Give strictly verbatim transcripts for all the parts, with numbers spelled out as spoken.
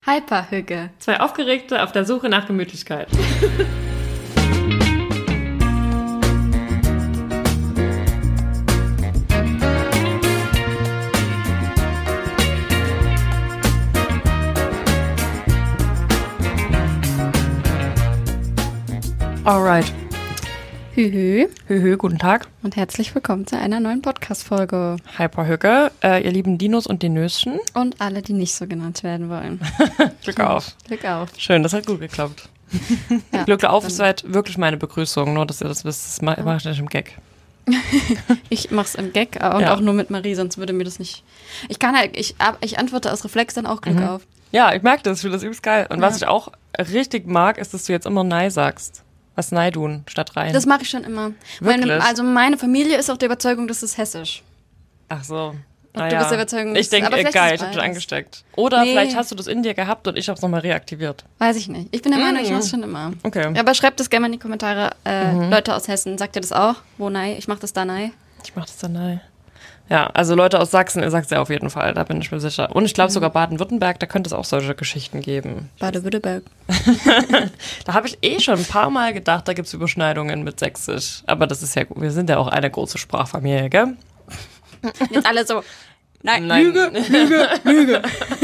Hyperhügge. Zwei Aufgeregte auf der Suche nach Gemütlichkeit. Alright. Hühü. Hühü, guten Tag. Und herzlich willkommen zu einer neuen Podcast-Folge. Hyperhügge, äh, ihr lieben Dinos und Dinöschen. Und alle, die nicht so genannt werden wollen. Glück auf. Glück auf. Schön, das hat gut geklappt. Ja, Glück auf ist halt wirklich meine Begrüßung, nur dass ihr das wisst, das mache mach ich nicht im Gag. Ich mach's im Gag und ja. auch nur mit Marie, sonst würde mir das nicht... Ich kann halt, ich, ich antworte aus Reflex dann auch Glück mhm. auf. Ja, ich mag das, ich finde das übelst geil. Und ja. was ich auch richtig mag, ist, dass du jetzt immer Nein sagst. Was Nein tun, statt rein. Das mache ich schon immer. Meine, also meine Familie ist auch der Überzeugung, das ist hessisch. Ach so. Und naja. du bist der Überzeugung, ich denke, äh, geil, ich habe dich angesteckt. Oder nee. vielleicht hast du das in dir gehabt und ich habe es nochmal reaktiviert. Weiß ich nicht. Ich bin der Meinung, mm. ich mache es schon immer. Okay. Ja, aber schreibt das gerne mal in die Kommentare. Äh, mhm. Leute aus Hessen, sagt ihr das auch? Wo Nein? Ich mache das da Nein. Ich mache das da Nein. Ja, also Leute aus Sachsen, ihr sagt es ja auf jeden Fall, da bin ich mir sicher. Und ich glaube mhm. sogar Baden-Württemberg, da könnte es auch solche Geschichten geben. Baden-Württemberg. Da habe ich eh schon ein paar Mal gedacht, da gibt es Überschneidungen mit Sächsisch. Aber das ist ja gut, wir sind ja auch eine große Sprachfamilie, gell? Jetzt alle so, nein, nein. Lüge, Lüge, Lüge.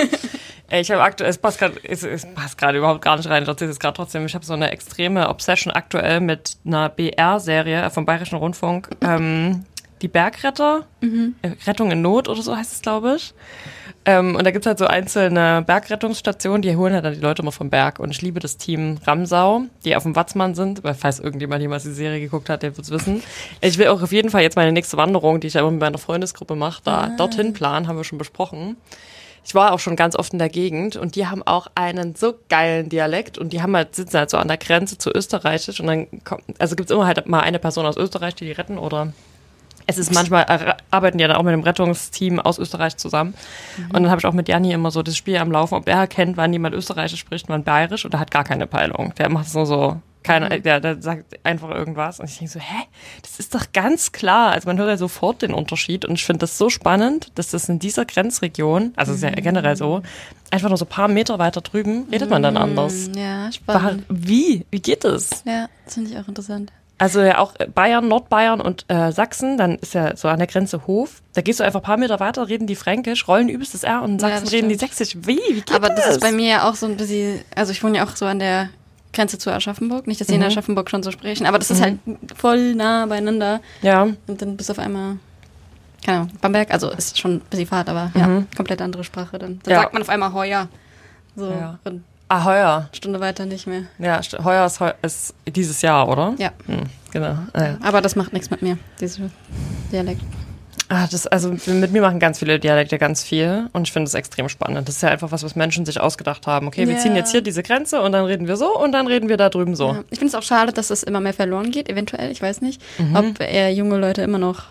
Ich habe aktuell, es passt gerade, es, es passt gerade überhaupt gar nicht rein, ich erzähle es gerade trotzdem, ich habe so eine extreme Obsession aktuell mit einer B R-Serie vom Bayerischen Rundfunk, ähm, die Bergretter, mhm. Rettung in Not oder so heißt es, glaube ich. Ähm, und da gibt es halt so einzelne Bergrettungsstationen, die holen halt dann die Leute immer vom Berg. Und ich liebe das Team Ramsau, die auf dem Watzmann sind, weil falls irgendjemand jemals die Serie geguckt hat, der wird es wissen. Ich will auch auf jeden Fall jetzt meine nächste Wanderung, die ich ja immer mit meiner Freundesgruppe mache, da ah. dorthin planen, haben wir schon besprochen. Ich war auch schon ganz oft in der Gegend und die haben auch einen so geilen Dialekt und die haben halt, sitzen halt so an der Grenze zu Österreichisch und dann kommt, also gibt es immer halt mal eine Person aus Österreich, die die retten oder es ist manchmal, arbeiten die ja dann auch mit dem Rettungsteam aus Österreich zusammen. Mhm. Und dann habe ich auch mit Janni immer so das Spiel am Laufen, ob er erkennt, wann jemand Österreichisch spricht, wann Bayerisch, und er hat gar keine Peilung. Der macht es nur so, keine, mhm. der, der sagt einfach irgendwas. Und ich denke so, hä, das ist doch ganz klar. Also man hört ja sofort den Unterschied. Und ich finde das so spannend, dass das in dieser Grenzregion, also mhm. ist ja generell so, einfach nur so ein paar Meter weiter drüben, redet man dann anders. Ja, spannend. Wie? Wie geht das? Ja, das finde ich auch interessant. Also ja auch Bayern, Nordbayern und äh, Sachsen, dann ist ja so an der Grenze Hof. Da gehst du einfach ein paar Meter weiter, reden die Fränkisch, rollen übelst das R und in Sachsen ja, reden die Sächsisch. Wie? Wie geht Aber das? das ist bei mir ja auch so ein bisschen, also ich wohne ja auch so an der Grenze zu Aschaffenburg. Nicht, dass die mhm. in Aschaffenburg schon so sprechen, aber das ist mhm. halt voll nah beieinander. Ja. Und dann bist du auf einmal, keine Ahnung, Bamberg, also ist schon ein bisschen Fahrt, aber mhm. ja, komplett andere Sprache dann. Dann ja. sagt man auf einmal heuer. So. Ja. Ah, heuer. Stunde weiter nicht mehr. Ja, heuer ist, heu- ist dieses Jahr, oder? Ja. Hm, genau. Ah, ja. Aber das macht nichts mit mir, dieser Dialekt. Ah, das, also mit mir machen ganz viele Dialekte ganz viel und ich finde es extrem spannend. Das ist ja einfach was, was Menschen sich ausgedacht haben. Okay, wir ja. ziehen jetzt hier diese Grenze und dann reden wir so und dann reden wir da drüben so. Ja. Ich finde es auch schade, dass das immer mehr verloren geht, eventuell. Ich weiß nicht, mhm. ob eher junge Leute immer noch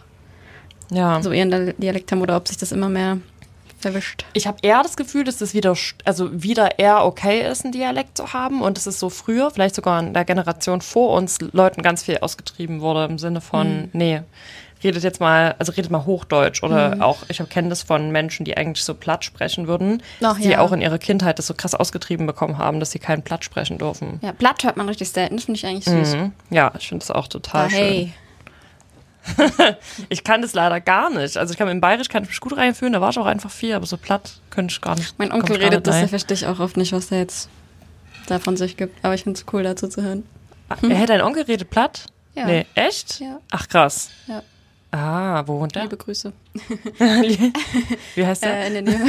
ja. so ihren Dialekt haben oder ob sich das immer mehr erwischt. Ich habe eher das Gefühl, dass das wieder, also wieder eher okay ist, einen Dialekt zu haben und dass es so früher, vielleicht sogar in der Generation vor uns, Leuten ganz viel ausgetrieben wurde im Sinne von, mhm. nee, redet jetzt mal, also redet mal Hochdeutsch oder mhm. auch, ich kenne das von Menschen, die eigentlich so platt sprechen würden, Ach, die ja. auch in ihrer Kindheit das so krass ausgetrieben bekommen haben, dass sie keinen platt sprechen dürfen. Ja, platt hört man richtig selten, das finde ich eigentlich süß. Mhm. Ja, ich finde das auch total ah, schön. Hey. Ich kann das leider gar nicht. Also ich kann in Bayerisch kann ich mich gut reinfühlen, da war ich auch einfach viel, aber so platt könnte ich gar nicht. Mein Onkel redet das, der verstehe ich auch oft nicht, was der jetzt da von sich gibt. Aber ich finde es cool, dazu zu hören. Hm. Er hätte dein Onkel redet platt? Ja. Nee, echt? Ja. Ach krass. Ja. Ah, wo wohnt der? Liebe Grüße. Wie heißt der? Äh, in der Nähe.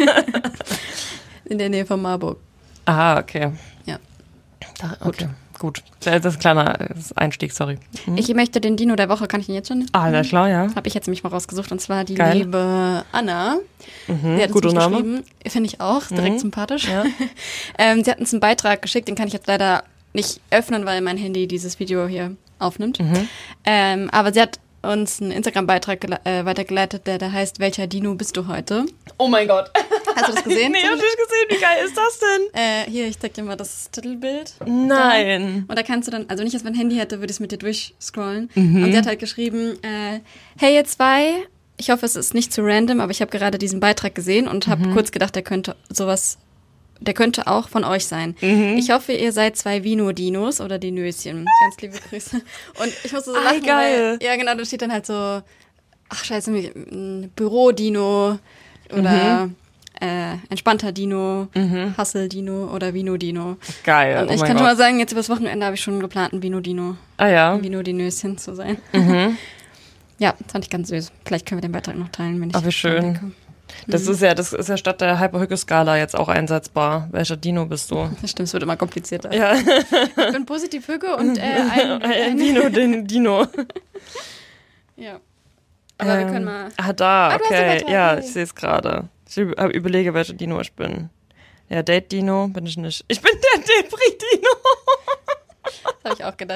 In der Nähe von Marburg. Ah, okay. Ja. Da, okay. Gut, das ist ein kleiner Einstieg, sorry. Mhm. Ich möchte den Dino der Woche, kann ich ihn jetzt schon? Ah, na klar, ja. Habe ich jetzt nämlich mal rausgesucht, und zwar die Geil. liebe Anna. Mhm, die hat guter uns Name. geschrieben, finde ich auch, direkt mhm. sympathisch. Ja. ähm, sie hat uns einen Beitrag geschickt, den kann ich jetzt leider nicht öffnen, weil mein Handy dieses Video hier aufnimmt. Mhm. Ähm, aber sie hat uns einen Instagram-Beitrag gele- äh, weitergeleitet, der da heißt, welcher Dino bist du heute? Oh mein Gott. Hast du das gesehen? Nee, hab ich nicht gesehen. Wie geil ist das denn? Äh, hier, ich zeig dir mal das Titelbild. Nein. Da. Und da kannst du dann, also wenn ich jetzt mein Handy hätte, würde ich es mit dir durchscrollen. Mhm. Und sie hat halt geschrieben, äh, hey ihr zwei, ich hoffe, es ist nicht zu random, aber ich habe gerade diesen Beitrag gesehen und habe mhm. kurz gedacht, der könnte sowas der könnte auch von euch sein. Mhm. Ich hoffe, ihr seid zwei Vino-Dinos oder Dinöschen. Ganz liebe Grüße. Und ich musste so lachen, ah, geil. weil, ja genau, da steht dann halt so, ach scheiße, Büro-Dino oder mhm. äh, entspannter Dino, mhm. Hustle-Dino oder Vino-Dino. Geil. Und ich oh kann schon mal sagen, jetzt übers Wochenende habe ich schon geplant, ein Vino-Dino. Ah ja. Ein Vino-Dinöschen zu sein. Mhm. Ja, das fand ich ganz süß. Vielleicht können wir den Beitrag noch teilen, wenn ich. Ach, wie schön. Das ist ja, das ist ja statt der Hyper-Hücke-Skala jetzt auch einsetzbar. Welcher Dino bist du? Das stimmt, es wird immer komplizierter. Ja. Ich bin positiv Hücke und äh, ein, ein Dino, den Dino. Ja. Aber ähm, wir können mal. Ah, da, ah, okay. Ja, ich sehe es gerade. Ich überlege, welcher Dino ich bin. Ja, Date-Dino bin ich nicht. Ich bin der Debris-Dino. Das habe ich auch gedacht.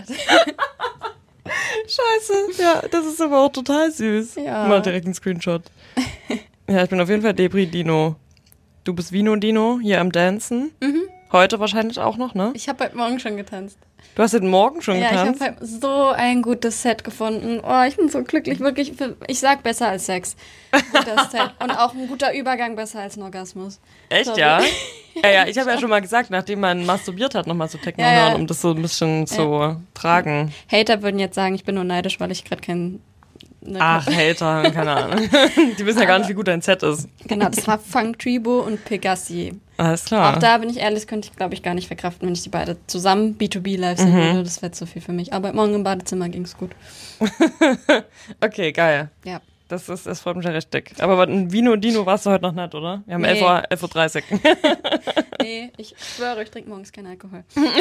Scheiße. Ja, das ist aber auch total süß. Ja. Mal direkt einen Screenshot. Ja, ich bin auf jeden Fall Debris-Dino. Du bist Vino-Dino, hier am Dancen. Mhm. Heute wahrscheinlich auch noch, ne? Ich habe heute Morgen schon getanzt. Du hast heute Morgen schon ja, getanzt? Ja, ich habe heute so ein gutes Set gefunden. Oh, ich bin so glücklich, wirklich. Ich sag besser als Sex. Das Set. Und auch ein guter Übergang besser als ein Orgasmus. Echt, Sorry. ja? Ja, ja, ich habe ja schon mal gesagt, nachdem man masturbiert hat, nochmal zu Techno hören, ja, ja. um das so ein bisschen zu ja. tragen. Hater würden jetzt sagen, ich bin nur neidisch, weil ich gerade kein... Ne, Ach, Hater, keine Ahnung. Die wissen ja gar nicht, wie gut dein Set ist. Genau, das war Funk Tribo und Pegassi. Alles klar. Auch da bin ich ehrlich, könnte ich, glaube ich, gar nicht verkraften, wenn ich die beide zusammen B zwei B live sehen würde. Mhm. Das wäre zu viel für mich. Aber morgen im Badezimmer ging es gut. Okay, geil. Ja. Das, ist, das freut mich ja richtig. Aber ein Vino-Dino warst du heute noch nicht, oder? Wir haben nee. elf Uhr dreißig. Nee, ich schwöre, ich trinke morgens keinen Alkohol.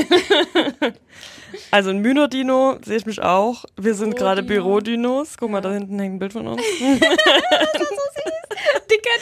Also ein Müno-Dino sehe ich mich auch. Wir sind Büro gerade Büro-Dinos. Guck ja. mal, da hinten hängt ein Bild von uns. Das ist so süß. Dicker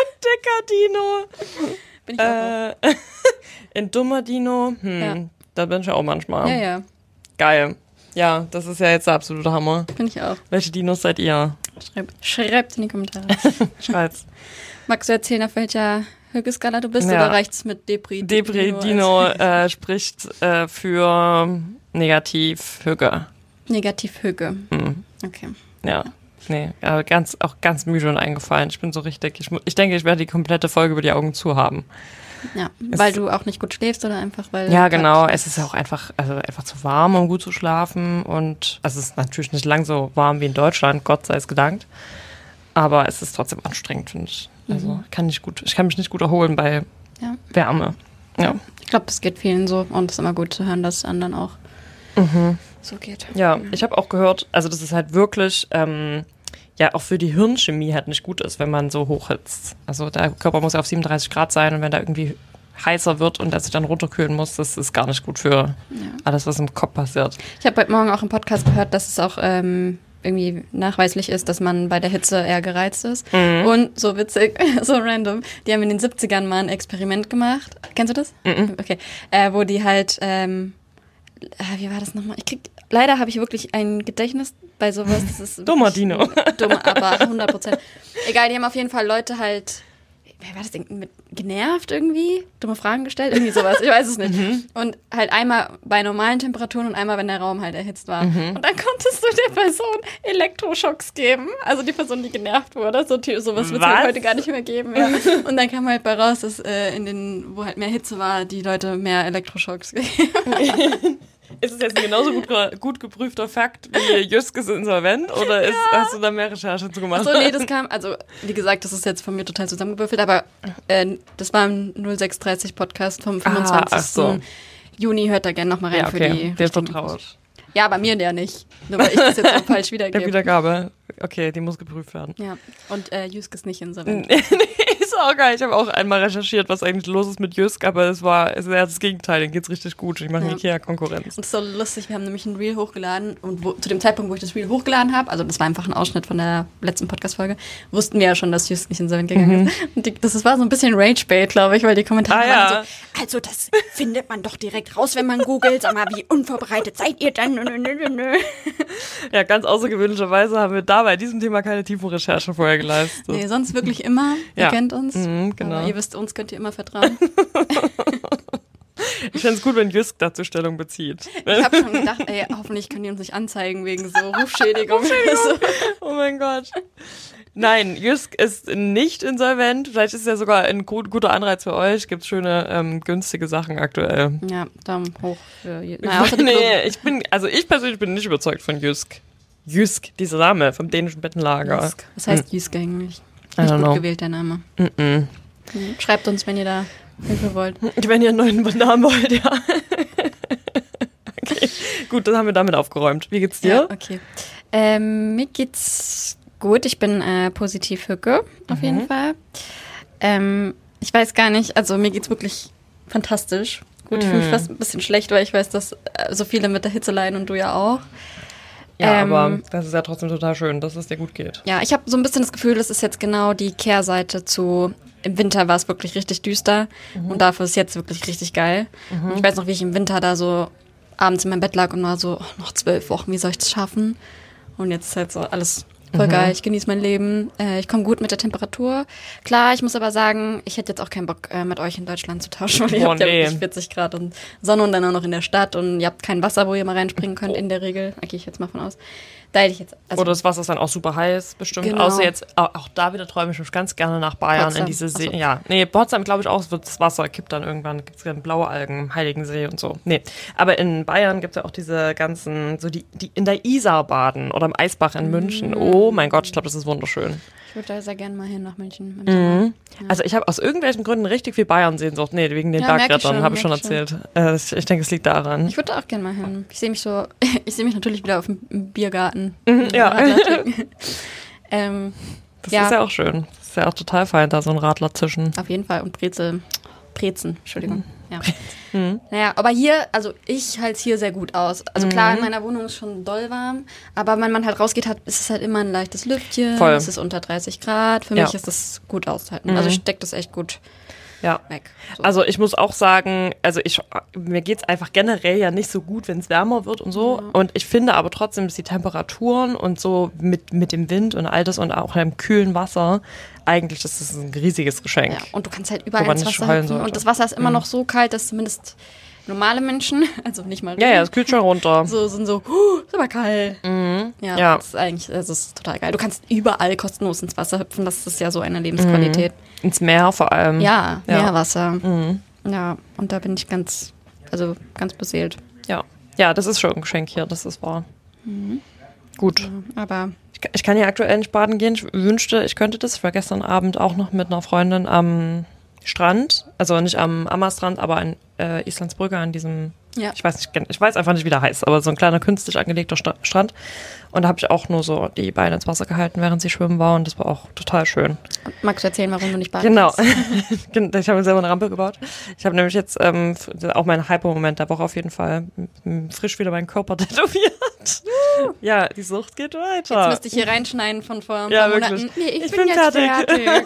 Dino. Dicker Dino. Bin ich auch. Äh, ein dummer Dino. Hm, ja. Da bin ich auch manchmal. Ja, ja. Geil. Ja, das ist ja jetzt der absolute Hammer. Bin ich auch. Welche Dinos seid ihr? Schreibt, schreibt in die Kommentare. Schreibt's. Magst du erzählen, auf welcher Hücke-Skala du bist, ja. oder reicht's mit Debris? Debris Dino äh, spricht äh, für negativ Hücke. Negativ Hücke. Mhm. Okay. Ja. Nee, aber ganz, auch ganz müde und eingefallen. Ich bin so richtig, ich, ich denke, ich werde die komplette Folge über die Augen zu haben. Ja, es weil du auch nicht gut schläfst oder einfach, weil... Ja, genau. Es ist auch einfach, also einfach zu warm, um gut zu schlafen. Und also es ist natürlich nicht lang so warm wie in Deutschland, Gott sei es gedankt. Aber es ist trotzdem anstrengend, finde ich. Also mhm. kann nicht gut, ich kann mich nicht gut erholen bei ja. Wärme. Ja. Ich glaube, es geht vielen so. Und es ist immer gut zu hören, dass es anderen auch mhm. so geht. Ja, ich habe auch gehört, also das ist halt wirklich... Ähm, ja, auch für die Hirnchemie halt nicht gut ist, wenn man so hochhitzt. Also der Körper muss ja auf siebenunddreißig Grad sein und wenn da irgendwie heißer wird und er sich dann runterkühlen muss, das ist gar nicht gut für ja. alles, was im Kopf passiert. Ich habe heute Morgen auch im Podcast gehört, dass es auch ähm, irgendwie nachweislich ist, dass man bei der Hitze eher gereizt ist. Mhm. Und so witzig, so random, die haben in den siebzigern mal ein Experiment gemacht. Kennst du das? Mhm. Okay. Äh, wo die halt, ähm, wie war das nochmal? Ich krieg, leider habe ich wirklich ein Gedächtnis bei sowas. Das ist dummer Dino. Dumm, aber hundert Prozent. Egal, die haben auf jeden Fall Leute halt, wer war das denn, mit genervt irgendwie? Dumme Fragen gestellt? Irgendwie sowas, ich weiß es nicht. Mhm. Und halt einmal bei normalen Temperaturen und einmal, wenn der Raum halt erhitzt war. Mhm. Und dann konntest du der Person Elektroschocks geben. Also die Person, die genervt wurde. So, sowas wird es halt heute gar nicht mehr geben. Ja. Und dann kam halt bei raus, dass äh, in den, wo halt mehr Hitze war, die Leute mehr Elektroschocks geben. Ist es jetzt ein genauso gut, gut geprüfter Fakt wie Jüskes insolvent oder ist, ja. hast du da mehr Recherche zu gemacht? Achso, nee, das kam, also wie gesagt, das ist jetzt von mir total zusammengewürfelt, aber äh, das war ein null sechs dreißig Podcast vom fünfundzwanzigsten Ah, so. Juni, hört da gerne nochmal rein ja, okay. für die... Der vertraut. Ja, bei mir der nicht, nur weil ich das jetzt auch falsch wiedergebe. Der Wiedergabe, okay, die muss geprüft werden. Ja, und äh, Jüsk ist nicht insolvent. Nee, ist auch geil. Ich habe auch einmal recherchiert, was eigentlich los ist mit Jüsk, aber es war es das Gegenteil, denen geht's richtig gut. Ich mache ja. Ikea-Konkurrenz. Und es ist so lustig, wir haben nämlich ein Reel hochgeladen und wo, zu dem Zeitpunkt, wo ich das Reel hochgeladen habe, also das war einfach ein Ausschnitt von der letzten Podcast-Folge, wussten wir ja schon, dass Jüsk nicht insolvent gegangen mhm. ist. Und die, das war so ein bisschen Rage-Bait, glaube ich, weil die Kommentare ah, ja. waren so, also das findet man doch direkt raus, wenn man googelt, sag mal, wie unvorbereitet seid ihr dann? Nö, nö, nö. Ja, ganz außergewöhnlicherweise haben wir da bei diesem Thema keine tiefen Recherche vorher geleistet. Nee, sonst wirklich immer. Ihr ja. kennt uns. Mhm, genau. Aber ihr wisst, uns könnt ihr immer vertrauen. Ich fände es gut, wenn Jüsk dazu Stellung bezieht. Ich habe schon gedacht, ey, hoffentlich können die uns nicht anzeigen wegen so Rufschädigung. Rufschädigung. Oh mein Gott. Nein, Jysk ist nicht insolvent. Vielleicht ist es ja sogar ein gut, guter Anreiz für euch. Gibt schöne, ähm, günstige Sachen aktuell. Ja, Daumen hoch für Jysk. Naja, nee, ich bin, also ich persönlich bin nicht überzeugt von Jysk. Jysk, dieser Name vom dänischen Bettenlager. Jysk. Was heißt hm. Jysk eigentlich? I Nicht don't gut know. gewählt, der Name. Mm-mm. Schreibt uns, wenn ihr da Hilfe wollt. Wenn ihr einen neuen Namen wollt, ja. Okay, gut, dann haben wir damit aufgeräumt. Wie geht's dir? Ja, okay. Ähm, mir geht's gut. Ich bin äh, positiv Hücke, auf mhm. jeden Fall. Ähm, ich weiß gar nicht, also mir geht's wirklich fantastisch. Gut, ich fühle mich fast ein bisschen schlecht, weil ich weiß, dass äh, so viele mit der Hitze leiden und du ja auch. Ja, ähm, aber das ist ja trotzdem total schön, dass es dir gut geht. Ja, ich habe so ein bisschen das Gefühl, das ist jetzt genau die Kehrseite zu, im Winter war es wirklich richtig düster mhm. und dafür ist es jetzt wirklich richtig geil. Mhm. Ich weiß noch, wie ich im Winter da so abends in meinem Bett lag und war so, oh, noch zwölf Wochen, wie soll ich das schaffen? Und jetzt ist halt so alles voll mhm. geil, ich genieße mein Leben, äh, ich komme gut mit der Temperatur. Klar, ich muss aber sagen, ich hätte jetzt auch keinen Bock, äh, mit euch in Deutschland zu tauschen, weil ihr oh, habt nee. ja wirklich vierzig Grad und Sonne und dann auch noch in der Stadt und ihr habt kein Wasser, wo ihr mal reinspringen könnt, oh. in der Regel. Da gehe ich jetzt mal von aus. Da hätte ich jetzt, also Oder das Wasser ist dann auch super heiß, bestimmt. Genau. Außer jetzt, auch, auch da wieder träume ich mich ganz gerne nach Bayern Potsdam. in diese See. So. Ja, nee, Potsdam glaube ich auch, wird das Wasser kippt dann irgendwann, gibt es dann blaue Algen im Heiligensee und so. Nee, aber in Bayern gibt es ja auch diese ganzen, so die, die in der Isar baden oder im Eisbach in München. Mm. Oh mein Gott, ich glaube, das ist wunderschön. Ich würde da sehr gerne mal hin nach München. Mhm. Ja. Also ich habe aus irgendwelchen Gründen richtig viel Bayern-Sehnsucht. Nee, wegen den ja, Bergrettern, habe ich schon erzählt. Äh, ich, ich denke, es liegt daran. Ich würde da auch gerne mal hin. Ich sehe mich so, ich sehe mich natürlich wieder auf dem Biergarten. Mhm, ja. ähm, das ja. ist ja auch schön. Das ist ja auch total fein, da so ein Radler zwischen. Auf jeden Fall. Und Brezel, Brezen, Entschuldigung. Mhm. Ja. Mhm. Naja, aber hier, also ich halte es hier sehr gut aus. Also klar, in meiner Wohnung ist schon doll warm, aber wenn man halt rausgeht, hat, ist es halt immer ein leichtes Lüftchen. Voll. Es ist unter dreißig Grad. Für ja. mich ist das gut auszuhalten. Mhm. Also ich stecke das echt gut ja. weg. So. Also ich muss auch sagen, also ich, mir geht es einfach generell ja nicht so gut, wenn es wärmer wird und so. Ja. Und ich finde aber trotzdem, dass die Temperaturen und so mit, mit dem Wind und all das und auch dem kühlen Wasser, eigentlich das ist ein riesiges Geschenk. Ja, und du kannst halt überall ins Wasser hüpfen. Und das Wasser ist immer mhm. noch so kalt, dass zumindest normale Menschen, also nicht mal ja, ja, es kühlt schon runter. So sind so, uh, ist aber kalt. Mhm. Ja, ja, das ist eigentlich, das ist total geil. Du kannst überall kostenlos ins Wasser hüpfen, das ist ja so eine Lebensqualität. Mhm. Ins Meer vor allem. Ja, ja. Meerwasser. Mhm. Ja, und da bin ich ganz, also ganz beseelt. Ja, ja, das ist schon ein Geschenk hier, das ist wahr. Mhm. Gut. Ja, aber ich, ich kann ja aktuell nicht baden gehen. Ich wünschte, ich könnte das. Ich war gestern Abend auch noch mit einer Freundin am Strand, also nicht am Ammerstrand, aber an äh, Islandsbrücke, an diesem, ja. ich weiß nicht, ich weiß einfach nicht, wie der heißt, aber so ein kleiner künstlich angelegter Sta- Strand. Und da habe ich auch nur so die Beine ins Wasser gehalten, während sie schwimmen war, und das war auch total schön. Magst du erzählen, warum du nicht baden Genau. kannst? Ich habe mir selber eine Rampe gebaut. Ich habe nämlich jetzt ähm, auch meinen Hyper-Moment der Woche auf jeden Fall m- frisch wieder meinen Körper tätowiert. Ja, die Sucht geht weiter. Jetzt müsste ich hier reinschneiden von vor ein ja, paar wirklich. Monaten. Nee, ich, ich bin, bin jetzt fertig. fertig.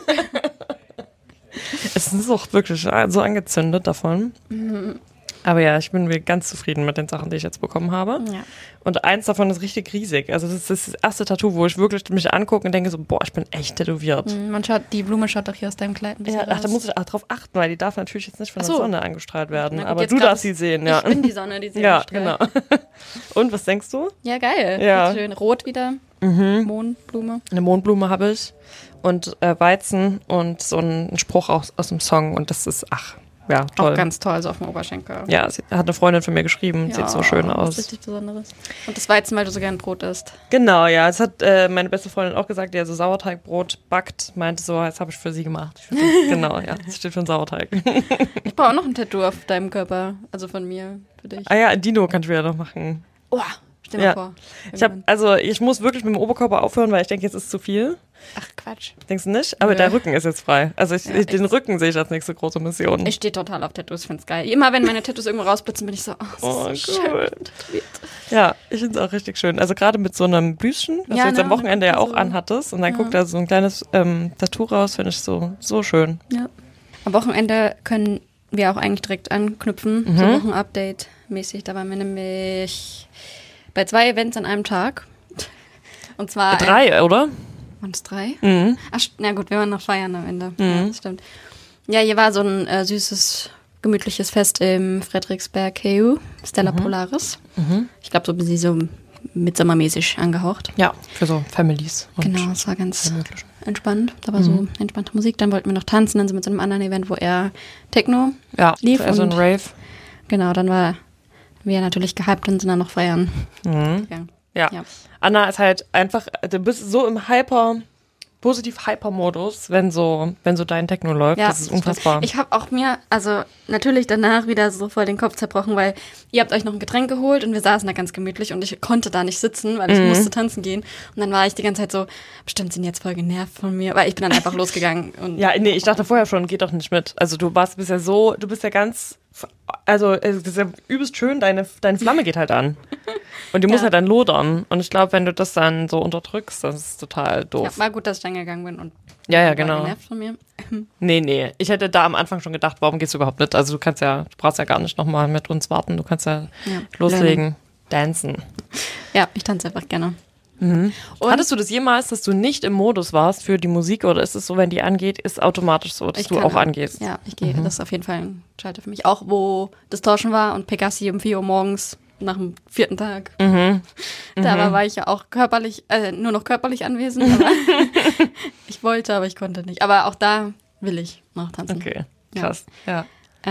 Es ist eine Sucht, wirklich so angezündet davon. Mhm. Aber ja, ich bin ganz zufrieden mit den Sachen, die ich jetzt bekommen habe. Ja. Und eins davon ist richtig riesig. Also das ist das erste Tattoo, wo ich wirklich mich angucke und denke so, boah, ich bin echt tätowiert. Man schaut, die Blume schaut doch hier aus deinem Kleid ein bisschen Ja, ach, raus. da muss ich auch drauf achten, weil die darf natürlich jetzt nicht von Ach der so. Sonne angestrahlt werden. Na gut, aber jetzt du glaub darfst ich- sie sehen, ja. Ich bin die Sonne, die sie Ja, anstrahlt. genau. Und was denkst du? Ja, geil. Ja. Schön. Rot wieder. Mhm. Mohnblume. Eine Mondblume habe ich und äh, Weizen und so einen Spruch aus, aus dem Song, und das ist, ach, ja, toll. Auch ganz toll, so auf dem Oberschenkel. Ja, sie hat eine Freundin von mir geschrieben, Ja, sieht so schön Das aus. ist richtig Besonderes. Und das Weizen, weil du so gern Brot isst. Genau, ja, das hat äh, meine beste Freundin auch gesagt, die ja so Sauerteigbrot backt, meinte so, das habe ich für sie gemacht. Ich find, genau, ja, das steht für einen Sauerteig. Ich brauche auch noch ein Tattoo auf deinem Körper, also von mir, für dich. Ah ja, ein Dino kann ich wieder noch machen. Oh, stell dir Ja. mal vor. Ich hab, also ich muss wirklich mit dem Oberkörper aufhören, weil ich denke, jetzt ist zu viel. Ach, Quatsch. Denkst du nicht? Aber Nö. der Rücken ist jetzt frei. Also ich, Ja, ich, den echt. Rücken sehe ich als nächste große Mission. Ich stehe total auf Tattoos, ich find's geil. Immer wenn meine Tattoos irgendwo rausblitzen, bin ich so, oh, das Oh, ist so cool. schön tätowiert. Ja, ich finde es auch richtig schön. Also gerade mit so einem Blüschen, was Ja, du jetzt ne, am Wochenende ja dann auch so- anhattest, und dann Ja. guckt da so ein kleines ähm, Tattoo raus, finde ich so, so schön. Ja. Am Wochenende können wir auch eigentlich direkt anknüpfen, Mhm. so Wochenupdate mäßig. Da waren wir nämlich bei zwei Events an einem Tag. Und zwar... Drei, oder? Waren es drei? Mhm. Ach, st- na gut, wir waren noch feiern am Ende. Mhm. Ja, das stimmt. Ja, hier war so ein äh, süßes, gemütliches Fest im Frederiksberg K U, Stella Mhm. Polaris. Mhm. Ich glaube, so ein bisschen so midsommermäßig angehaucht. Ja, für so Families. Und Genau, es war ganz alle möglichen. entspannt. Da war mhm. so entspannte Musik. Dann wollten wir noch tanzen. Dann sind wir zu einem anderen Event, wo er Techno ja, lief. Also ein Rave. Genau, dann war wir natürlich gehypt und sind dann noch feiern. Mhm. Ja. ja. Anna ist halt einfach, du bist so im Hyper... positiv Hyper-Modus, wenn so, wenn so dein Techno läuft. Ja, das ist unfassbar. Ich habe auch mir, also natürlich danach wieder so voll den Kopf zerbrochen, weil ihr habt euch noch ein Getränk geholt und wir saßen da ganz gemütlich und ich konnte da nicht sitzen, weil ich mhm. musste tanzen gehen. Und dann war ich die ganze Zeit so, bestimmt sind die jetzt voll genervt von mir, weil ich bin dann einfach losgegangen. Und ja, nee, ich dachte vorher schon, geht doch nicht mit. Also du warst bisher so, du bist ja ganz... Also es ist ja übelst schön, deine, deine Flamme geht halt an. Und die muss ja. halt dann lodern. Und ich glaube, wenn du das dann so unterdrückst, das ist total doof. Ja, war gut, dass ich dann gegangen bin und ja, ja, genau. genervt von mir. Nee, nee. Ich hätte da am Anfang schon gedacht, warum gehst du überhaupt mit? Also du kannst ja, du brauchst ja gar nicht nochmal mit uns warten. Du kannst ja, ja. loslegen, dancen. Ja, ich tanze einfach gerne. Mhm. Und hattest du das jemals, dass du nicht im Modus warst für die Musik oder ist es so, wenn die angeht, ist automatisch so, dass du auch kann, angehst? Ja, ich gehe. Mhm. Das ist auf jeden Fall ein Schalter für mich. Auch wo Distortion war und Pegassi um vier Uhr morgens nach dem vierten Tag. Mhm. Da mhm. war ich ja auch körperlich, äh, nur noch körperlich anwesend. Aber ich wollte, aber ich konnte nicht. Aber auch da will ich noch tanzen. Okay, krass. Ja. ja.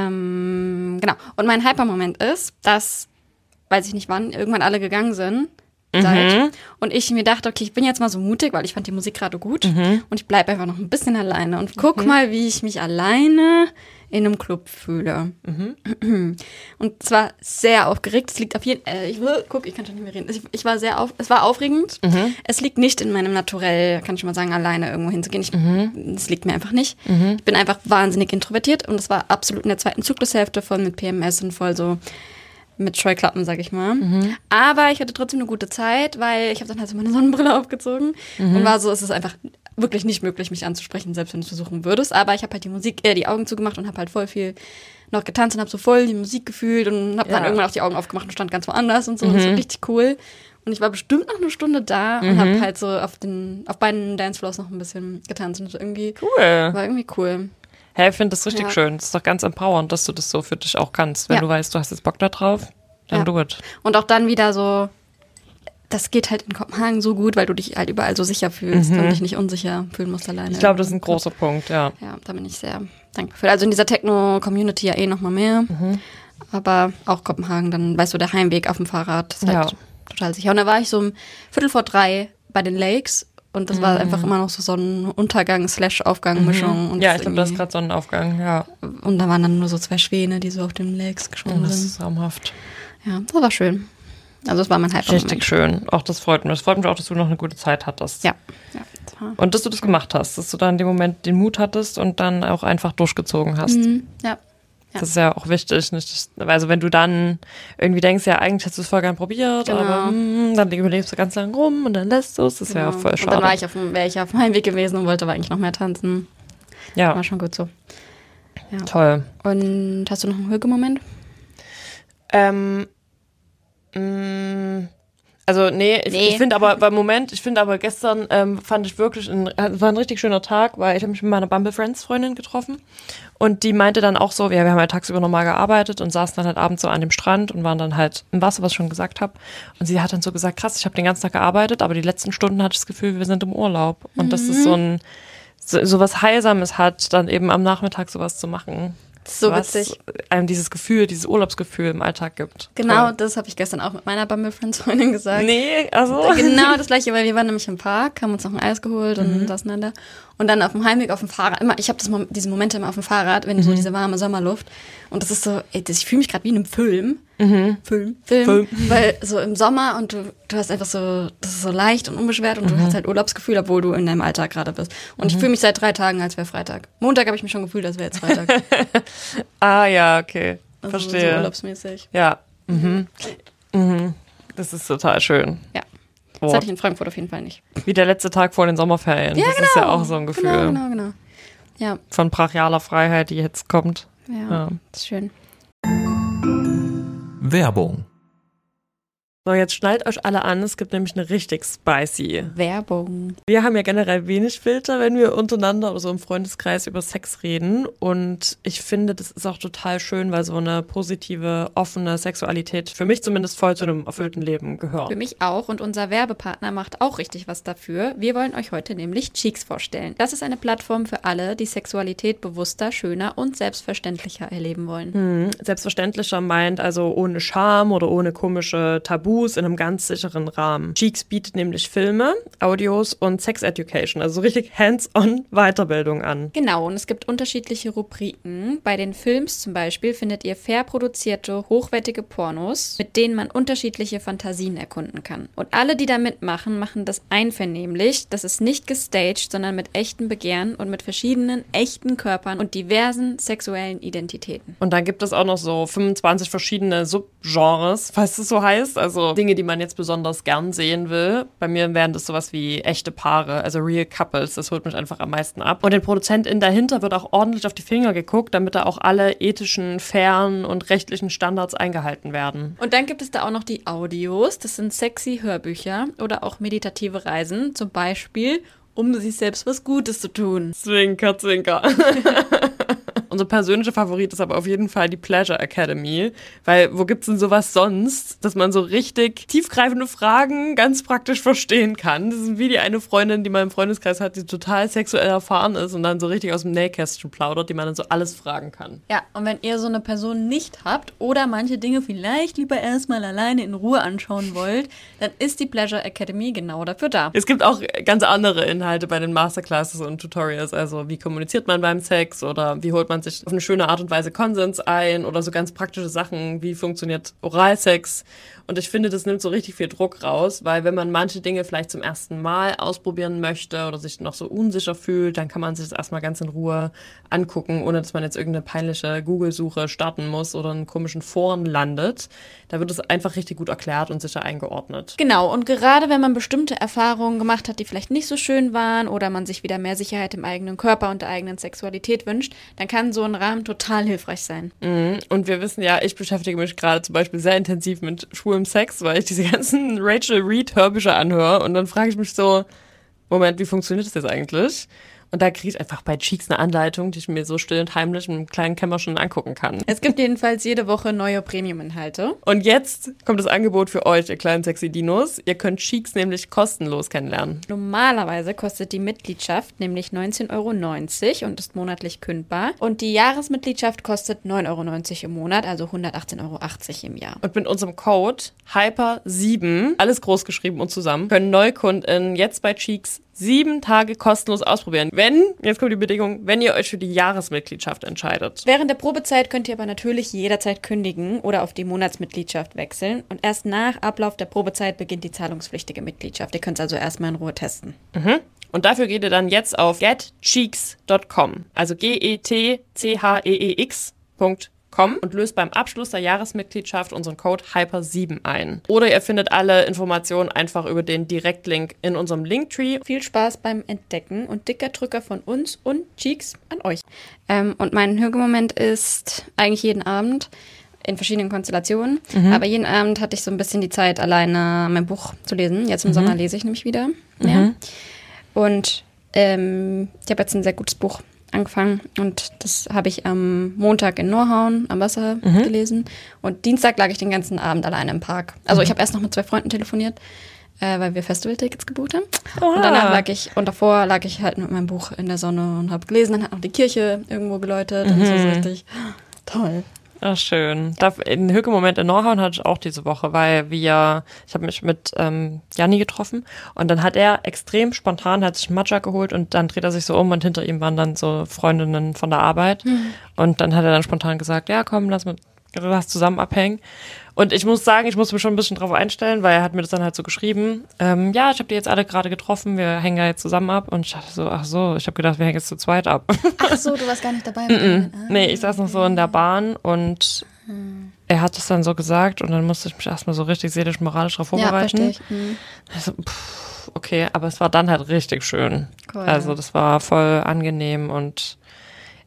Ähm, genau. Und mein Hyper-Moment ist, dass, weiß ich nicht wann, irgendwann alle gegangen sind. Mhm. Und ich mir dachte, okay, ich bin jetzt mal so mutig, weil ich fand die Musik gerade gut mhm. und ich bleibe einfach noch ein bisschen alleine und guck mhm. mal, wie ich mich alleine in einem Club fühle. Mhm. Und zwar sehr aufgeregt. Es liegt auf jeden äh, ich will, guck, ich kann schon nicht mehr reden. Ich, ich war sehr auf, es war aufregend. Mhm. Es liegt nicht in meinem Naturell, kann ich mal sagen, alleine irgendwo hinzugehen. Ich, mhm. Es liegt mir einfach nicht. Mhm. Ich bin einfach wahnsinnig introvertiert und es war absolut in der zweiten Zyklushälfte voll mit P M S und voll so mit Scheuklappen, sag ich mal. Mhm. Aber ich hatte trotzdem eine gute Zeit, weil ich habe dann halt so meine Sonnenbrille aufgezogen mhm. und war so, es ist einfach wirklich nicht möglich, mich anzusprechen, selbst wenn du es versuchen würdest. Aber ich habe halt die Musik, äh, die Augen zugemacht und habe halt voll viel noch getanzt und habe so voll die Musik gefühlt und habe ja. dann irgendwann auch die Augen aufgemacht und stand ganz woanders und so. Mhm. Das war richtig cool. Und ich war bestimmt noch eine Stunde da mhm. und habe halt so auf den auf beiden Dancefloors noch ein bisschen getanzt und irgendwie cool. War irgendwie cool. Hey, ich finde das richtig ja. schön. Das ist doch ganz empowernd, dass du das so für dich auch kannst. Wenn ja. du weißt, du hast jetzt Bock da drauf, dann ja. do it. Und auch dann wieder so, das geht halt in Kopenhagen so gut, weil du dich halt überall so sicher fühlst mhm. und dich nicht unsicher fühlen musst alleine. Ich glaube, das ist ein großer Punkt, ja. Ja, da bin ich sehr dankbar für. Also in dieser Techno-Community ja eh noch mal mehr. Mhm. Aber auch Kopenhagen, dann weißt du, der Heimweg auf dem Fahrrad, das ist halt ja. total sicher. Und da war ich so um Viertel vor drei bei den Lakes. Und das mhm. war einfach immer noch so Sonnenuntergang slash Aufgang-Mischung. Mhm. Ja, ich glaube, das ist gerade Sonnenaufgang, ja. Und da waren dann nur so zwei Schwäne, die so auf den Lakes geschwommen oh, sind. Das ist traumhaft. Ja, das war schön. Also das war mein Hyper-Moment. Richtig schön. Auch das freut mich. Das freut mich auch, dass du noch eine gute Zeit hattest. Ja. ja das war und dass du das gemacht hast. Dass du dann in dem Moment den Mut hattest und dann auch einfach durchgezogen hast. Mhm. Ja. Das ist ja auch wichtig. Nicht? Also wenn du dann irgendwie denkst, ja, eigentlich hättest du es voll gern probiert, genau. aber mh, dann überlebst du ganz lang rum und dann lässt du es. Das genau. wäre voll schade. Und dann war ich auf dem, wäre ich auf dem Heimweg gewesen und wollte aber eigentlich noch mehr tanzen. Ja. War schon gut so. Ja. Toll. Und hast du noch einen Höhemoment? Ähm, mh, also nee, ich, nee. ich finde aber beim Moment, ich finde aber gestern ähm, fand ich wirklich, ein, war ein richtig schöner Tag, weil ich habe mich mit meiner Bumble Friends Freundin getroffen und die meinte dann auch so, ja, wir haben ja tagsüber normal gearbeitet und saßen dann halt abends so an dem Strand und waren dann halt im Wasser, was ich schon gesagt habe. Und sie hat dann so gesagt, krass, ich habe den ganzen Tag gearbeitet, aber die letzten Stunden hatte ich das Gefühl, wir sind im Urlaub. Und mhm. dass es so ein so, so was Heilsames hat, dann eben am Nachmittag sowas zu machen. So was witzig. Einem dieses Gefühl, dieses Urlaubsgefühl im Alltag gibt. Genau, Toll. Das habe ich gestern auch mit meiner Bumble Friends Freundin gesagt. Nee, also. Genau das gleiche, weil wir waren nämlich im Park, haben uns noch ein Eis geholt und mhm. saßen dann da. Und dann auf dem Heimweg auf dem Fahrrad, immer, ich habe das diese Momente immer auf dem Fahrrad, wenn mhm. so diese warme Sommerluft. Und das ist so, ey, das, ich fühle mich gerade wie in einem Film. Mhm. Film. Film. Film. Weil so im Sommer und du, du hast einfach so, das ist so leicht und unbeschwert und mhm. du hast halt Urlaubsgefühl, obwohl du in deinem Alltag gerade bist. Und mhm. ich fühle mich seit drei Tagen, als wäre Freitag. Montag habe ich mich schon gefühlt, als wäre jetzt Freitag. Ah ja, okay. Also Verstehe. So urlaubsmäßig. Ja. Mhm. Mhm. Das ist total schön. Ja. Das hatte ich in Frankfurt auf jeden Fall nicht. Wie der letzte Tag vor den Sommerferien. Ja, das genau. ist ja auch so ein Gefühl. Genau, genau, genau. Ja. Von brachialer Freiheit, die jetzt kommt. Ja, ja. Das ist schön. Werbung So, jetzt schnallt euch alle an, es gibt nämlich eine richtig spicy Werbung. Wir haben ja generell wenig Filter, wenn wir untereinander oder so im Freundeskreis über Sex reden. Und ich finde, das ist auch total schön, weil so eine positive, offene Sexualität für mich zumindest voll zu einem erfüllten Leben gehört. Für mich auch. Und unser Werbepartner macht auch richtig was dafür. Wir wollen euch heute nämlich Cheeks vorstellen. Das ist eine Plattform für alle, die Sexualität bewusster, schöner und selbstverständlicher erleben wollen. Hm, selbstverständlicher meint also ohne Scham oder ohne komische Tabus in einem ganz sicheren Rahmen. Cheeks bietet nämlich Filme, Audios und Sex Education, also so richtig hands-on Weiterbildung an. Genau, und es gibt unterschiedliche Rubriken. Bei den Films zum Beispiel findet ihr fair produzierte, hochwertige Pornos, mit denen man unterschiedliche Fantasien erkunden kann. Und alle, die da mitmachen, machen das einvernehmlich. Das ist nicht gestaged, sondern mit echtem Begehren und mit verschiedenen echten Körpern und diversen sexuellen Identitäten. Und dann gibt es auch noch so fünfundzwanzig verschiedene Subgenres, falls es so heißt, also Dinge, die man jetzt besonders gern sehen will. Bei mir wären das sowas wie echte Paare, also real couples. Das holt mich einfach am meisten ab. Und den ProduzentInnen dahinter wird auch ordentlich auf die Finger geguckt, damit da auch alle ethischen, fairen und rechtlichen Standards eingehalten werden. Und dann gibt es da auch noch die Audios. Das sind sexy Hörbücher oder auch meditative Reisen. Zum Beispiel, um sich selbst was Gutes zu tun. Zwinker, zwinker. Unser persönlicher Favorit ist aber auf jeden Fall die Pleasure Academy, weil wo gibt's denn sowas sonst, dass man so richtig tiefgreifende Fragen ganz praktisch verstehen kann? Das ist wie die eine Freundin, die man im Freundeskreis hat, die total sexuell erfahren ist und dann so richtig aus dem Nähkästchen plaudert, die man dann so alles fragen kann. Ja, und wenn ihr so eine Person nicht habt oder manche Dinge vielleicht lieber erstmal alleine in Ruhe anschauen wollt, dann ist die Pleasure Academy genau dafür da. Es gibt auch ganz andere Inhalte bei den Masterclasses und Tutorials, also wie kommuniziert man beim Sex oder wie holt man sich auf eine schöne Art und Weise Konsens ein oder so ganz praktische Sachen, wie funktioniert Oralsex. Und ich finde, das nimmt so richtig viel Druck raus, weil wenn man manche Dinge vielleicht zum ersten Mal ausprobieren möchte oder sich noch so unsicher fühlt, dann kann man sich das erstmal ganz in Ruhe angucken, ohne dass man jetzt irgendeine peinliche Google-Suche starten muss oder in komischen Foren landet. Da wird es einfach richtig gut erklärt und sicher eingeordnet. Genau, und gerade wenn man bestimmte Erfahrungen gemacht hat, die vielleicht nicht so schön waren oder man sich wieder mehr Sicherheit im eigenen Körper und der eigenen Sexualität wünscht, dann kann so ein Rahmen total hilfreich sein. Mhm. Und wir wissen ja, ich beschäftige mich gerade zum Beispiel sehr intensiv mit schwulem Sex, weil ich diese ganzen Rachel Reed Hörbücher anhöre und dann frage ich mich so, Moment, wie funktioniert das jetzt eigentlich? Und da kriege ich einfach bei Cheeks eine Anleitung, die ich mir so still und heimlich in einem kleinen Kämmerchen angucken kann. Es gibt jedenfalls jede Woche neue Premium-Inhalte. Und jetzt kommt das Angebot für euch, ihr kleinen sexy Dinos. Ihr könnt Cheeks nämlich kostenlos kennenlernen. Normalerweise kostet die Mitgliedschaft nämlich neunzehn Euro neunzig und ist monatlich kündbar. Und die Jahresmitgliedschaft kostet neun Euro neunzig im Monat, also hundertachtzehn Euro achtzig im Jahr. Und mit unserem Code Hyper sieben, alles groß geschrieben und zusammen, können NeukundInnen jetzt bei Cheeks sieben Tage kostenlos ausprobieren. Wenn, jetzt kommt die Bedingung, wenn ihr euch für die Jahresmitgliedschaft entscheidet. Während der Probezeit könnt ihr aber natürlich jederzeit kündigen oder auf die Monatsmitgliedschaft wechseln. Und erst nach Ablauf der Probezeit beginnt die zahlungspflichtige Mitgliedschaft. Ihr könnt es also erstmal in Ruhe testen. Mhm. Und dafür geht ihr dann jetzt auf get cheeks dot com, also G E T C H E E X Punkt com und löst beim Abschluss der Jahresmitgliedschaft unseren Code Hyper sieben ein. Oder ihr findet alle Informationen einfach über den Direktlink in unserem Linktree. Viel Spaß beim Entdecken und dicker Drücker von uns und Cheeks an euch. Ähm, und mein Hörgemoment ist eigentlich jeden Abend in verschiedenen Konstellationen. Mhm. Aber jeden Abend hatte ich so ein bisschen die Zeit, alleine mein Buch zu lesen. Jetzt im mhm. Sommer lese ich nämlich wieder mehr. Mhm. Und ähm, ich habe jetzt ein sehr gutes Buch angefangen und das habe ich am Montag in Norhauen am Wasser mhm. gelesen und Dienstag lag ich den ganzen Abend alleine im Park. Also mhm. ich habe erst noch mit zwei Freunden telefoniert, äh, weil wir Festival-Tickets gebucht haben. Oha. Und danach lag ich, und davor lag ich halt mit meinem Buch in der Sonne und habe gelesen, dann hat noch die Kirche irgendwo geläutet mhm. und so, so richtig toll. Ach, schön. Den Höhemoment in Norhauen hatte ich auch diese Woche, weil wir, ich habe mich mit ähm, Janni getroffen und dann hat er extrem spontan, hat sich einen Matcha geholt und dann dreht er sich so um und hinter ihm waren dann so Freundinnen von der Arbeit mhm. und dann hat er dann spontan gesagt, ja komm, lass, mit, lass zusammen abhängen. Und ich muss sagen, ich muss mich schon ein bisschen drauf einstellen, weil er hat mir das dann halt so geschrieben, ähm, ja, ich habe die jetzt alle gerade getroffen, wir hängen ja jetzt zusammen ab. Und ich dachte so, ach so, ich habe gedacht, wir hängen jetzt zu zweit ab. Ach so, du warst gar nicht dabei? Mit mm-mm. ah, nee, ich saß noch so in der Bahn und hm. er hat es dann so gesagt und dann musste ich mich erstmal so richtig seelisch-moralisch drauf vorbereiten. Ja, verstehe ich. Hm. Also, pff, okay, aber es war dann halt richtig schön. Cool. Also das war voll angenehm und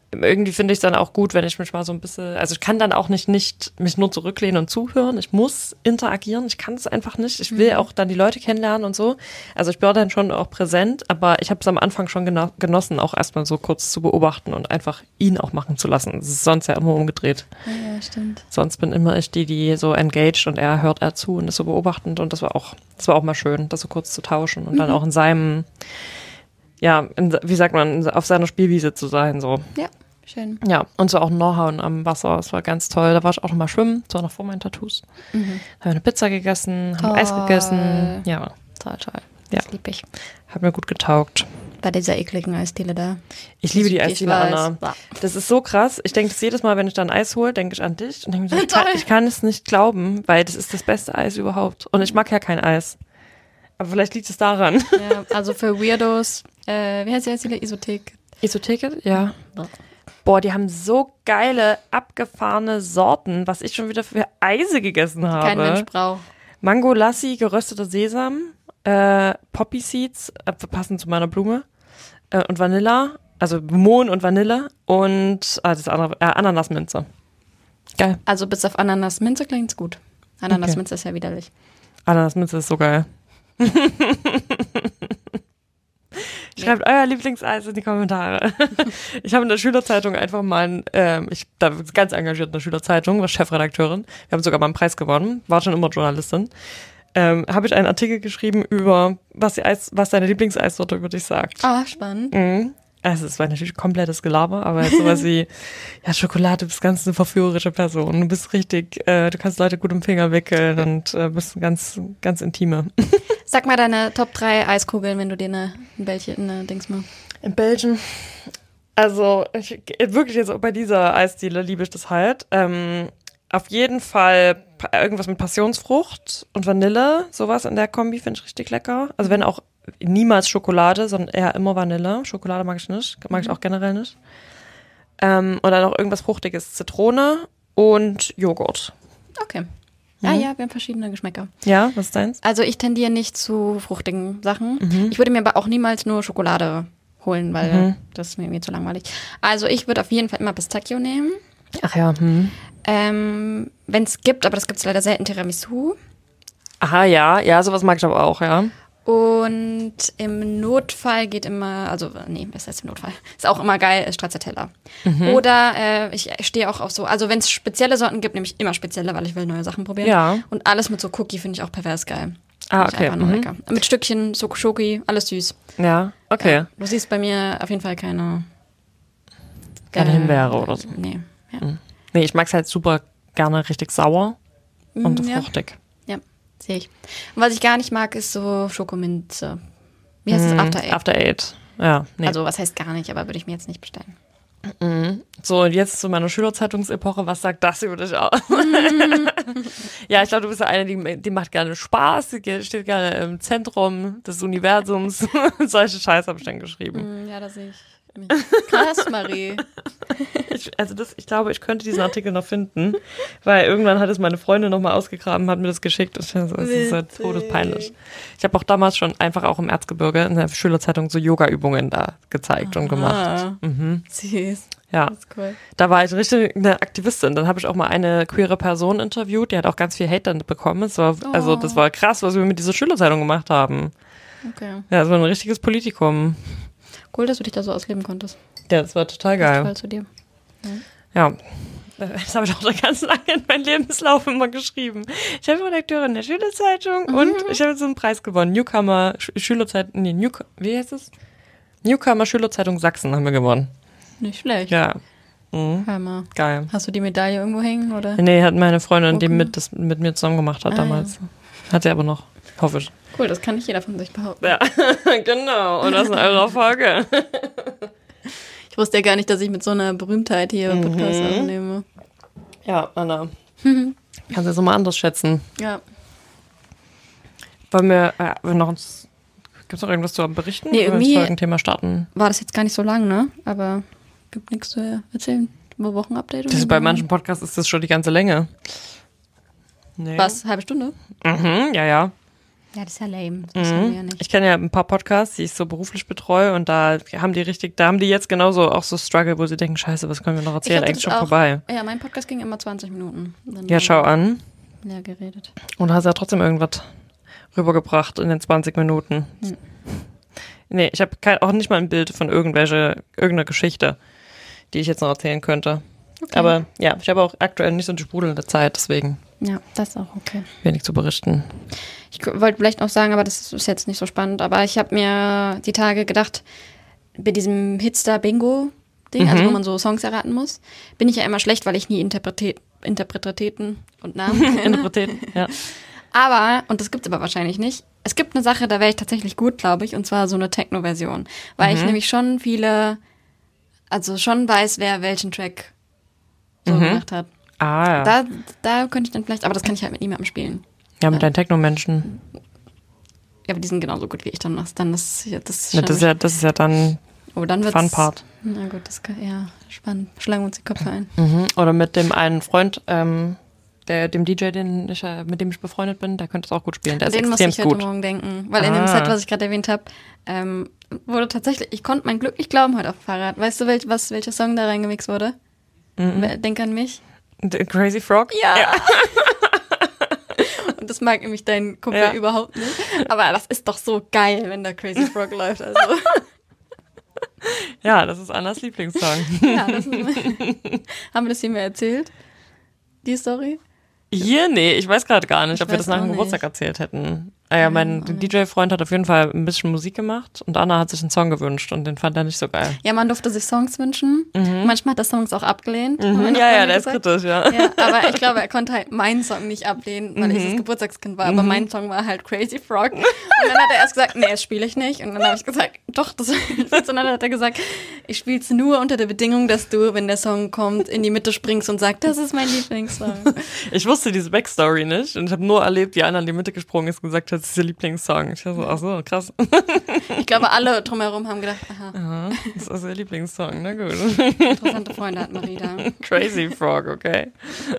irgendwie finde ich es dann auch gut, wenn ich mich mal so ein bisschen, also ich kann dann auch nicht, nicht mich nur zurücklehnen und zuhören. Ich muss interagieren, ich kann es einfach nicht. Ich will mhm. auch dann die Leute kennenlernen und so. Also ich bin dann schon auch präsent, aber ich habe es am Anfang schon geno- genossen, auch erstmal so kurz zu beobachten und einfach ihn auch machen zu lassen. Das ist sonst ja immer umgedreht. Ja, stimmt. Sonst bin immer ich die, die so engaged und er hört er zu und ist so beobachtend und das war auch, das war auch mal schön, das so kurz zu tauschen und mhm. dann auch in seinem ja, in, wie sagt man, auf seiner Spielwiese zu sein, so. Ja, schön. Ja, und so auch Norhauen am Wasser, das war ganz toll. Da war ich auch noch mal schwimmen, das war noch vor meinen Tattoos. Mhm. Haben eine Pizza gegessen, haben Eis gegessen. Ja, toll, toll. Ja. Das lieb ich. Hat mir gut getaugt. Bei dieser ekligen Eisdiele da. Ich liebe die Eisdiele, Anna. Das ist so krass. Ich denke das jedes Mal, wenn ich dann Eis hole, denke ich an dich. Und denke mir, ich, kann, ich kann es nicht glauben, weil das ist das beste Eis überhaupt. Und ich mag ja kein Eis. Aber vielleicht liegt es daran. Ja, also für Weirdos, äh, wie heißt die Eisdiele? Isothek. Isotheke? Ja. Boah, die haben so geile, abgefahrene Sorten, was ich schon wieder für Eise gegessen habe. Kein Mensch braucht. Mango Lassi, gerösteter Sesam, äh, Poppy Seeds, äh, passend zu meiner Blume, äh, und Vanilla, also Mohn und Vanille und ah, das andere, äh, Ananasminze. Geil. Also bis auf Ananasminze klingt's gut. Ananasminze okay. ist ja widerlich. Ananasminze ist so geil. Schreibt euer Lieblingseis in die Kommentare. Ich habe in der Schülerzeitung einfach mal, ein, ähm, ich da ganz engagiert in der Schülerzeitung, war Chefredakteurin. Wir haben sogar mal einen Preis gewonnen, war schon immer Journalistin. Ähm, habe ich einen Artikel geschrieben über, was, die Eis, was deine Lieblingseissorte über dich sagt. Ah, spannend. Mhm. Also es war natürlich komplettes Gelaber, aber jetzt sowas wie, ja, Schokolade, du bist ganz eine verführerische Person. Du bist richtig, äh, du kannst Leute gut im Finger wickeln und äh, bist ganz, ganz intime. Sag mal deine Top drei Eiskugeln, wenn du dir eine, ein Bällchen, eine Dings mal. In Belgien. Also ich, wirklich jetzt auch bei dieser Eisdiele liebe ich das halt. Ähm, auf jeden Fall irgendwas mit Passionsfrucht und Vanille, sowas in der Kombi finde ich richtig lecker. Also wenn auch niemals Schokolade, sondern eher immer Vanille. Schokolade mag ich nicht, mag ich auch generell nicht. Ähm, und dann noch irgendwas Fruchtiges, Zitrone und Joghurt. Okay. Ja, mhm. ja, wir haben verschiedene Geschmäcker. Ja, was ist deins? Also ich tendiere nicht zu fruchtigen Sachen. Mhm. Ich würde mir aber auch niemals nur Schokolade holen, weil mhm. das ist mir irgendwie zu langweilig. Also ich würde auf jeden Fall immer Pistachio nehmen. Ach ja. Mhm. Ähm, wenn es gibt, aber das gibt es leider selten, Tiramisu. Aha, ja, ja, sowas mag ich aber auch, ja. Und im Notfall geht immer, also nee, was heißt im Notfall? Ist auch immer geil, Stracciatella. Mhm. Oder äh, ich stehe auch auf so, also wenn es spezielle Sorten gibt, nehme ich immer spezielle, weil ich will neue Sachen probieren. Ja. Und alles mit so Cookie finde ich auch pervers geil. Ah, okay. Einfach nur mhm. lecker. Mit Stückchen, so Schoki, alles süß. Ja, okay. Ja, du siehst bei mir auf jeden Fall keine... Keine äh, Himbeere oder so. Nee. Ja. Mhm. Nee, ich mag es halt super gerne richtig sauer und ja. fruchtig. Sehe ich. Und was ich gar nicht mag, ist so Schokominze. Wie heißt das? After Eight. After Eight, ja. Nee. Also was heißt gar nicht, aber würde ich mir jetzt nicht bestellen. Mhm. So, und jetzt zu meiner Schülerzeitungsepoche. Was sagt das über dich aus? Mhm. Ja, ich glaube, du bist ja eine, die, die macht gerne Spaß, die steht gerne im Zentrum des Universums. Solche Scheiße habe ich dann geschrieben. Ja, das sehe ich. Krass, Marie. Ich, also das, ich glaube, ich könnte diesen Artikel noch finden, weil irgendwann hat es meine Freundin nochmal ausgegraben, hat mir das geschickt. Und das ist halt todespeinlich. Ich habe auch damals schon einfach auch im Erzgebirge in der Schülerzeitung so Yoga-Übungen da gezeigt Aha. und gemacht. Mhm. Süß. Ja, das ist cool. Da war ich richtig eine Aktivistin. Dann habe ich auch mal eine queere Person interviewt, die hat auch ganz viel Hate dann bekommen. Es war, oh. Also das war krass, was wir mit dieser Schülerzeitung gemacht haben. Okay. Ja, es war ein richtiges Politikum. Cool, dass du dich da so ausleben konntest. Ja, das war total geil. Toll zu dir. Ja. ja. Das habe ich auch so ganz lange in meinem Lebenslauf immer geschrieben. Chefredakteurin der Schülerzeitung mhm. und ich habe jetzt so einen Preis gewonnen. Newcomer Sch- Schülerzeitung, nee, New, wie heißt es? Newcomer Schülerzeitung Sachsen haben wir gewonnen. Nicht schlecht. Ja. Mhm. Hör mal. Geil. Hast du die Medaille irgendwo hängen, oder? Nee, hat meine Freundin, okay. die mit, das mit mir zusammen gemacht hat ah, damals. Ja. Hat sie aber noch. Hoffe ich. Cool, das kann nicht jeder von sich behaupten. Ja, genau. Und das in eurer Folge. Ich wusste ja gar nicht, dass ich mit so einer Berühmtheit hier mhm. Podcast aufnehme. Ja, Anna. Mhm. Kannst du so mal anders schätzen. Ja. Wollen wir, äh, wir noch uns, gibt es noch irgendwas zu berichten? Nee, irgendwie wir das Thema starten? War das jetzt gar nicht so lang, ne? Aber gibt nichts zu erzählen. Über Wochenupdate oder das ist, bei manchen Podcasts ist das schon die ganze Länge. Nee. Was? Halbe Stunde? Mhm, ja, ja. Ja, das ist ja lame. Das mhm. ja nicht. Ich kenne ja ein paar Podcasts, die ich so beruflich betreue und da haben die richtig, da haben die jetzt genauso auch so Struggle, wo sie denken, scheiße, was können wir noch erzählen? Eigentlich schon auch, vorbei. Ja, mein Podcast ging immer zwanzig Minuten. Ja, schau an. Ja, geredet. Und hast ja trotzdem irgendwas rübergebracht in den zwanzig Minuten. Hm. Nee, ich habe auch nicht mal ein Bild von irgendwelche, irgendeiner Geschichte, die ich jetzt noch erzählen könnte. Okay. Aber ja, ich habe auch aktuell nicht so eine sprudelnde Zeit, deswegen. Ja, das ist auch okay. Wenig zu berichten. Ich wollte vielleicht noch sagen, aber das ist jetzt nicht so spannend, aber ich habe mir die Tage gedacht, bei diesem Hitstar-Bingo-Ding, mhm. also wo man so Songs erraten muss, bin ich ja immer schlecht, weil ich nie Interpret- Interpreteten und Namen kenne. Interpreten, ja. Aber, und das gibt es aber wahrscheinlich nicht, es gibt eine Sache, da wäre ich tatsächlich gut, glaube ich, und zwar so eine Techno-Version. Weil mhm. ich nämlich schon viele, also schon weiß, wer welchen Track so mhm. gemacht hat. Ah, ja. Da, da könnte ich dann vielleicht, aber das kann ich halt mit niemandem spielen. Ja, mit ja. deinen Techno-Menschen. Ja, aber die sind genauso gut wie ich dann. Das, dann das, das, ist ja, das, ist ja, das ist ja dann, oh, dann Fun-Part. Na gut, das kann, ja, spannend. Schlagen wir uns die Köpfe ein. Mhm. Oder mit dem einen Freund, ähm, der, dem D J, den ich, mit dem ich befreundet bin, der könnte es auch gut spielen. Der den ist extrem gut. Den muss ich heute Morgen denken. Weil ah. in dem Set, was ich gerade erwähnt habe, ähm, wurde tatsächlich, ich konnte mein Glück nicht glauben heute auf dem Fahrrad. Weißt du, welch, was, welcher Song da reingemixt wurde? Mhm. Denk an mich. The Crazy Frog? Ja. ja. Und das mag nämlich dein Kumpel ja. überhaupt nicht. Aber das ist doch so geil, wenn da Crazy Frog läuft. Also. Ja, das ist Annas Lieblingssong. Ja, das ist haben wir das hier mal erzählt? Die Story? Hier? Nee, ich weiß gerade gar nicht, ich ob wir das nach dem Geburtstag erzählt hätten. Ah ja, mein D J-Freund hat auf jeden Fall ein bisschen Musik gemacht und Anna hat sich einen Song gewünscht und den fand er nicht so geil. Ja, man durfte sich Songs wünschen. Mhm. Manchmal hat er Songs auch abgelehnt. Mhm. Ja, ja, der ist kritisch, ja. ja. Aber ich glaube, er konnte halt meinen Song nicht ablehnen, weil mhm. ich das Geburtstagskind war. Aber mhm. mein Song war halt Crazy Frog. Und dann hat er erst gesagt, nee, das spiele ich nicht. Und dann habe ich gesagt, doch, das willst. Und dann hat er gesagt, ich spiele es nur unter der Bedingung, dass du, wenn der Song kommt, in die Mitte springst und sagst, das ist mein Lieblingssong. Ich wusste diese Backstory nicht und ich habe nur erlebt, wie einer in die Mitte gesprungen ist und gesagt hat, das ist ihr Lieblingssong. Ich war so, ach so, krass. Ich glaube, alle drumherum haben gedacht, aha. aha das ist ihr Lieblingssong, na gut. Interessante Freunde hat Marida. Crazy Frog, okay.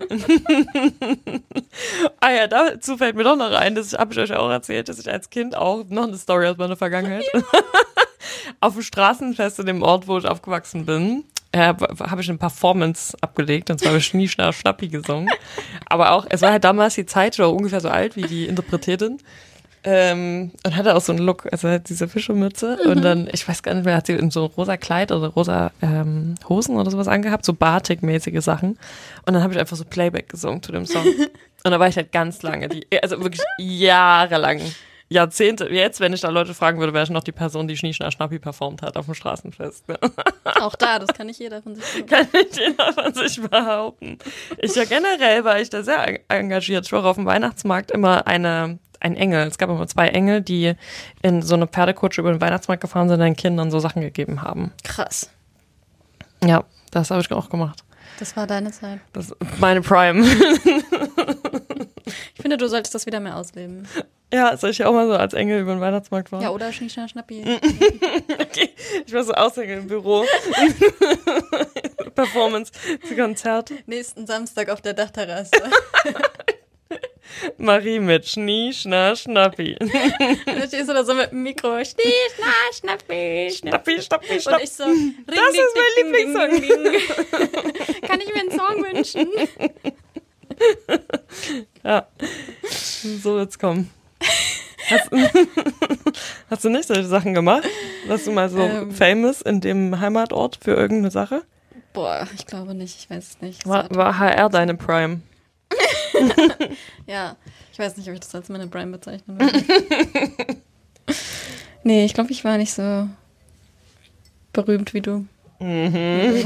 Ah ja, dazu fällt mir doch noch ein, das habe ich euch auch erzählt, dass ich als Kind auch, noch eine Story aus meiner Vergangenheit, ja. auf dem Straßenfest in dem Ort, wo ich aufgewachsen bin, äh, habe ich eine Performance abgelegt, und zwar habe ich Schnie, Schna, Schnappi gesungen. Aber auch, es war halt damals die Zeit, ich war ungefähr so alt wie die Interpretin. Ähm, und hatte auch so einen Look, also halt diese Fischemütze mhm. und dann, ich weiß gar nicht mehr, hat sie in so rosa Kleid oder rosa ähm, Hosen oder sowas angehabt, so Batik-mäßige Sachen und dann habe ich einfach so Playback gesungen zu dem Song und da war ich halt ganz lange, die, also wirklich jahrelang, Jahrzehnte, jetzt, wenn ich da Leute fragen würde, wäre ich noch die Person, die Schnie, Schna, Schnappi performt hat auf dem Straßenfest. Auch da, das kann nicht jeder von sich behaupten. Kann nicht jeder von sich behaupten. Ich ja generell war ich da sehr engagiert. Ich war auf dem Weihnachtsmarkt immer eine ein Engel. Es gab immer zwei Engel, die in so eine Pferdekutsche über den Weihnachtsmarkt gefahren sind und den Kindern so Sachen gegeben haben. Krass. Ja, das habe ich auch gemacht. Das war deine Zeit. Das ist meine Prime. Ich finde, du solltest das wieder mehr ausleben. Ja, soll ich auch mal so als Engel über den Weihnachtsmarkt fahren? Ja, oder Schnie, Schna, Schnappi. Okay, ich war so Aushänge im Büro. Performance zu Konzert. Nächsten Samstag auf der Dachterrasse. Marie mit Schnie, Schna, Schnappi. Und dann stehst du da so mit dem Mikro. Schnie, Schna, Schnappi. Schnappi, Schnappi, Schnappi. Und ich so, ring, das ding, ist mein ding, Lieblingssong. Ding, ding. Kann ich mir einen Song wünschen? Ja, so wird's kommen. Hast, hast du nicht solche Sachen gemacht? Warst du mal so ähm, famous in dem Heimatort für irgendeine Sache? Boah, ich glaube nicht, ich weiß es nicht. War, war H R deine Prime? Ja, ich weiß nicht, ob ich das als meine Prime bezeichnen würde. Nee, ich glaube, ich war nicht so berühmt wie du. Mhm.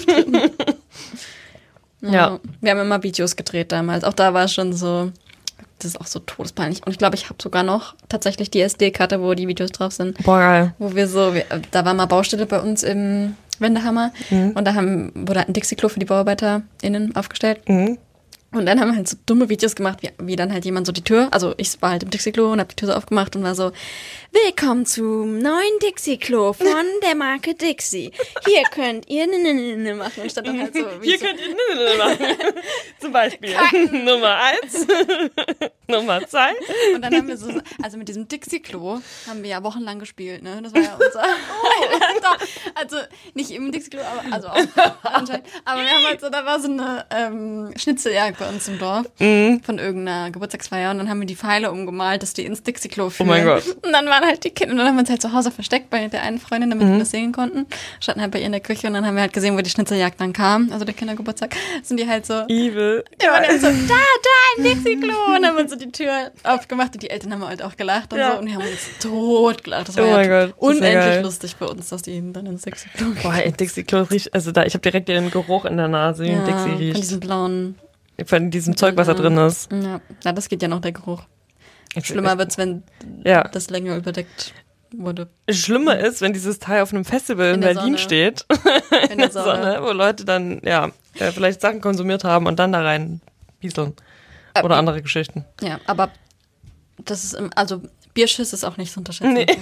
Ja. Ja. Wir haben immer Videos gedreht damals. Auch da war es schon so, das ist auch so todespeinlich. Und ich glaube, ich habe sogar noch tatsächlich die S D-Karte, wo die Videos drauf sind. Boah, geil. Wo wir so, wir, da war mal Baustelle bei uns im Wendehammer. Mhm. Und da haben, wurde ein Dixie-Klo für die BauarbeiterInnen aufgestellt. Mhm. Und dann haben wir halt so dumme Videos gemacht, wie, wie dann halt jemand so die Tür, also ich war halt im Dixie-Klo und hab die Tür so aufgemacht und war so, willkommen zum neuen Dixie-Klo von der Marke Dixie. Hier könnt ihr ne machen. Und stand dann halt so, wie Hier so könnt ihr ne machen. Zum Beispiel Kacken. Nummer eins. Nummer zwei. Und dann haben wir so, also mit diesem Dixie-Klo haben wir ja wochenlang gespielt, ne? Das war ja unser. Oh. Also nicht im Dixie-Klo, aber also auch anscheinend. Aber wir haben halt so, da war so eine ähm, Schnitzeljagd bei uns im Dorf mhm. von irgendeiner Geburtstagsfeier und dann haben wir die Pfeile umgemalt, dass die ins Dixie-Klo führen. Oh mein Gott. Und dann waren halt die Kinder, und dann haben wir uns halt zu Hause versteckt bei der einen Freundin, damit mhm. wir das sehen konnten. Standen halt bei ihr in der Küche und dann haben wir halt gesehen, wo die Schnitzeljagd dann kam, also der Kindergeburtstag, sind die halt so. Evil. Ja, und dann so, da, da, ein Dixie-Klo. Und dann haben wir so die Tür aufgemacht und die Eltern haben halt auch gelacht und ja. so. Und wir haben uns tot gelacht. Das war oh ja Gott, unendlich ja lustig für uns, dass die ihn dann ins Dixie-Klo gehen. Boah, ein Dixie-Klo riecht, also da, ich habe direkt den Geruch in der Nase, wie ja, ein Dixie riecht. Von diesem blauen. Von diesem Zeug, was da drin ist. Ja, ja, das geht ja noch, der Geruch. Schlimmer wird es, wenn ja. das länger überdeckt wurde. Schlimmer mhm. ist, wenn dieses Teil auf einem Festival in, in Berlin Sonne. steht. In der Sonne. Sonne. Wo Leute dann, ja, vielleicht Sachen konsumiert haben und dann da rein pieseln. Oder aber, andere Geschichten. Ja, aber das ist, im, also Bierschiss ist auch nicht zu unterschätzen. Nee.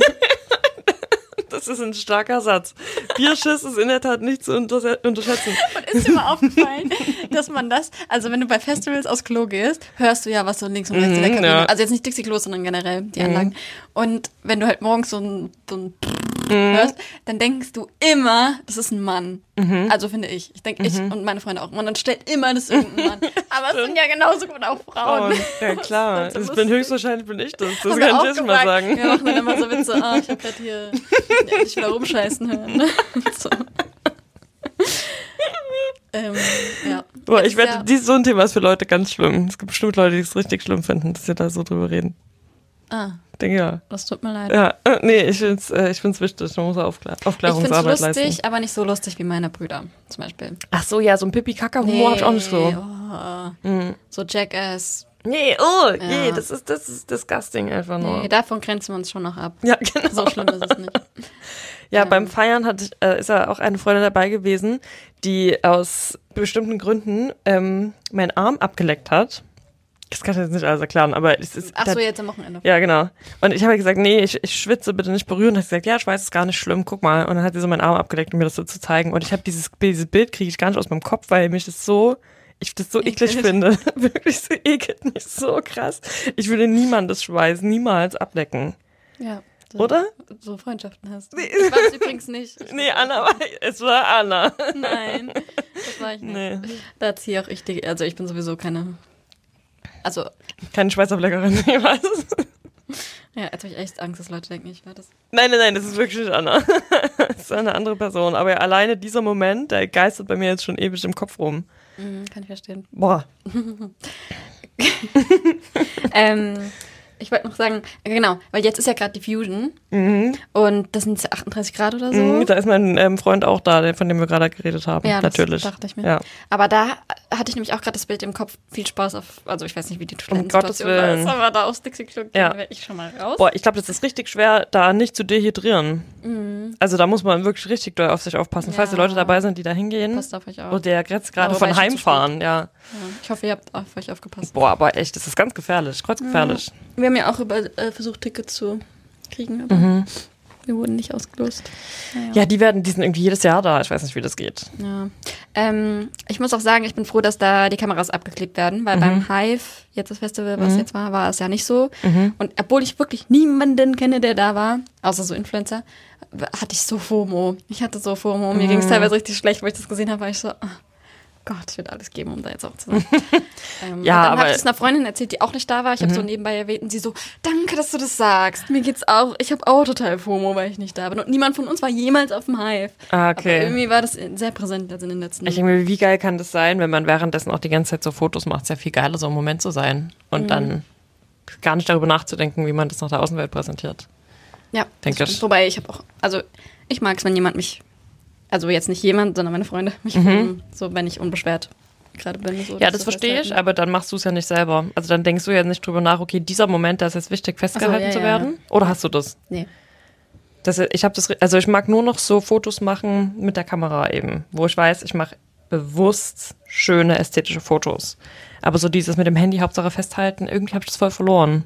Das ist ein starker Satz. Bierschiss ist in der Tat nicht zu unter- unterschätzen. Und ist dir mal aufgefallen, dass man das, also wenn du bei Festivals aufs Klo gehst, hörst du ja, was so links und rechts mhm, in der Kabine, ja. also jetzt nicht Dixie-Klo, sondern generell die Anlagen. Mhm. Und wenn du halt morgens so ein, so ein mhm. hörst, dann denkst du immer, das ist ein Mann. Mhm. Also finde ich. Ich denke, ich mhm. und meine Freunde auch. Und dann stellt immer, das ist irgendein Mann. Aber es sind ja genauso gut auch Frauen. Oh, ja klar. Ich bin höchstwahrscheinlich bin ich das. Das kann ich jetzt mal sagen. Wir machen dann immer so Witze, ah, ich habe gerade hier ja, dich wieder rumscheißen hören. So. ähm, ja. Boah, ich wette, ja. dies so ein Thema ist für Leute ganz schlimm. Es gibt bestimmt Leute, die es richtig schlimm finden, dass wir da so drüber reden. Ah. Ich denke, ja. Das tut mir leid. Ja, äh, nee, ich finde es äh, ich find's wichtig. Man muss Aufklär- Aufklärungsarbeit leisten. Ich finde es lustig, aber nicht so lustig wie meine Brüder, zum Beispiel. Ach so, ja, so ein Pipi-Kaka-Humor nee, hab ich auch nicht so. Oh, mhm. So Jackass. Nee, oh, ja. nee, das ist, das ist disgusting einfach nur. Nee, davon grenzen wir uns schon noch ab. Ja, genau. So schlimm ist es nicht. Ja, ähm. beim Feiern hat, äh, ist ja auch eine Freundin dabei gewesen, die aus bestimmten Gründen ähm, meinen Arm abgeleckt hat. Das kann ich jetzt nicht alles erklären, aber es ist... Ach so, da, jetzt am Wochenende. Ja, genau. Und ich habe gesagt, nee, ich, ich schwitze, bitte nicht berühren. Und hat gesagt, ja, ich weiß, es ist gar nicht schlimm, guck mal. Und dann hat sie so meinen Arm abgeleckt, um mir das so zu zeigen. Und ich habe dieses, dieses Bild, kriege ich gar nicht aus meinem Kopf, weil mich das so... Ich das so eklig finde. Wirklich, so ekelt mich so krass. Ich würde niemandes Schweiß niemals ablecken. Ja. So, oder? So Freundschaften hast. Nee. Ich weiß übrigens nicht. Ich nee, Anna war, es war Anna. Nein, das war ich nicht. Nee. Da ziehe auch ich die, also ich bin sowieso keine, also. Keine Schweißableckerin, ich weiß. Ja, jetzt habe ich echt Angst, dass Leute denken, ich war das. Nein, nein, nein, das ist wirklich nicht Anna. Das ist eine andere Person. Aber ja, alleine dieser Moment, der geistert bei mir jetzt schon ewig im Kopf rum. Mhm, kann ich verstehen. Boah. ähm, ich wollte noch sagen, genau, weil jetzt ist ja gerade die Fusion mhm. und das sind achtunddreißig Grad oder so. Mhm, da ist mein ähm, Freund auch da, von dem wir gerade geredet haben. Ja, natürlich. Das dachte ich mir. Ja. Aber da hatte ich nämlich auch gerade das Bild im Kopf, viel Spaß auf, also ich weiß nicht, wie die Toilettensituation um ist, aber da aufs Dixie-Klo gehen ja. werde ich schon mal raus. Boah, ich glaube, das ist richtig schwer, da nicht zu dehydrieren. Mhm. Also da muss man wirklich richtig doll auf sich aufpassen. Ja. Falls die Leute dabei sind, die da hingehen. Passt auf euch auf. Und der Gretz gerade von heimfahren, ja. ja. Ich hoffe, ihr habt auf euch aufgepasst. Boah, aber echt, das ist ganz gefährlich, kreuzgefährlich. Ja. Wir haben ja auch über, äh, versucht, Tickets zu kriegen, aber mhm. wir wurden nicht ausgelost. Naja. Ja, die werden, die sind irgendwie jedes Jahr da. Ich weiß nicht, wie das geht. Ja. Ähm, ich muss auch sagen, ich bin froh, dass da die Kameras abgeklebt werden, weil mhm. beim Hive, jetzt das Festival, was mhm. jetzt war, war es ja nicht so. Mhm. Und obwohl ich wirklich niemanden kenne, der da war, außer so Influencer, hatte ich so FOMO. Ich hatte so FOMO. Mir mhm. ging es teilweise richtig schlecht, wo ich das gesehen habe, war ich so, oh Gott, ich würde alles geben, um da jetzt auch zu sein. ähm, ja, und dann habe ich es einer Freundin erzählt, die auch nicht da war. Ich habe mhm. so nebenbei erwähnt und sie so, danke, dass du das sagst. Mir geht's auch, ich habe auch total FOMO, weil ich nicht da bin. Und niemand von uns war jemals auf dem Hive. Ah, okay. Aber irgendwie war das sehr präsent also in den letzten Jahren. Ich denke, wie geil kann das sein, wenn man währenddessen auch die ganze Zeit so Fotos macht? Es ist ja viel geiler, so im Moment zu sein. Und mhm. dann gar nicht darüber nachzudenken, wie man das nach der Außenwelt präsentiert. Ja, denke ich. Wobei ich habe auch, also ich mag es, wenn jemand mich, also jetzt nicht jemand, sondern meine Freunde, mich mhm. filmen, so wenn ich unbeschwert gerade bin. So, ja, das verstehe ich, aber dann machst du es ja nicht selber. Also dann denkst du ja nicht drüber nach, okay, dieser Moment, da ist jetzt wichtig, festgehalten so, ja, zu werden. Ja. Oder hast du das? Nee. Das, ich habe das, also ich mag nur noch so Fotos machen mit der Kamera eben, wo ich weiß, ich mache bewusst schöne ästhetische Fotos. Aber so dieses mit dem Handy Hauptsache festhalten, irgendwie habe ich das voll verloren.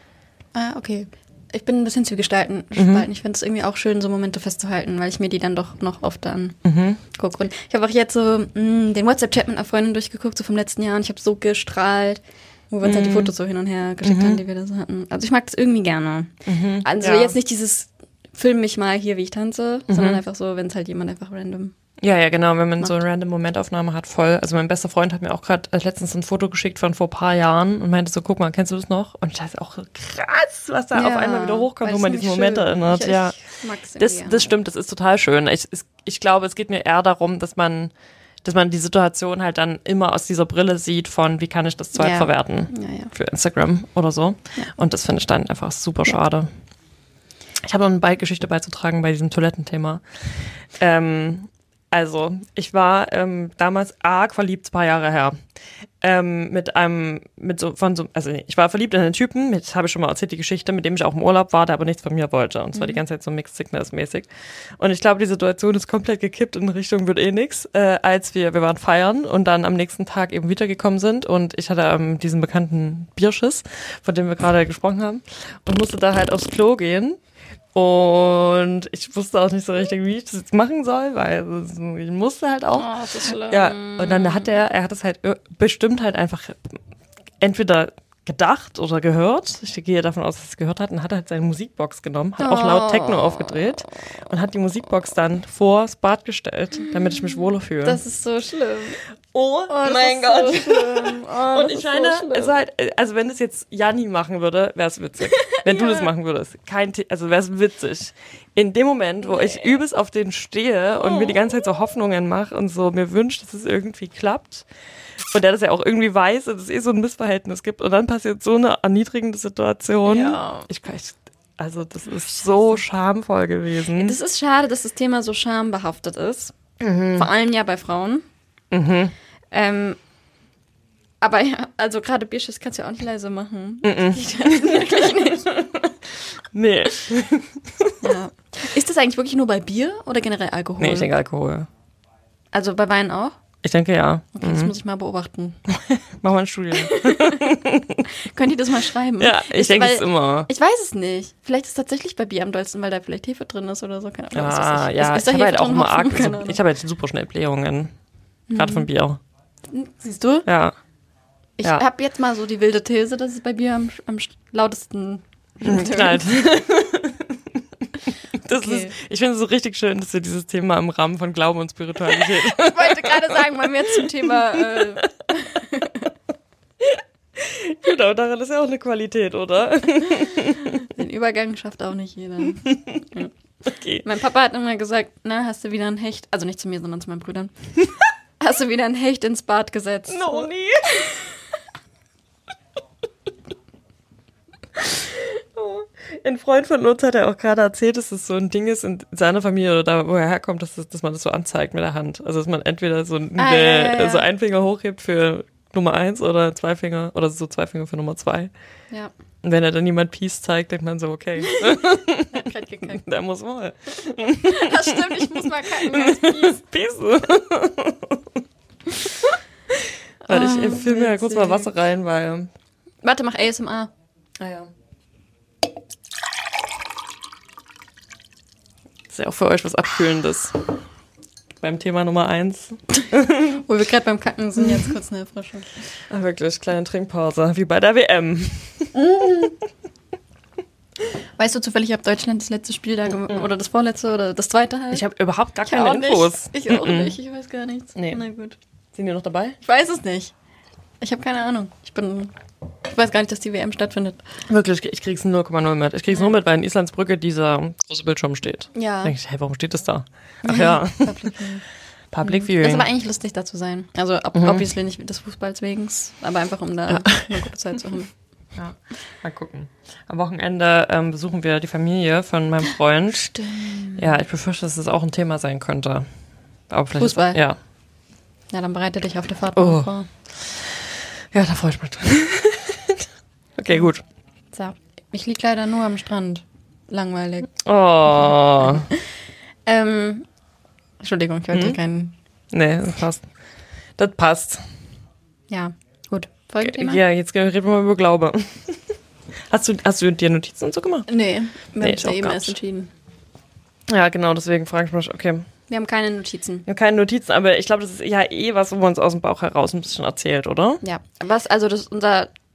Ah, okay. Ich bin ein bisschen zwiegespalten. Mhm. Ich finde es irgendwie auch schön, so Momente festzuhalten, weil ich mir die dann doch noch oft dann mhm. gucke. Und ich habe auch jetzt so mh, den WhatsApp-Chat mit einer Freundin durchgeguckt, so vom letzten Jahr, und ich habe so gestrahlt. Wo wir uns mhm. halt die Fotos so hin und her geschickt mhm. haben, die wir da so hatten. Also ich mag das irgendwie gerne. Mhm. Also ja. jetzt nicht dieses, film mich mal hier, wie ich tanze, mhm. sondern einfach so, wenn es halt jemand einfach random Ja, ja, genau, wenn man macht. so eine random Momentaufnahme hat, voll. Also mein bester Freund hat mir auch gerade letztens ein Foto geschickt von vor ein paar Jahren und meinte so, guck mal, kennst du das noch? Und das ist auch krass, was da ja, auf einmal wieder hochkommt, wo man diesen Moment schön. erinnert. Ich, ja, ich mag's das, das stimmt, das ist total schön. Ich, ich, ich glaube, es geht mir eher darum, dass man, dass man die Situation halt dann immer aus dieser Brille sieht von, wie kann ich das zweitverwerten ja. ja, ja. für Instagram oder so. Ja. Und das finde ich dann einfach super ja. schade. Ich habe noch eine Beigeschichte beizutragen bei diesem Toilettenthema. Ähm, Also, ich war ähm, damals arg verliebt, zwei Jahre her. Ähm, mit einem, mit so, von so, also ich war verliebt in einen Typen, mit, habe ich schon mal erzählt, die Geschichte, mit dem ich auch im Urlaub war, der aber nichts von mir wollte. Und zwar mhm. die ganze Zeit so Mixed Signals-mäßig. Und ich glaube, die Situation ist komplett gekippt in Richtung wird eh nix, äh, als wir, wir waren feiern und dann am nächsten Tag eben wiedergekommen sind und ich hatte ähm, diesen bekannten Bierschiss, von dem wir gerade gesprochen haben, und musste da halt aufs Klo gehen. Und ich wusste auch nicht so richtig, wie ich das jetzt machen soll, weil ich musste halt auch. Oh, das ist schlimm. Ja, und dann hat er, er hat es halt bestimmt halt einfach entweder gedacht oder gehört. Ich gehe davon aus, dass er es gehört hat und hat halt seine Musikbox genommen, hat oh. auch laut Techno aufgedreht und hat die Musikbox dann vors Bad gestellt, damit ich mich wohler fühle. Das ist so schlimm. Oh, oh mein Gott. So oh, und ich meine, so es halt, also wenn es jetzt Janni machen würde, wäre es witzig. Wenn ja. du das machen würdest, kein, also wäre es witzig. In dem Moment, wo nee. ich übelst auf den stehe und oh. mir die ganze Zeit so Hoffnungen mache und so mir wünscht, dass es irgendwie klappt. Und der das ja auch irgendwie weiß, dass es eh so ein Missverhältnis gibt. Und dann passiert so eine erniedrigende Situation. Ja. Ich kann nicht, also das ist so schamvoll gewesen. Das ist schade, dass das Thema so schambehaftet ist. Mhm. Vor allem ja bei Frauen. Mhm. Ähm, aber ja, also gerade Bierschiss kannst du ja auch nicht leise machen. Mhm. Wirklich nicht. Nee. Ja. Ist das eigentlich wirklich nur bei Bier oder generell Alkohol? Nee, ich denke Alkohol. Also bei Wein auch? Ich denke ja. Okay, mhm. das muss ich mal beobachten. Mach mal ein Studium. Könnt ihr das mal schreiben? Ja, ich denke es immer. Ich weiß es nicht. Vielleicht ist es tatsächlich bei Bier am dollsten, weil da vielleicht Hefe drin ist oder so. Keine Ahnung. Ah, ja, ist, ist ich habe halt auch immer arg, so, ich habe halt super schnell Blähungen. Gerade mhm. von Bier. Siehst du? Ja. Ich ja. habe jetzt mal so die wilde These, dass es bei Bier am, am lautesten knallt. Das okay. ist, ich finde es so richtig schön, dass wir dieses Thema im Rahmen von Glauben und Spiritualität. Ich wollte gerade sagen, wollen wir jetzt zum Thema. Äh genau, daran ist ja auch eine Qualität, oder? Den Übergang schafft auch nicht jeder. Ja. Okay. Mein Papa hat immer gesagt: Na, hast du wieder ein Hecht? Also nicht zu mir, sondern zu meinen Brüdern. Hast du wieder ein Hecht ins Bad gesetzt? No, nie. Ein Freund von uns hat ja auch gerade erzählt, dass es so ein Ding ist in seiner Familie oder da, wo er herkommt, dass, das, dass man das so anzeigt mit der Hand. Also, dass man entweder so, eine, ah, ja, ja, ja. so einen Finger hochhebt für Nummer eins oder zwei Finger oder so zwei Finger für Nummer zwei. Ja. Und wenn er dann jemand Peace zeigt, denkt man so, okay. Der muss mal. Das stimmt, ich muss mal kacken. Peace. Peace. Warte, ich, ich fülle mir kurz mal Wasser rein, weil... Warte, mach A S M R. Ah ja. Ist ja auch für euch was Abkühlendes. Beim Thema Nummer eins. Wo wir gerade beim Kacken sind, jetzt kurz eine Erfrischung. Ah, wirklich, kleine Trinkpause, wie bei der W M. Weißt du zufällig, ob Deutschland das letzte Spiel da gemacht oder das vorletzte oder das zweite halt? Ich habe überhaupt gar keine Infos. Nicht. Ich auch nicht, ich weiß gar nichts. Nee. Na gut. Sind die noch dabei? Ich weiß es nicht. Ich habe keine Ahnung. Ich bin... Ich weiß gar nicht, dass die W M stattfindet. Wirklich, ich krieg's null Komma null mit. Ich krieg's ja. nur mit, weil in Islandsbrücke dieser große Bildschirm steht. Ja. Da denke ich, hey, warum steht das da? Ach ja. Public, Public Viewing. Das ist aber eigentlich lustig, da zu sein. Also ob, mhm. obviously nicht des Fußballs wegen, aber einfach, um da ja. eine gute Zeit zu haben. Ja, mal gucken. Am Wochenende ähm, besuchen wir die Familie von meinem Freund. Stimmt. Ja, ich befürchte, dass das auch ein Thema sein könnte. Aber vielleicht Fußball? Ist, ja. Ja, dann bereite dich auf der Fahrt oh. vor. Ja, da freue ich mich dran. Okay, gut. So, ich liege leider nur am Strand. Langweilig. Oh. ähm, Entschuldigung, ich wollte hm? keinen... Nee, das passt. Das passt. Ja, gut. Folgethema? Ja, jetzt reden wir mal über Glaube. Hast du, hast du dir Notizen und so gemacht? Nee, wir nee, haben es ja eben erst entschieden. Ja, genau, deswegen frage ich mich, okay. Wir haben keine Notizen. Wir haben keine Notizen, aber ich glaube, das ist ja eh was, wo man uns aus dem Bauch heraus ein bisschen erzählt, oder? Ja, was, also das ist unser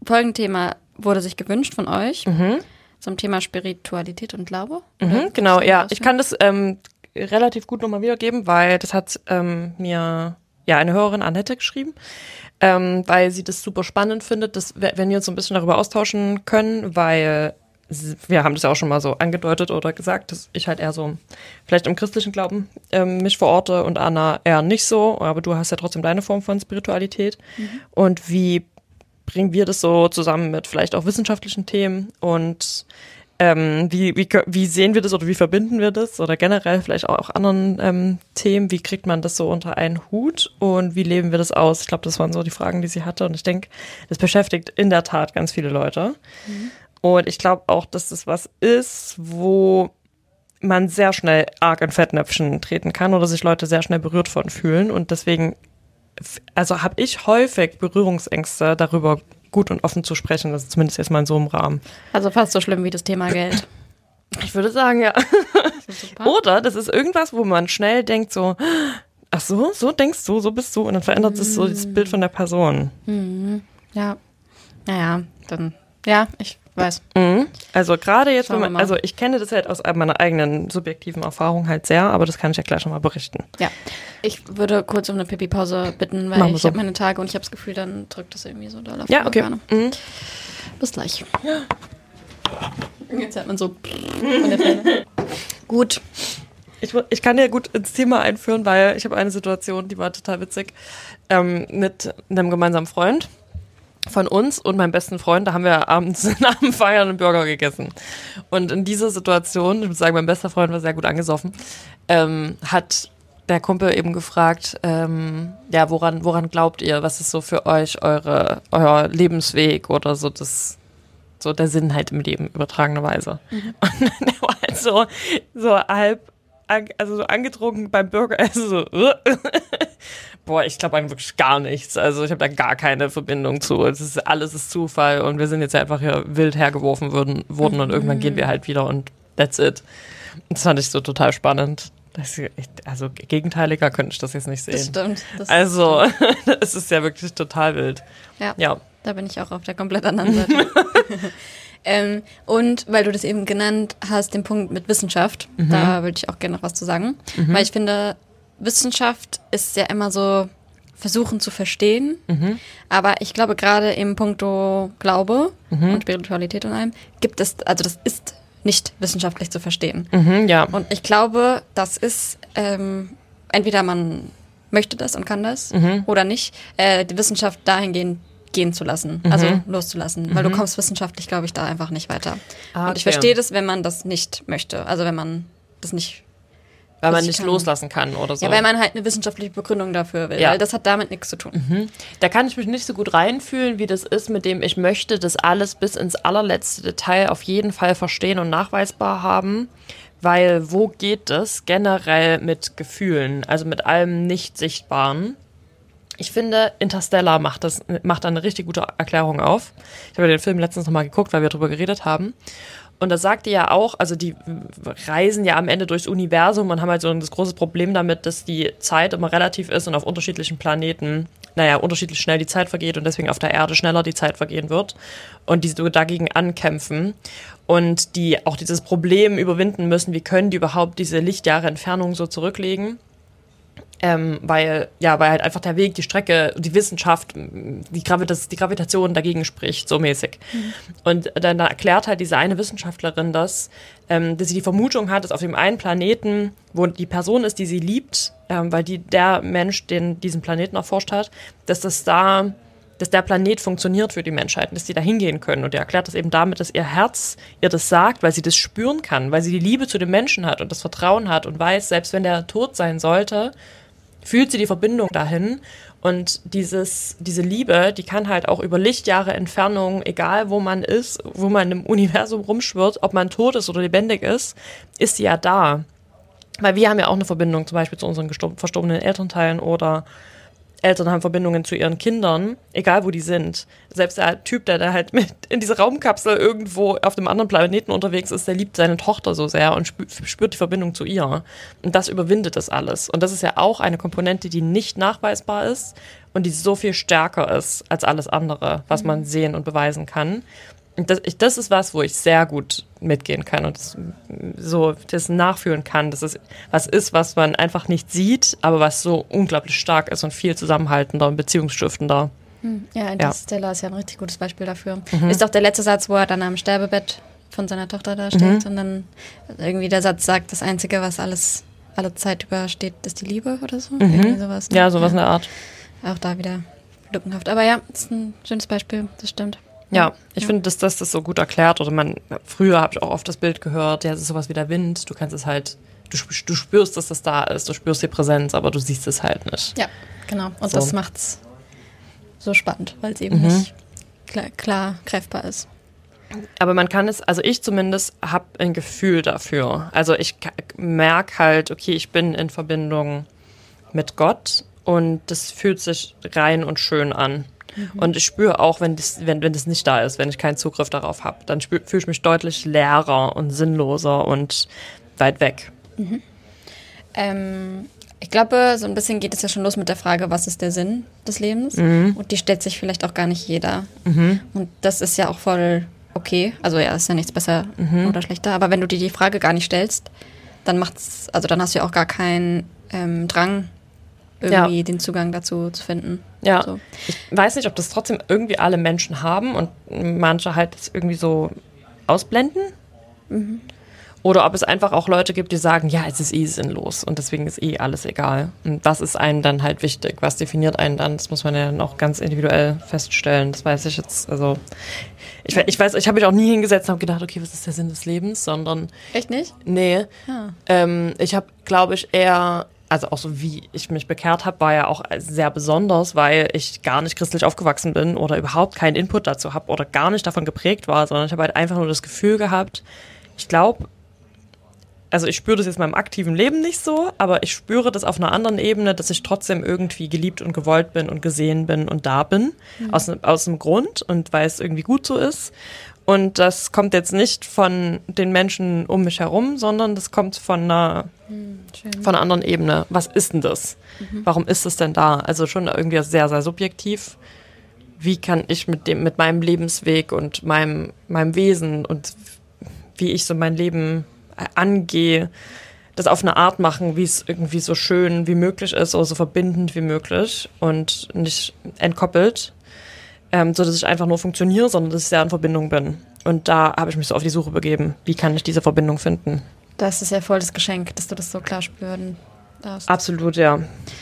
Folgenthema wurde sich gewünscht von euch mhm. zum Thema Spiritualität und Glaube. Mhm, genau, ja. Ich kann das ähm, relativ gut nochmal wiedergeben, weil das hat ähm, mir ja eine Hörerin Annette geschrieben, ähm, weil sie das super spannend findet, dass, wenn wir uns so ein bisschen darüber austauschen können, weil wir haben das ja auch schon mal so angedeutet oder gesagt, dass ich halt eher so vielleicht im christlichen Glauben ähm, mich verorte und Anna eher nicht so, aber du hast ja trotzdem deine Form von Spiritualität. Mhm. Und wie bringen wir das so zusammen mit vielleicht auch wissenschaftlichen Themen und ähm, wie, wie, wie sehen wir das oder wie verbinden wir das oder generell vielleicht auch, auch anderen ähm, Themen, wie kriegt man das so unter einen Hut und wie leben wir das aus? Ich glaube, das waren so die Fragen, die sie hatte und ich denke, das beschäftigt in der Tat ganz viele Leute. Mhm. Und ich glaube auch, dass das was ist, wo man sehr schnell arg in Fettnäpfchen treten kann oder sich Leute sehr schnell berührt von fühlen. Und deswegen, also habe ich häufig Berührungsängste, darüber gut und offen zu sprechen. Also zumindest jetzt mal in so einem Rahmen. Also fast so schlimm wie das Thema Geld. Ich würde sagen, ja. Das oder das ist irgendwas, wo man schnell denkt so, ach so, so denkst du, so bist du. Und dann verändert sich so das Bild von der Person. Mhm. Ja, naja, dann, ja, ich weiß. Mhm. Also gerade jetzt, wenn man, also ich kenne das halt aus meiner eigenen subjektiven Erfahrung halt sehr, aber das kann ich ja gleich nochmal berichten. Ja, ich würde kurz um eine Pipi-Pause bitten, weil ich so. habe meine Tage und ich habe das Gefühl, dann drückt das irgendwie so doll auf die Ja, okay. Mhm. Bis gleich. Ja. Jetzt hört man so von der Ferne. Gut. Ich, ich kann dir gut ins Thema einführen, weil ich habe eine Situation, die war total witzig, ähm, mit einem gemeinsamen Freund von uns und meinem besten Freund, da haben wir abends nach dem Feiern einen Burger gegessen. Und in dieser Situation, ich muss sagen, mein bester Freund war sehr gut angesoffen, ähm, hat der Kumpel eben gefragt, ähm, ja, woran, woran glaubt ihr, was ist so für euch eure, euer Lebensweg oder so das, so der Sinn halt im Leben, übertragenerweise. Mhm. Und der war halt so, so halb, also so angetrunken beim Burger, also so, boah, ich glaube eigentlich wirklich gar nichts. Also ich habe da gar keine Verbindung zu. Es ist, alles ist Zufall und wir sind jetzt einfach hier wild hergeworfen worden, wurden und irgendwann gehen wir halt wieder und that's it. Das fand ich so total spannend. Das ist echt, also gegenteiliger könnte ich das jetzt nicht sehen. Das stimmt. Das also es ist ja wirklich total wild. Ja, ja, da bin ich auch auf der komplett anderen Seite. ähm, und weil du das eben genannt hast, den Punkt mit Wissenschaft, mhm. da würde ich auch gerne noch was zu sagen. Mhm. Weil ich finde, Wissenschaft ist ja immer so versuchen zu verstehen, mhm. aber ich glaube gerade im Punkto Glaube mhm. und Spiritualität und allem gibt es, also das ist nicht wissenschaftlich zu verstehen. Mhm, ja. Und ich glaube, das ist ähm, entweder man möchte das und kann das mhm. oder nicht, äh, die Wissenschaft dahingehend gehen zu lassen, mhm. also loszulassen, mhm. weil du kommst wissenschaftlich, glaube ich, da einfach nicht weiter. Ah, und ich okay. verstehe das, wenn man das nicht möchte, also wenn man das nicht Weil man nicht kann. loslassen kann oder so. Ja, weil man halt eine wissenschaftliche Begründung dafür will, ja. weil das hat damit nichts zu tun. Mhm. Da kann ich mich nicht so gut reinfühlen, wie das ist, mit dem ich möchte das alles bis ins allerletzte Detail auf jeden Fall verstehen und nachweisbar haben, weil wo geht das generell mit Gefühlen, also mit allem Nicht-Sichtbaren? Ich finde, Interstellar macht, das, macht da eine richtig gute Erklärung auf. Ich habe den Film letztens nochmal geguckt, weil wir darüber geredet haben. Und da sagt ihr ja auch, also die reisen ja am Ende durchs Universum und haben halt so das große Problem damit, dass die Zeit immer relativ ist und auf unterschiedlichen Planeten, naja, unterschiedlich schnell die Zeit vergeht und deswegen auf der Erde schneller die Zeit vergehen wird. Und die so dagegen ankämpfen und die auch dieses Problem überwinden müssen, wie können die überhaupt diese Lichtjahre Entfernung so zurücklegen? Ähm, weil, ja, weil halt einfach der Weg, die Strecke, die Wissenschaft, die, Gravitas- die Gravitation dagegen spricht, so mäßig. Mhm. Und dann erklärt halt diese eine Wissenschaftlerin das, ähm, dass sie die Vermutung hat, dass auf dem einen Planeten, wo die Person ist, die sie liebt, ähm, weil die der Mensch, den diesen Planeten erforscht hat, dass das da, dass der Planet funktioniert für die Menschheit und dass die da hingehen können. Und er erklärt das eben damit, dass ihr Herz ihr das sagt, weil sie das spüren kann, weil sie die Liebe zu dem Menschen hat und das Vertrauen hat und weiß, selbst wenn der tot sein sollte, fühlt sie die Verbindung dahin und dieses, diese Liebe, die kann halt auch über Lichtjahre Entfernung, egal wo man ist, wo man im Universum rumschwirrt, ob man tot ist oder lebendig ist, ist sie ja da. Weil wir haben ja auch eine Verbindung zum Beispiel zu unseren gestorb- verstorbenen Elternteilen oder Eltern haben Verbindungen zu ihren Kindern, egal wo die sind. Selbst der Typ, der da halt mit in dieser Raumkapsel irgendwo auf dem anderen Planeten unterwegs ist, der liebt seine Tochter so sehr und spü- spürt die Verbindung zu ihr. Und das überwindet das alles. Und das ist ja auch eine Komponente, die nicht nachweisbar ist und die so viel stärker ist als alles andere, was man sehen und beweisen kann. Und das, ich, das ist was, wo ich sehr gut mitgehen kann und das, so das nachfühlen kann. Das ist was ist, was man einfach nicht sieht, aber was so unglaublich stark ist und viel zusammenhaltender und beziehungsstiftender. Ja, Interstellar ja. ist ja ein richtig gutes Beispiel dafür. Mhm. Ist auch der letzte Satz, wo er dann am Sterbebett von seiner Tochter da steht mhm. und dann irgendwie der Satz sagt, das Einzige, was alles alle Zeit übersteht, ist die Liebe oder so. Mhm. Irgendwie sowas, ne? Ja, sowas ja. in der Art. Auch da wieder lückenhaft. Aber ja, ist ein schönes Beispiel, das stimmt. Ja, ich ja. finde, dass das das so gut erklärt. Oder man, früher habe ich auch oft das Bild gehört, ja, es ist sowas wie der Wind. Du kannst es halt, du, du spürst, dass das da ist, du spürst die Präsenz, aber du siehst es halt nicht. Ja, genau. Und so. Das macht's so spannend, weil es eben mhm. nicht klar, klar greifbar ist. Aber man kann es, also ich zumindest habe ein Gefühl dafür. Also ich k- merke halt, okay, ich bin in Verbindung mit Gott und das fühlt sich rein und schön an. Mhm. Und ich spüre auch, wenn das, wenn, wenn das nicht da ist, wenn ich keinen Zugriff darauf habe, dann fühle ich mich deutlich leerer und sinnloser und weit weg. Mhm. Ähm, ich glaube, so ein bisschen geht es ja schon los mit der Frage, was ist der Sinn des Lebens? Mhm. Und die stellt sich vielleicht auch gar nicht jeder. Mhm. Und das ist ja auch voll okay. Also ja, ist ja nichts besser mhm. oder schlechter. Aber wenn du dir die Frage gar nicht stellst, dann macht's, also dann hast du ja auch gar keinen ähm, Drang, irgendwie ja. den Zugang dazu zu finden. Ja, so. Ich weiß nicht, ob das trotzdem irgendwie alle Menschen haben und manche halt das irgendwie so ausblenden. Mhm. Oder ob es einfach auch Leute gibt, die sagen, ja, es ist eh sinnlos und deswegen ist eh alles egal. Und was ist einem dann halt wichtig? Was definiert einen dann? Das muss man ja dann auch ganz individuell feststellen. Das weiß ich jetzt, also ich, ich weiß, ich habe mich auch nie hingesetzt und habe gedacht, okay, was ist der Sinn des Lebens? Sondern echt nicht? Nee. Ah. Ähm, ich habe, glaube ich, eher... Also auch so wie ich mich bekehrt habe, war ja auch sehr besonders, weil ich gar nicht christlich aufgewachsen bin oder überhaupt keinen Input dazu habe oder gar nicht davon geprägt war, sondern ich habe halt einfach nur das Gefühl gehabt, ich glaube, also ich spüre das jetzt in meinem aktiven Leben nicht so, aber ich spüre das auf einer anderen Ebene, dass ich trotzdem irgendwie geliebt und gewollt bin und gesehen bin und da bin, mhm. aus, aus einem Grund und weil es irgendwie gut so ist. Und das kommt jetzt nicht von den Menschen um mich herum, sondern das kommt von einer, mhm, von einer anderen Ebene. Was ist denn das? Mhm. Warum ist es denn da? Also schon irgendwie sehr, sehr subjektiv. Wie kann ich mit dem, mit meinem Lebensweg und meinem, meinem Wesen und wie ich so mein Leben angehe, das auf eine Art machen, wie es irgendwie so schön wie möglich ist oder so verbindend wie möglich und nicht entkoppelt. Ähm, so dass ich einfach nur funktioniere, sondern dass ich sehr in Verbindung bin. Und da habe ich mich so auf die Suche begeben. Wie kann ich diese Verbindung finden? Das ist ja voll das Geschenk, dass du das so klar spüren darfst. Absolut, ja.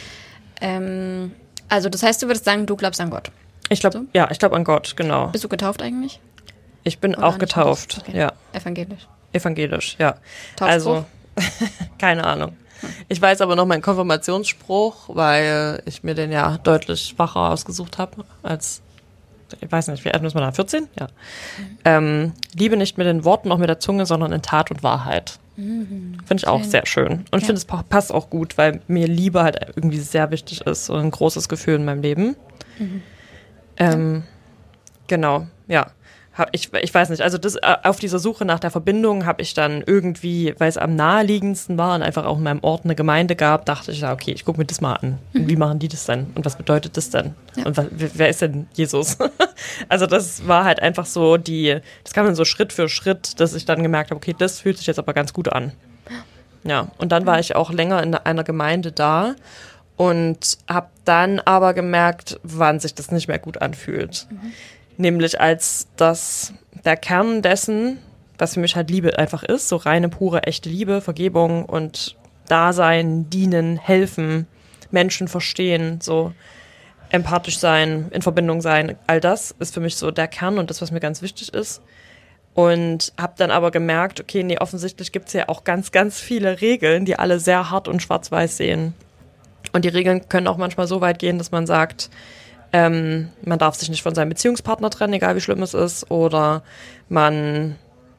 Ähm, also das heißt, du würdest sagen, du glaubst an Gott? Ich glaube, so? ja, ich glaube an Gott, genau. Bist du getauft eigentlich? Ich bin Oder auch getauft, okay. ja. Evangelisch? Evangelisch, ja. Taufspruch? Also, keine Ahnung. Ich weiß aber noch meinen Konfirmationsspruch, weil ich mir den ja deutlich wacher ausgesucht habe als... Ich weiß nicht, wie alt ist man da? vierzehn? Ja. Mhm. Ähm, Liebe nicht mit den Worten, auch mit der Zunge, sondern in Tat und Wahrheit. Mhm. Finde ich schön. Auch sehr schön. Und ich ja. finde, es passt auch gut, weil mir Liebe halt irgendwie sehr wichtig ist und ein großes Gefühl in meinem Leben. Mhm. Ähm, ja. Genau, ja. Ich, ich weiß nicht, also das, auf dieser Suche nach der Verbindung habe ich dann irgendwie, weil es am naheliegendsten war und einfach auch in meinem Ort eine Gemeinde gab, dachte ich, ja, okay, ich gucke mir das mal an. Mhm. Wie machen die das denn? Und was bedeutet das denn? Ja. Und was, wer ist denn Jesus? Also das war halt einfach so die, das kam dann so Schritt für Schritt, dass ich dann gemerkt habe, okay, das fühlt sich jetzt aber ganz gut an. Ja, und dann war ich auch länger in einer Gemeinde da und habe dann aber gemerkt, wann sich das nicht mehr gut anfühlt. Mhm. Nämlich als das, der Kern dessen, was für mich halt Liebe einfach ist, so reine, pure, echte Liebe, Vergebung und Dasein, dienen, helfen, Menschen verstehen, so empathisch sein, in Verbindung sein, all das ist für mich so der Kern und das, was mir ganz wichtig ist. Und habe dann aber gemerkt, okay, nee, offensichtlich gibt es ja auch ganz, ganz viele Regeln, die alle sehr hart und schwarz-weiß sehen. Und die Regeln können auch manchmal so weit gehen, dass man sagt, Ähm, man darf sich nicht von seinem Beziehungspartner trennen, egal wie schlimm es ist, oder man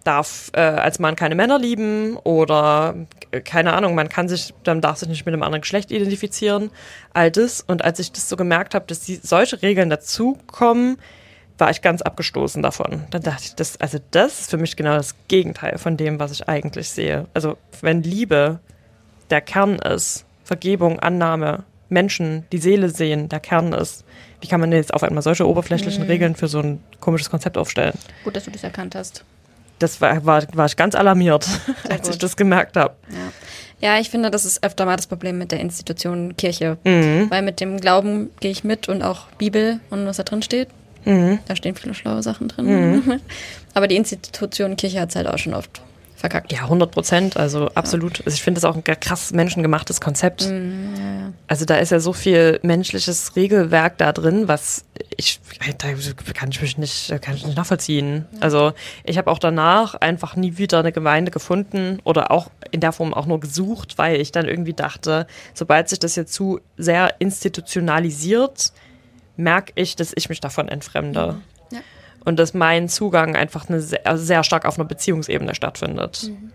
darf äh, als Mann keine Männer lieben oder äh, keine Ahnung, man kann sich, dann darf sich nicht mit einem anderen Geschlecht identifizieren, all das. Und als ich das so gemerkt habe, dass die, solche Regeln dazukommen, war ich ganz abgestoßen davon. Dann dachte ich, das, also das ist für mich genau das Gegenteil von dem, was ich eigentlich sehe. Also wenn Liebe der Kern ist, Vergebung, Annahme, Menschen, die Seele sehen, der Kern ist, wie kann man jetzt auf einmal solche oberflächlichen mhm. Regeln für so ein komisches Konzept aufstellen? Gut, dass du das erkannt hast. Das war, war, war ich ganz alarmiert, Sehr als gut. ich das gemerkt habe. Ja. ja, ich finde, das ist öfter mal das Problem mit der Institution Kirche. Mhm. Weil mit dem Glauben gehe ich mit und auch Bibel und was da drin steht. Mhm. Da stehen viele schlaue Sachen drin. Mhm. Aber die Institution Kirche hat es halt auch schon oft verkackt. Ja, hundert Prozent, also absolut. Ja. Also ich finde das auch ein krass menschengemachtes Konzept. Mhm, ja, ja. Also da ist ja so viel menschliches Regelwerk da drin, was ich, da kann ich mich nicht, kann ich nicht nachvollziehen. Ja. Also ich habe auch danach einfach nie wieder eine Gemeinde gefunden oder auch in der Form auch nur gesucht, weil ich dann irgendwie dachte, sobald sich das jetzt zu sehr institutionalisiert, merke ich, dass ich mich davon entfremde. Mhm. Ja. Und dass mein Zugang einfach eine sehr, also sehr stark auf einer Beziehungsebene stattfindet. Mhm.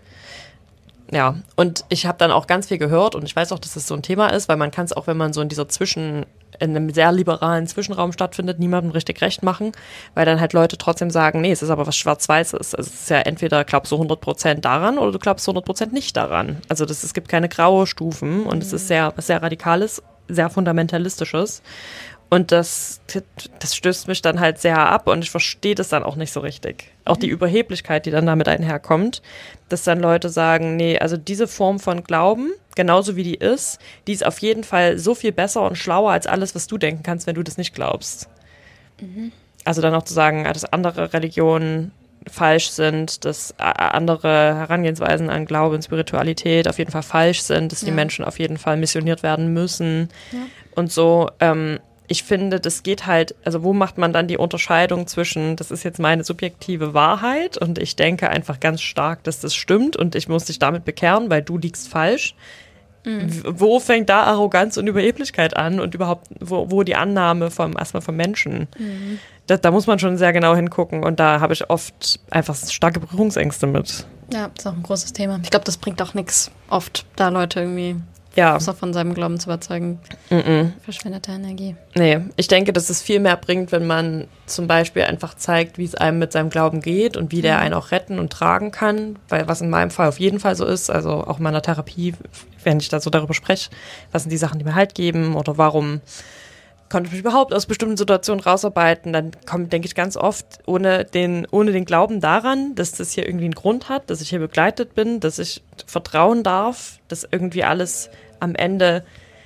Ja, und ich habe dann auch ganz viel gehört und ich weiß auch, dass das so ein Thema ist, weil man kann es auch, wenn man so in dieser Zwischen, in einem sehr liberalen Zwischenraum stattfindet, niemandem richtig recht machen, weil dann halt Leute trotzdem sagen, nee, es ist aber was Schwarz-Weißes. Also es ist ja entweder glaubst du hundert Prozent daran oder du glaubst hundert Prozent nicht daran. Also das, es gibt keine graue Stufen und mhm. es ist sehr, sehr Radikales, sehr Fundamentalistisches. Und das, das stößt mich dann halt sehr ab und ich verstehe das dann auch nicht so richtig. Auch die Überheblichkeit, die dann damit einherkommt, dass dann Leute sagen, nee, also diese Form von Glauben, genauso wie die ist, die ist auf jeden Fall so viel besser und schlauer als alles, was du denken kannst, wenn du das nicht glaubst. Mhm. Also dann auch zu sagen, dass andere Religionen falsch sind, dass andere Herangehensweisen an Glaube und Spiritualität auf jeden Fall falsch sind, dass ja. die Menschen auf jeden Fall missioniert werden müssen ja. und so. Ähm, ich finde, das geht halt, also wo macht man dann die Unterscheidung zwischen, das ist jetzt meine subjektive Wahrheit und ich denke einfach ganz stark, dass das stimmt und ich muss dich damit bekehren, weil du liegst falsch. Mhm. Wo fängt da Arroganz und Überheblichkeit an und überhaupt, wo, wo die Annahme vom, erstmal vom Menschen? Mhm. Da, da muss man schon sehr genau hingucken und da habe ich oft einfach starke Berührungsängste mit. Ja, das ist auch ein großes Thema. Ich glaube, das bringt auch nichts, oft da Leute irgendwie ja. außer von seinem Glauben zu überzeugen. Mm-mm. Verschwendete Energie. Nee, ich denke, dass es viel mehr bringt, wenn man zum Beispiel einfach zeigt, wie es einem mit seinem Glauben geht und wie der einen auch retten und tragen kann, weil was in meinem Fall auf jeden Fall so ist, also auch in meiner Therapie, wenn ich da so darüber spreche, was sind die Sachen, die mir Halt geben oder warum konnte ich mich überhaupt aus bestimmten Situationen rausarbeiten, dann kommt, denke ich, ganz oft ohne den, ohne den Glauben daran, dass das hier irgendwie einen Grund hat, dass ich hier begleitet bin, dass ich vertrauen darf, dass irgendwie alles am Ende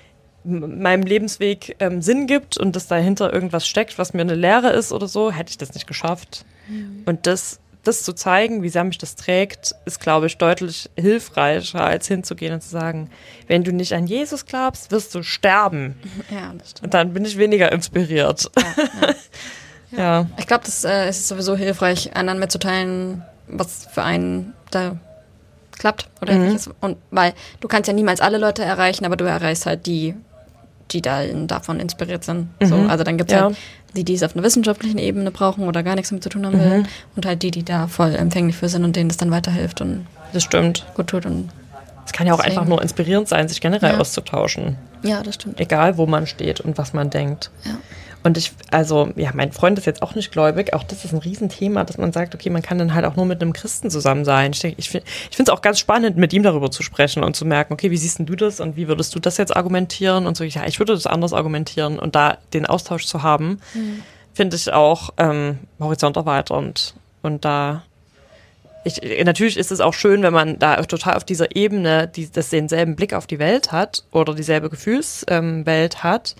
meinem Lebensweg ähm, Sinn gibt und dass dahinter irgendwas steckt, was mir eine Lehre ist oder so, hätte ich das nicht geschafft. Mhm. Und das, das zu zeigen, wie sehr mich das trägt, ist, glaube ich, deutlich hilfreicher, als hinzugehen und zu sagen, wenn du nicht an Jesus glaubst, wirst du sterben. Ja, das stimmt. Und dann bin ich weniger inspiriert. Ja, ja. Ja. Ja. Ich glaube, das äh, ist sowieso hilfreich, anderen mitzuteilen, was für einen da klappt oder mhm. ist. Und weil du kannst ja niemals alle Leute erreichen, aber du erreichst halt die, die da davon inspiriert sind. Mhm. So, also dann gibt es ja. halt die, die es auf einer wissenschaftlichen Ebene brauchen oder gar nichts damit zu tun haben will, mhm. und halt die, die da voll empfänglich für sind und denen das dann weiterhilft und das stimmt. gut tut. Und es kann ja auch deswegen einfach nur inspirierend sein, sich generell ja. auszutauschen. Ja, das stimmt. Egal, wo man steht und was man denkt. Ja. Und ich, also, ja, mein Freund ist jetzt auch nicht gläubig. Auch das ist ein Riesenthema, dass man sagt, okay, man kann dann halt auch nur mit einem Christen zusammen sein. Ich denke, ich finde ich finde es auch ganz spannend, mit ihm darüber zu sprechen und zu merken, okay, wie siehst denn du das und wie würdest du das jetzt argumentieren? Und so, ja, ich würde das anders argumentieren. Und da den Austausch zu haben, mhm. finde ich auch ähm, horizonterweiternd. Und da, ich, natürlich ist es auch schön, wenn man da total auf dieser Ebene die, das denselben Blick auf die Welt hat oder dieselbe Gefühlswelt ähm, hat.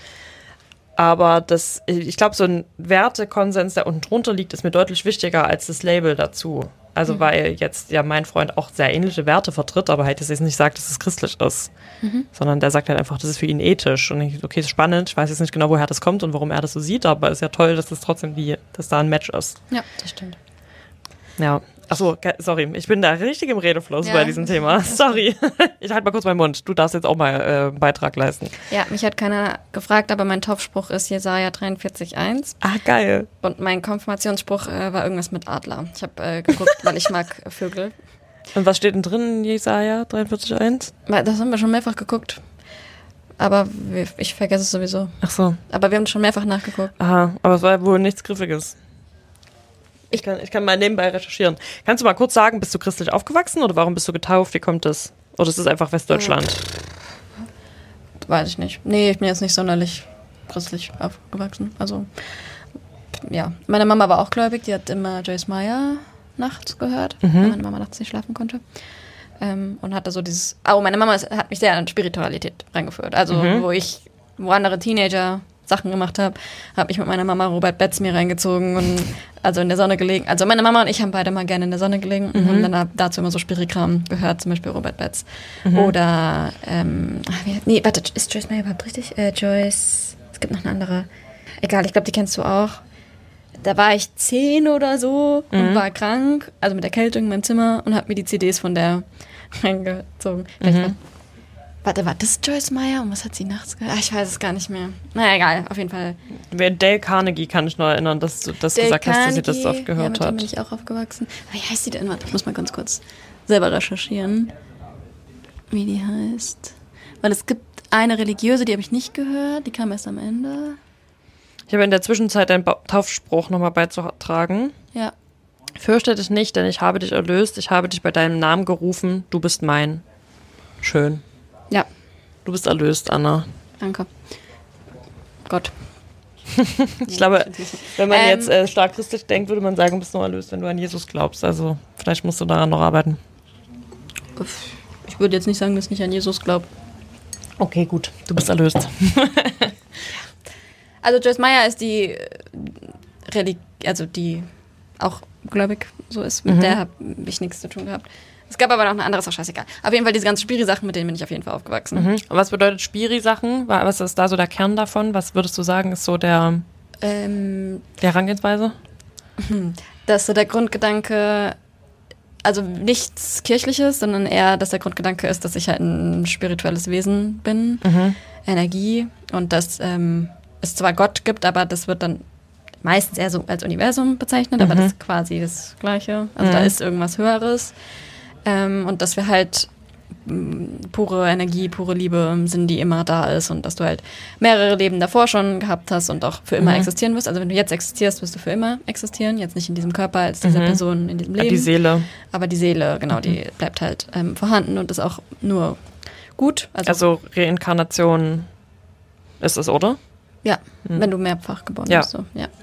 Aber das, ich glaube, so ein Wertekonsens, der unten drunter liegt, ist mir deutlich wichtiger als das Label dazu. Also mhm. weil jetzt ja mein Freund auch sehr ähnliche Werte vertritt, aber halt jetzt nicht sagt, dass es christlich ist. Mhm. Sondern der sagt halt einfach, das ist für ihn ethisch. Und ich, okay, ist spannend, ich weiß jetzt nicht genau, woher das kommt und warum er das so sieht, aber ist ja toll, dass das trotzdem wie, dass da ein Match ist. Ja, das stimmt. Ja. Achso, sorry, ich bin da richtig im Redefluss ja. bei diesem Thema. Sorry. Ich halte mal kurz meinen Mund. Du darfst jetzt auch mal äh, einen Beitrag leisten. Ja, mich hat keiner gefragt, aber mein Taufspruch ist Jesaja dreiundvierzig eins. Ah, geil. Und mein Konfirmationsspruch äh, war irgendwas mit Adler. Ich habe äh, geguckt, weil ich mag Vögel. Und was steht denn drin in Jesaja dreiundvierzig eins? Das haben wir schon mehrfach geguckt. Aber ich vergesse es sowieso. Ach so. Aber wir haben schon mehrfach nachgeguckt. Aha, aber es war wohl nichts Griffiges. Ich kann, ich kann mal nebenbei recherchieren. Kannst du mal kurz sagen, bist du christlich aufgewachsen oder warum bist du getauft? Wie kommt das? Oder ist es einfach Westdeutschland? Weiß ich nicht. Nee, ich bin jetzt nicht sonderlich christlich aufgewachsen. Also, ja. Meine Mama war auch gläubig. Die hat immer Joyce Meyer nachts gehört, mhm. weil meine Mama nachts nicht schlafen konnte. Ähm, und hatte so dieses... Oh, meine Mama hat mich sehr an Spiritualität reingeführt. Also, mhm. wo ich, wo andere Teenager Sachen gemacht habe, habe ich mit meiner Mama Robert Betz mir reingezogen und also in der Sonne gelegen. Also meine Mama und ich haben beide mal gerne in der Sonne gelegen und mhm. haben dann dazu immer so Spirikram gehört, zum Beispiel Robert Betz. Mhm. Oder, ähm, nee, warte, ist Joyce Meyer überhaupt richtig? Äh, Joyce, es gibt noch eine andere. Egal, ich glaube, die kennst du auch. Da war ich zehn oder so mhm. und war krank, also mit Erkältung in meinem Zimmer und habe mir die C Ds von der reingezogen. Mhm. Warte, war das Joyce Meyer? Und was hat sie nachts gehört? Ach, ich weiß es gar nicht mehr. Naja, egal, auf jeden Fall. Dale Carnegie kann ich noch erinnern, dass du das gesagt Carnegie, hast, dass sie das oft gehört ja, mit hat. Dem bin ich auch aufgewachsen. Aber wie heißt sie denn? Warte, ich muss mal ganz kurz selber recherchieren, wie die heißt. Weil es gibt eine religiöse, die habe ich nicht gehört, die kam erst am Ende. Ich habe in der Zwischenzeit deinen Taufspruch nochmal beizutragen. Ja. Fürchte dich nicht, denn ich habe dich erlöst, ich habe dich bei deinem Namen gerufen, du bist mein. Schön. Ja. Du bist erlöst, Anna. Danke. Gott. Ich glaube, wenn man ähm, jetzt äh, stark christlich denkt, würde man sagen, du bist nur erlöst, wenn du an Jesus glaubst. Also vielleicht musst du daran noch arbeiten. Ich würde jetzt nicht sagen, dass ich nicht an Jesus glaube. Okay, gut. Du bist erlöst. Also Joyce Meyer ist die Religi- also die auch gläubig so ist. Mit mhm. der habe ich nichts zu tun gehabt. Es gab aber noch eine andere, ist auch scheißegal. Auf jeden Fall diese ganzen Spiri-Sachen, mit denen bin ich auf jeden Fall aufgewachsen. Mhm. Und was bedeutet Spiri-Sachen? Was ist da so der Kern davon? Was würdest du sagen, ist so der, ähm, die Herangehensweise? Dass so der Grundgedanke, also nichts Kirchliches, sondern eher, dass der Grundgedanke ist, dass ich halt ein spirituelles Wesen bin, mhm. Energie und dass ähm, es zwar Gott gibt, aber das wird dann meistens eher so als Universum bezeichnet, mhm. aber das ist quasi das Gleiche. Also mhm. da ist irgendwas Höheres. Ähm, und dass wir halt m, pure Energie, pure Liebe sind, die immer da ist und dass du halt mehrere Leben davor schon gehabt hast und auch für immer mhm. existieren wirst. Also wenn du jetzt existierst, wirst du für immer existieren. Jetzt nicht in diesem Körper als diese mhm. Person in diesem Leben. Die Seele. Aber die Seele, genau, mhm. die bleibt halt ähm, vorhanden und ist auch nur gut. Also, also Reinkarnation ist es, oder? Ja, mhm. wenn du mehrfach geboren ja. bist. So. Ja.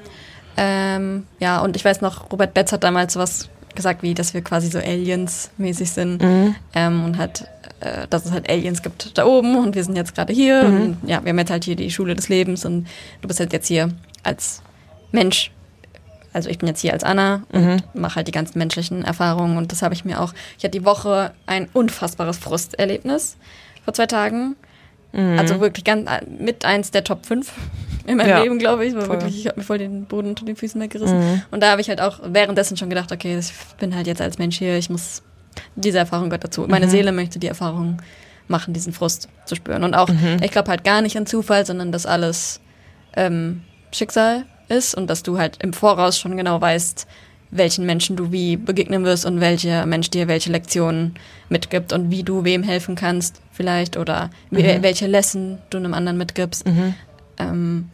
Ähm, ja, und ich weiß noch, Robert Betz hat damals was gesagt, wie, dass wir quasi so Aliens-mäßig sind mhm. ähm, und halt, äh, dass es halt Aliens gibt da oben und wir sind jetzt gerade hier mhm. und ja, wir haben jetzt halt hier die Schule des Lebens und du bist halt jetzt hier als Mensch, also ich bin jetzt hier als Anna und mhm. mache halt die ganzen menschlichen Erfahrungen und das habe ich mir auch, ich hatte die Woche ein unfassbares Frusterlebnis vor zwei Tagen, mhm. also wirklich ganz mit eins der Top fünf in meinem ja, Leben, glaube ich. War wirklich, ich habe mir voll den Boden unter den Füßen weggerissen. Mhm. Und da habe ich halt auch währenddessen schon gedacht, okay, ich bin halt jetzt als Mensch hier, ich muss diese Erfahrung gehört dazu. Meine mhm. Seele möchte die Erfahrung machen, diesen Frust zu spüren. Und auch, mhm. ich glaube halt gar nicht an Zufall, sondern dass alles ähm, Schicksal ist und dass du halt im Voraus schon genau weißt, welchen Menschen du wie begegnen wirst und welcher Mensch dir welche Lektionen mitgibt und wie du wem helfen kannst vielleicht oder wie, mhm. welche Lesson du einem anderen mitgibst. Mhm. Ähm,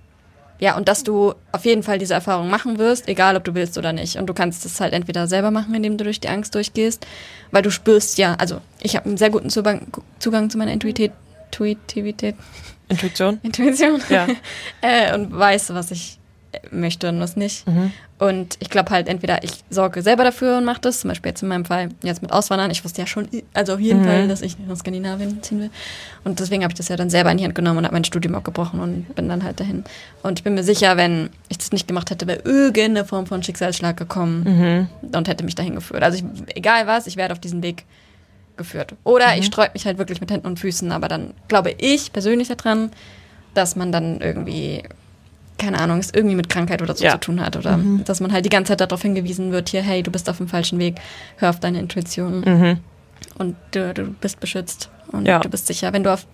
Ja, und dass du auf jeden Fall diese Erfahrung machen wirst, egal ob du willst oder nicht. Und du kannst es halt entweder selber machen, indem du durch die Angst durchgehst, weil du spürst ja, also ich habe einen sehr guten Zugang, Zugang zu meiner Intuität, Intuitivität. Intuition? Intuition. Ja. äh, und weiß, was ich möchte und was nicht. Mhm. Und ich glaube halt, entweder ich sorge selber dafür und mache das, zum Beispiel jetzt in meinem Fall, jetzt mit Auswandern. Ich wusste ja schon, also auf jeden mhm. Fall, dass ich nach Skandinavien ziehen will. Und deswegen habe ich das ja dann selber in die Hand genommen und habe mein Studium abgebrochen und bin dann halt dahin. Und ich bin mir sicher, wenn ich das nicht gemacht hätte, wäre irgendeine Form von Schicksalsschlag gekommen mhm. und hätte mich dahin geführt. Also ich, egal was, ich werde auf diesen Weg geführt. Oder mhm. ich sträube mich halt wirklich mit Händen und Füßen, aber dann glaube ich persönlich daran, dass man dann irgendwie keine Ahnung, es irgendwie mit Krankheit oder so ja. zu tun hat. Oder mhm. dass man halt die ganze Zeit darauf hingewiesen wird, hier, hey, du bist auf dem falschen Weg, hör auf deine Intuition. Mhm. Und du, du bist beschützt und ja. du bist sicher. Wenn du auf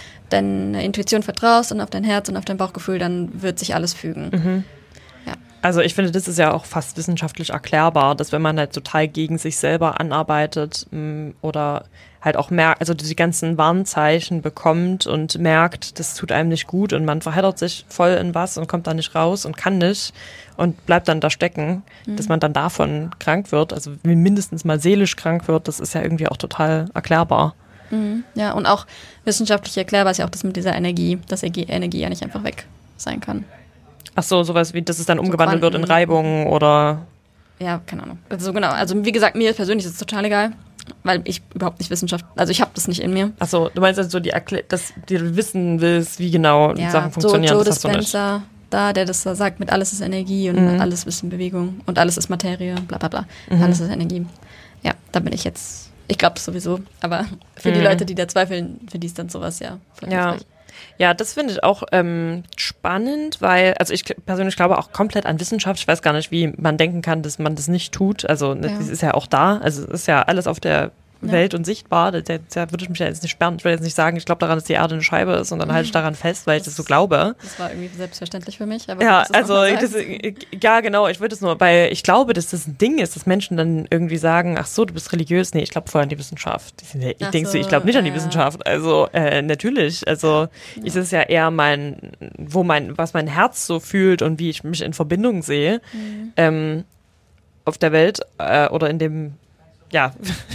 deine Intuition vertraust und auf dein Herz und auf dein Bauchgefühl, dann wird sich alles fügen. Mhm. Ja. Also ich finde, das ist ja auch fast wissenschaftlich erklärbar, dass wenn man halt total gegen sich selber anarbeitet mh, oder halt auch merkt, also die ganzen Warnzeichen bekommt und merkt, das tut einem nicht gut und man verheddert sich voll in was und kommt da nicht raus und kann nicht und bleibt dann da stecken, mhm. dass man dann davon krank wird, also mindestens mal seelisch krank wird, das ist ja irgendwie auch total erklärbar. Mhm. Ja, und auch wissenschaftlich erklärbar ist ja auch das mit dieser Energie, dass Energie ja nicht einfach weg sein kann. Ach so, sowas wie, dass es dann so umgewandelt Quanten. wird in Reibungen oder... Ja, keine Ahnung. Also genau, also wie gesagt, mir persönlich ist es total egal. Weil ich überhaupt nicht Wissenschaft, also ich habe das nicht in mir. Achso, du meinst also so, die Erklä- dass du wissen willst, wie genau ja, Sachen funktionieren. So Joe Dispenza, da, der das sagt, mit alles ist Energie und mhm. alles ist in Bewegung und alles ist Materie, bla bla bla. Mhm. Alles ist Energie. Ja, da bin ich jetzt, ich glaube das sowieso, aber für mhm. die Leute, die da zweifeln, für die ist dann sowas ja voll ja. hilfreich. Ja, das finde ich auch ähm, spannend, weil, also ich persönlich glaube auch komplett an Wissenschaft. Ich weiß gar nicht, wie man denken kann, dass man das nicht tut. Also ja. das ist ja auch da. Also es ist ja alles auf der ja. Welt und sichtbar. Da, da würde ich mich ja jetzt nicht sperren. Ich will jetzt nicht sagen, ich glaube daran, dass die Erde eine Scheibe ist und dann halte ich daran fest, weil das, ich das so glaube. Das war irgendwie selbstverständlich für mich. Aber ja, also das, ja genau, ich würde es nur, weil ich glaube, dass das ein Ding ist, dass Menschen dann irgendwie sagen, ach so, du bist religiös. Nee, ich glaube voll an die Wissenschaft. Ich ach denke so, ich glaube nicht ja. an die Wissenschaft. Also äh, natürlich, also ja. ist es ja eher mein, wo mein, was mein Herz so fühlt und wie ich mich in Verbindung sehe mhm. ähm, auf der Welt äh, oder in dem ja,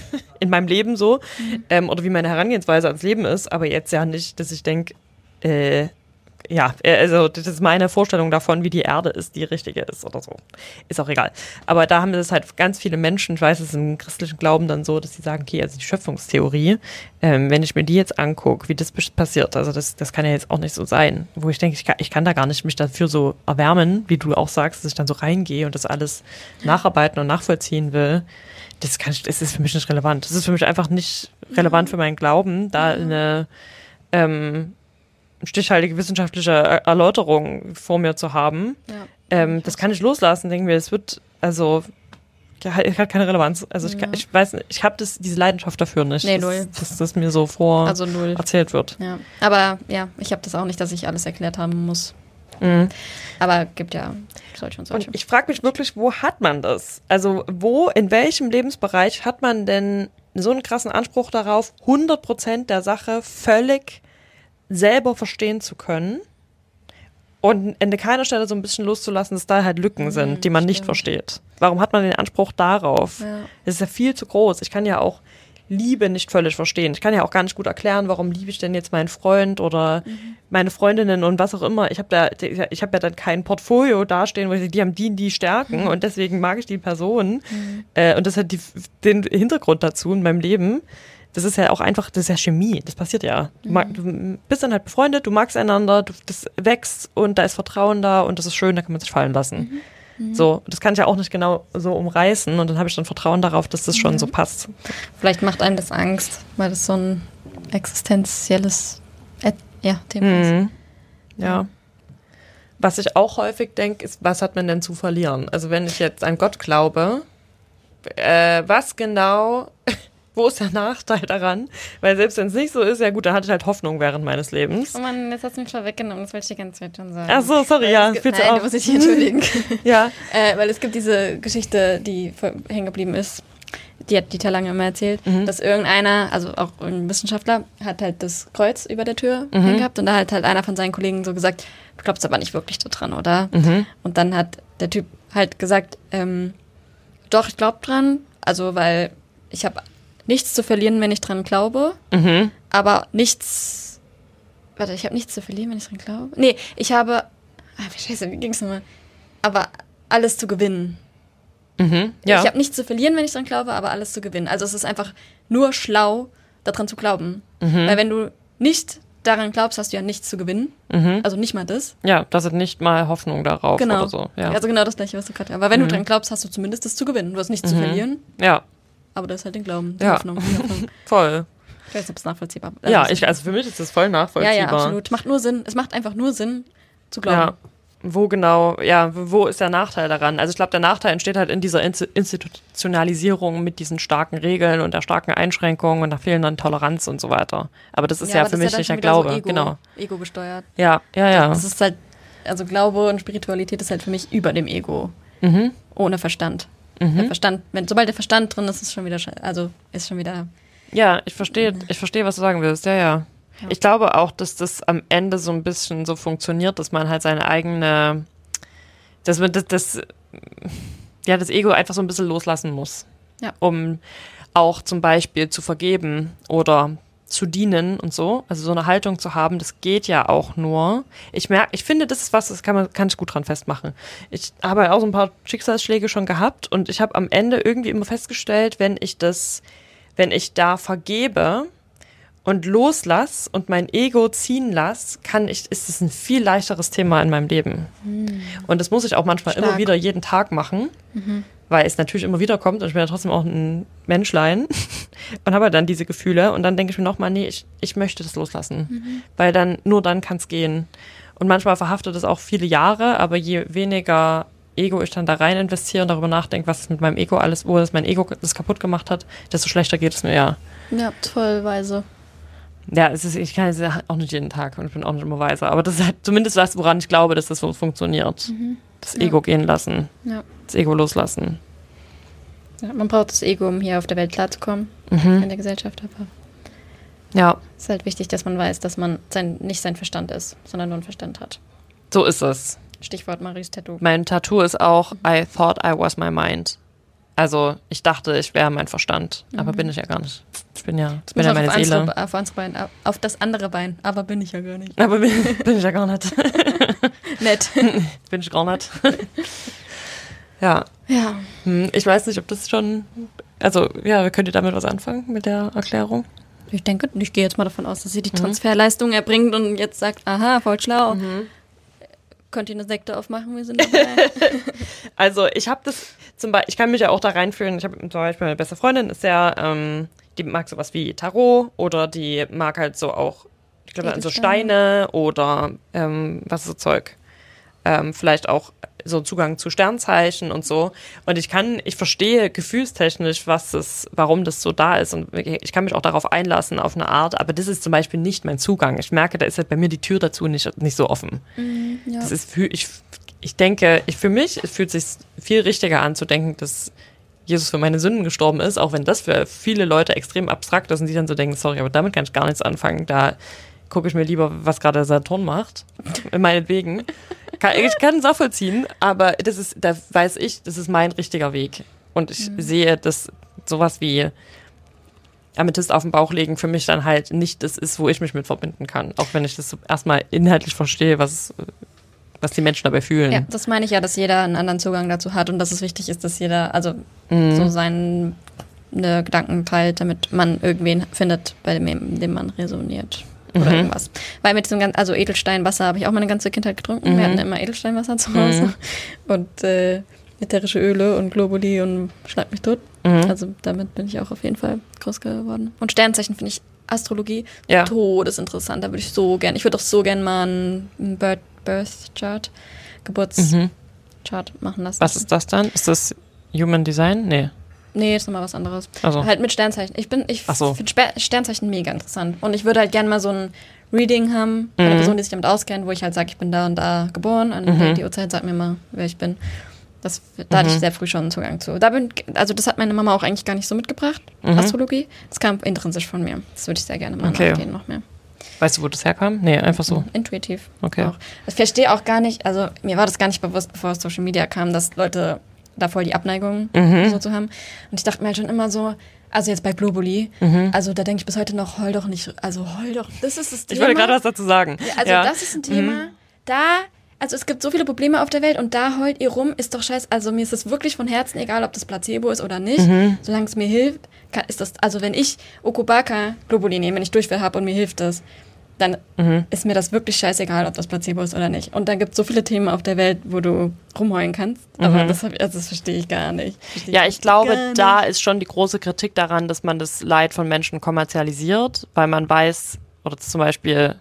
in meinem Leben so, mhm. ähm, oder wie meine Herangehensweise ans Leben ist, aber jetzt ja nicht, dass ich denke, äh, ja, also das ist meine Vorstellung davon, wie die Erde ist, die richtige ist oder so. Ist auch egal. Aber da haben das halt ganz viele Menschen, ich weiß, es ist im christlichen Glauben dann so, dass sie sagen, okay, also die Schöpfungstheorie, ähm, wenn ich mir die jetzt angucke, wie das passiert, also das, das kann ja jetzt auch nicht so sein, wo ich denke, ich kann, ich kann da gar nicht mich dafür so erwärmen, wie du auch sagst, dass ich dann so reingehe und das alles nacharbeiten und nachvollziehen will. Das, kann ich, das ist für mich nicht relevant. Das ist für mich einfach nicht relevant für meinen Glauben, da eine ähm, stichhaltige wissenschaftliche Erläuterung vor mir zu haben. Ja. Ähm, das kann ich loslassen, denke mir, es wird, also, ja, hat keine Relevanz. Also ich, kann, ich weiß nicht, ich habe diese Leidenschaft dafür nicht, nee, null. Dass, dass das mir so vor also null. erzählt wird. Ja. Aber ja, ich habe das auch nicht, dass ich alles erklärt haben muss. Mhm. Aber gibt ja solche und solche. Und ich frage mich wirklich, wo hat man das? Also wo, in welchem Lebensbereich hat man denn so einen krassen Anspruch darauf, hundert Prozent der Sache völlig selber verstehen zu können und an keiner Stelle so ein bisschen loszulassen, dass da halt Lücken mhm, sind, die man stimmt. nicht versteht. Warum hat man den Anspruch darauf? Ja. Das ist ja viel zu groß. Ich kann ja auch Liebe nicht völlig verstehen. Ich kann ja auch gar nicht gut erklären, warum liebe ich denn jetzt meinen Freund oder mhm. meine Freundinnen und was auch immer. Ich habe da, ich habe ja dann kein Portfolio dastehen, wo ich sage, die haben die, die Stärken mhm. und deswegen mag ich die Person. Mhm. Äh, und das hat die, den Hintergrund dazu in meinem Leben. Das ist ja auch einfach, das ist ja Chemie, das passiert ja. Du, mag, du bist dann halt befreundet, du magst einander, du, das wächst und da ist Vertrauen da und das ist schön, da kann man sich fallen lassen. Mhm. So, das kann ich ja auch nicht genau so umreißen und dann habe ich dann Vertrauen darauf, dass das schon mhm. so passt. Vielleicht macht einem das Angst, weil das so ein existenzielles äh, ja, Thema mhm. ist. Ja. Was ich auch häufig denke, ist, was hat man denn zu verlieren? Also wenn ich jetzt an Gott glaube, äh, was genau... Wo ist der Nachteil daran? Weil selbst wenn es nicht so ist, ja gut, da hatte ich halt Hoffnung während meines Lebens. Oh Mann, jetzt hast du mich schon weggenommen, das wollte ich die ganze Zeit schon sagen. Ach so, sorry, weil ja. Gibt, nein, du musst dich entschuldigen. ja. äh, weil es gibt diese Geschichte, die hängen geblieben ist, die hat Dieter Lange immer erzählt, mhm. dass irgendeiner, also auch ein Wissenschaftler, hat halt das Kreuz über der Tür mhm. hängen gehabt und da hat halt einer von seinen Kollegen so gesagt, du glaubst aber nicht wirklich daran, oder? Mhm. Und dann hat der Typ halt gesagt, ähm, doch, ich glaube dran, also weil ich habe nichts zu verlieren, wenn ich dran glaube, mhm. aber nichts, warte, ich habe nichts zu verlieren, wenn ich dran glaube? Nee, ich habe, ah, scheiße, wie ging's nochmal? Aber alles zu gewinnen. Mhm, ja. Ich habe nichts zu verlieren, wenn ich dran glaube, aber alles zu gewinnen. Also es ist einfach nur schlau, daran zu glauben. Mhm. Weil wenn du nicht daran glaubst, hast du ja nichts zu gewinnen. Mhm. Also nicht mal das. Ja, das ist nicht mal Hoffnung darauf genau. oder so. Ja. Also genau das Gleiche, was du gerade... Aber wenn mhm. du dran glaubst, hast du zumindest das zu gewinnen. Du hast nichts mhm. zu verlieren. Ja. Aber das ist halt den Glauben, die ja. Hoffnung. Die Hoffnung. Voll. Ich weiß nicht, ob es nachvollziehbar ist. Ja, ich, also für mich ist das voll nachvollziehbar. Ja, ja, absolut. Macht nur Sinn. Es macht einfach nur Sinn, zu glauben. Ja. wo genau, ja, wo ist der Nachteil daran? Also ich glaube, der Nachteil entsteht halt in dieser Institutionalisierung mit diesen starken Regeln und der starken Einschränkung und der fehlenden Toleranz und so weiter. Aber das ist ja, ja für mich nicht der Glaube. So Ego, genau. Ego gesteuert. Ja, ja, ja. Das ist halt, also Glaube und Spiritualität ist halt für mich über dem Ego. Mhm. Ohne Verstand. Mhm. Der Verstand, wenn, sobald der Verstand drin ist, ist schon wieder, also ist schon wieder. Ja, ich verstehe, ich verstehe, was du sagen willst. Ja, ja. Ja. Ich glaube auch, dass das am Ende so ein bisschen so funktioniert, dass man halt seine eigene, dass man das, das, ja, das Ego einfach so ein bisschen loslassen muss, ja. um auch zum Beispiel zu vergeben oder zu dienen und so. Also so eine Haltung zu haben, das geht ja auch nur. Ich merke, ich finde, das ist was, das kann man, kann ich gut dran festmachen. Ich habe ja auch so ein paar Schicksalsschläge schon gehabt und ich habe am Ende irgendwie immer festgestellt, wenn ich das, wenn ich da vergebe und loslass und mein Ego ziehen lass, kann ich, ist es ein viel leichteres Thema in meinem Leben. Mhm. Und das muss ich auch manchmal Stark. immer wieder jeden Tag machen, mhm. weil es natürlich immer wieder kommt und ich bin ja trotzdem auch ein Menschlein und habe dann diese Gefühle und dann denke ich mir nochmal, nee, ich, ich möchte das loslassen, mhm. weil dann, nur dann kann es gehen. Und manchmal verhaftet es auch viele Jahre, aber je weniger Ego ich dann da rein investiere und darüber nachdenke, was mit meinem Ego alles, wo das mein Ego das kaputt gemacht hat, desto schlechter geht es mir, ja. Ja, toll, weise. Ja, es ist, ich kann es ja auch nicht jeden Tag und ich bin auch nicht immer weiser, aber das ist halt zumindest das, woran ich glaube, dass das so funktioniert. Mhm. Das ja. Ego gehen lassen, ja. das Ego loslassen. Ja, man braucht das Ego, um hier auf der Welt klarzukommen, mhm. in der Gesellschaft. Aber ja. es ist halt wichtig, dass man weiß, dass man sein, nicht sein Verstand ist, sondern nur einen Verstand hat. So ist es. Stichwort Maries Tattoo. Mein Tattoo ist auch I thought I was my mind. Also ich dachte, ich wäre mein Verstand, mhm. aber bin ich ja gar nicht. Ich bin ja, ich bin ja meine auf Seele. Andere, auf, andere Bein, auf das andere Bein, aber bin ich ja gar nicht. Aber bin, bin ich ja gar nicht. Nett. Bin ich gar nicht. Ja. Ja. Ich weiß nicht, ob das schon, also ja, könnt ihr damit was anfangen mit der Erklärung? Ich denke, ich gehe jetzt mal davon aus, dass sie die Transferleistung erbringt und jetzt sagt, aha, voll schlau. Mhm. Könnt ihr eine Sekte aufmachen? Wir sind dabei. Also ich habe das zum Beispiel, ich kann mich ja auch da reinfühlen. Ich habe zum Beispiel meine beste Freundin, ist ja, ähm, die mag sowas wie Tarot oder die mag halt so auch, ich glaube, an so Steine oder ähm, was ist so Zeug. Ähm, vielleicht auch so Zugang zu Sternzeichen und so. Und ich kann, ich verstehe gefühlstechnisch, was es, warum das so da ist. Und ich kann mich auch darauf einlassen, auf eine Art, aber das ist zum Beispiel nicht mein Zugang. Ich merke, da ist halt bei mir die Tür dazu nicht, nicht so offen. Mhm, ja. Das ist für, ich, ich denke, ich, für mich, es fühlt sich viel richtiger an zu denken, dass Jesus für meine Sünden gestorben ist, auch wenn das für viele Leute extrem abstrakt ist und die dann so denken, sorry, aber damit kann ich gar nichts anfangen. Da gucke ich mir lieber, was gerade Saturn macht. Meinetwegen. Ich kann es nachvollziehen, aber das ist, da weiß ich, das ist mein richtiger Weg. Und ich mhm. sehe, dass sowas wie Amethyst auf den Bauch legen für mich dann halt nicht das ist, wo ich mich mit verbinden kann. Auch wenn ich das erstmal inhaltlich verstehe, was, was die Menschen dabei fühlen. Ja, das meine ich ja, dass jeder einen anderen Zugang dazu hat und dass es wichtig ist, dass jeder also mhm. so seine Gedanken teilt, damit man irgendwen findet, bei dem, dem man resoniert. Oder mhm. irgendwas. Weil mit diesem ganzen, also Edelsteinwasser habe ich auch meine ganze Kindheit getrunken. Mhm. Wir hatten immer Edelsteinwasser zu Hause. Mhm. Und äh, ätherische Öle und Globuli und schlag mich tot. Mhm. Also damit bin ich auch auf jeden Fall groß geworden. Und Sternzeichen finde ich Astrologie ja. todesinteressant. Da würde ich so gern, ich würde auch so gern mal einen Birth, Birth Chart, Geburtschart mhm. machen lassen. Was ist das dann? Ist das Human Design? Nee. Nee, ist nochmal was anderes. Also. Halt mit Sternzeichen. Ich bin, ich so. finde Sternzeichen mega interessant. Und ich würde halt gerne mal so ein Reading haben, von einer mhm. Person, die sich damit auskennt, wo ich halt sage, ich bin da und da geboren, an mhm. die Uhrzeit, sag mir mal, wer ich bin. Das, da hatte mhm. ich sehr früh schon einen Zugang zu. Da bin, also das hat meine Mama auch eigentlich gar nicht so mitgebracht, mhm. Astrologie. Das kam intrinsisch von mir. Das würde ich sehr gerne mal okay. nachgehen noch mehr. Weißt du, wo das herkam? Nee, einfach so. Intuitiv. Okay. Auch. Ich verstehe auch gar nicht, also mir war das gar nicht bewusst, bevor Social Media kam, dass Leute da voll die Abneigung mhm. so zu haben. Und ich dachte mir halt schon immer so, also jetzt bei Globuli, mhm. also da denke ich bis heute noch, heul doch nicht, also heul doch, das ist das Thema. Ich wollte gerade was dazu sagen. Ja, also ja. das ist ein Thema, mhm. da, also es gibt so viele Probleme auf der Welt und da heult ihr rum, ist doch scheiße, also mir ist es wirklich von Herzen egal, ob das Placebo ist oder nicht, mhm. solange es mir hilft, kann, ist das, also wenn ich Okubaka Globuli nehme, wenn ich Durchfall habe und mir hilft das, dann mhm. ist mir das wirklich scheißegal, ob das Placebo ist oder nicht. Und da gibt es so viele Themen auf der Welt, wo du rumheulen kannst. Aber mhm. das, hab, also das verstehe ich gar nicht. Versteh ja, ich, ich glaube, da ist schon die große Kritik daran, dass man das Leid von Menschen kommerzialisiert, weil man weiß, oder zum Beispiel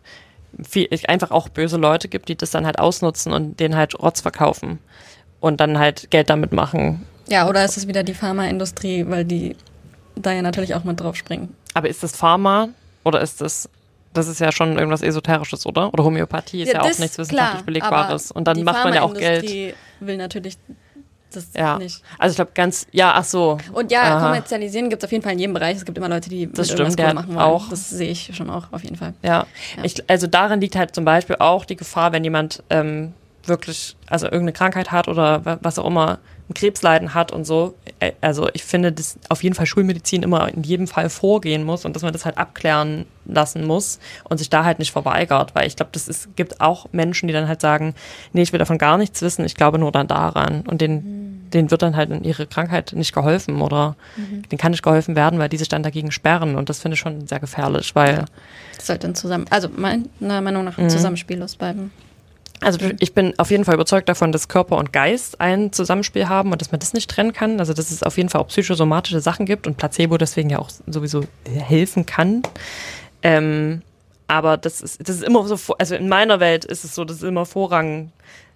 viel, einfach auch böse Leute gibt, die das dann halt ausnutzen und denen halt Rotz verkaufen und dann halt Geld damit machen. Ja, oder ist es wieder die Pharmaindustrie, weil die da ja natürlich auch mit drauf springen. Aber ist das Pharma oder ist das, das ist ja schon irgendwas Esoterisches, oder? Oder Homöopathie ist ja, ja auch nichts wissenschaftlich Belegbares. Und dann macht man ja auch Geld. Die will natürlich das ja. nicht. Also ich glaube ganz, ja, ach so. Und ja, Aha. kommerzialisieren gibt es auf jeden Fall in jedem Bereich. Es gibt immer Leute, die das mit stimmt, irgendwas machen wollen. Auch. Das sehe ich schon auch auf jeden Fall. Ja, ja. Ich, also darin liegt halt zum Beispiel auch die Gefahr, wenn jemand ähm, wirklich, also irgendeine Krankheit hat oder was auch immer, ein Krebsleiden hat und so. Also ich finde, dass auf jeden Fall Schulmedizin immer in jedem Fall vorgehen muss und dass man das halt abklären lassen muss und sich da halt nicht verweigert, weil ich glaube, das ist, gibt auch Menschen, die dann halt sagen, nee, ich will davon gar nichts wissen, ich glaube nur dann daran und denen, mhm. denen wird dann halt in ihre Krankheit nicht geholfen oder mhm. denen kann nicht geholfen werden, weil die sich dann dagegen sperren und das finde ich schon sehr gefährlich, weil das sollte dann zusammen, also meiner Meinung nach ein mhm. Zusammenspiellos bleiben. Also ich bin auf jeden Fall überzeugt davon, dass Körper und Geist ein Zusammenspiel haben und dass man das nicht trennen kann. Also dass es auf jeden Fall auch psychosomatische Sachen gibt und Placebo deswegen ja auch sowieso helfen kann. Ähm, aber das ist, das ist immer so, also in meiner Welt ist es so, dass es immer Vorrang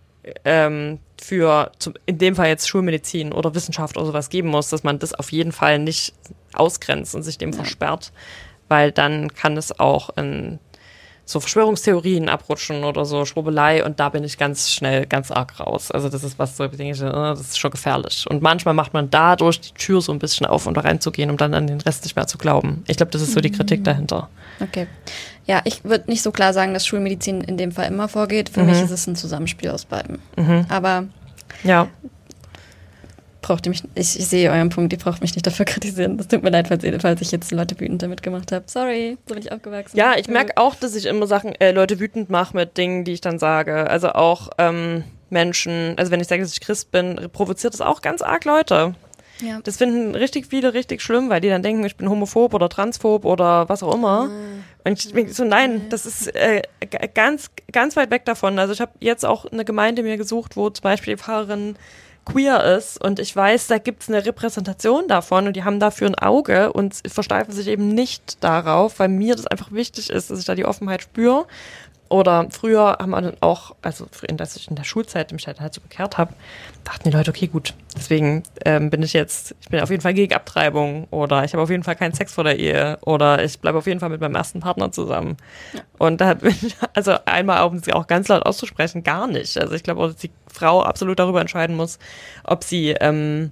ähm, für zum, in dem Fall jetzt Schulmedizin oder Wissenschaft oder sowas geben muss, dass man das auf jeden Fall nicht ausgrenzt und sich dem ja. versperrt, weil dann kann es auch in so Verschwörungstheorien abrutschen oder so Schwurbelei und da bin ich ganz schnell ganz arg raus. Also das ist was so, denke ich, das ist schon gefährlich. Und manchmal macht man dadurch die Tür so ein bisschen auf, um da reinzugehen, um dann an den Rest nicht mehr zu glauben. Ich glaube, das ist so die Kritik dahinter. Okay. Ja, ich würde nicht so klar sagen, dass Schulmedizin in dem Fall immer vorgeht. Für mhm. mich ist es ein Zusammenspiel aus beiden. Mhm. Aber ja. braucht ihr mich, ich, ich sehe euren Punkt, ihr braucht mich nicht dafür kritisieren. Das tut mir leid, falls, falls ich jetzt Leute wütend damit gemacht habe. Sorry, so bin ich aufgewachsen. Ja, ich merke auch, dass ich immer Sachen, äh, Leute wütend mache mit Dingen, die ich dann sage. Also auch ähm, Menschen, also wenn ich sage, dass ich Christ bin, provoziert das auch ganz arg Leute. Ja. Das finden richtig viele richtig schlimm, weil die dann denken, ich bin homophob oder transphob oder was auch immer. Mhm. Und ich denke so, nein, das ist äh, ganz, ganz weit weg davon. Also ich habe jetzt auch eine Gemeinde mir gesucht, wo zum Beispiel die Pfarrerin queer ist und ich weiß, da gibt es eine Repräsentation davon und die haben dafür ein Auge und versteifen sich eben nicht darauf, weil mir das einfach wichtig ist, dass ich da die Offenheit spüre. Oder früher haben wir dann auch, also dass ich in der Schulzeit mich halt, halt so bekehrt habe, dachten die Leute, okay, gut, deswegen ähm, bin ich jetzt, ich bin auf jeden Fall gegen Abtreibung oder ich habe auf jeden Fall keinen Sex vor der Ehe oder ich bleibe auf jeden Fall mit meinem ersten Partner zusammen. Ja. Und da bin ich, also einmal, um sie auch ganz laut auszusprechen, gar nicht. Also ich glaube auch, dass die Frau absolut darüber entscheiden muss, ob sie, ähm,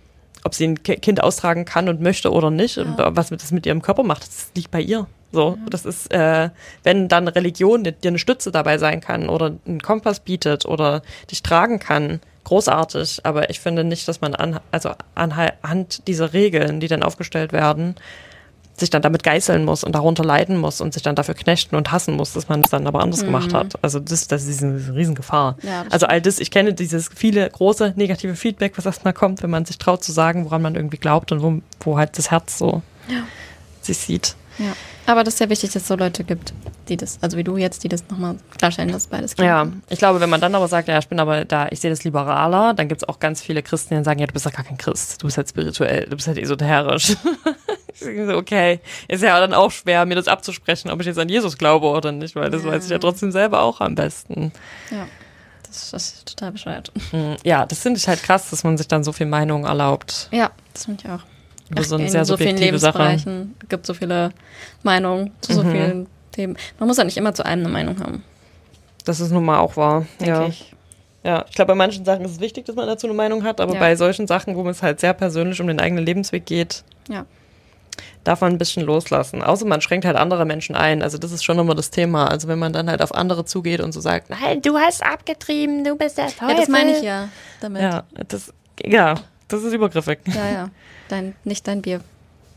ob sie ein Kind austragen kann und möchte oder nicht. Ja. Und was das mit ihrem Körper macht, das liegt bei ihr. So, ja. Das ist, äh, wenn dann Religion dir eine Stütze dabei sein kann oder einen Kompass bietet oder dich tragen kann, großartig. Aber ich finde nicht, dass man an, also anhand dieser Regeln, die dann aufgestellt werden, sich dann damit geißeln muss und darunter leiden muss und sich dann dafür knechten und hassen muss, dass man es dann aber anders mhm. gemacht hat. Also das, das ist eine Riesengefahr. Ja, also all das, ich kenne dieses viele große negative Feedback, was erstmal kommt, wenn man sich traut zu sagen, woran man irgendwie glaubt und wo, wo halt das Herz so ja. sich sieht. Ja, aber das ist ja wichtig, dass es so Leute gibt, die das, also wie du jetzt, die das nochmal klarstellen, dass beides geht. Ja, ich glaube, wenn man dann aber sagt, ja, ich bin aber da, ich sehe das liberaler, dann gibt es auch ganz viele Christen, die sagen, ja, du bist doch gar kein Christ, du bist halt spirituell, du bist halt esoterisch. Ich denke so, okay, ist ja dann auch schwer, mir das abzusprechen, ob ich jetzt an Jesus glaube oder nicht, weil das ja. weiß ich ja trotzdem selber auch am besten. Ja, das, das ist total bescheuert. Ja, das finde ich halt krass, dass man sich dann so viel Meinungen erlaubt. Ja, das finde ich auch. Über Ach, so eine in sehr so vielen subjektive Lebensbereichen Sache. gibt so viele Meinungen zu so mhm. vielen Themen. Man muss ja nicht immer zu einem eine Meinung haben. Das ist nun mal auch wahr. Ja. Ich. ja, ich glaube, bei manchen Sachen ist es wichtig, dass man dazu eine Meinung hat, aber ja. bei solchen Sachen, wo es halt sehr persönlich um den eigenen Lebensweg geht, ja. darf man ein bisschen loslassen. Außer man schränkt halt andere Menschen ein. Also das ist schon immer das Thema. Also wenn man dann halt auf andere zugeht und so sagt, nein, du hast abgetrieben, du bist der Teufel. Ja, das meine ich ja damit. Ja, das, ja, das ist übergriffig. Ja, ja. Dein, nicht dein Bier.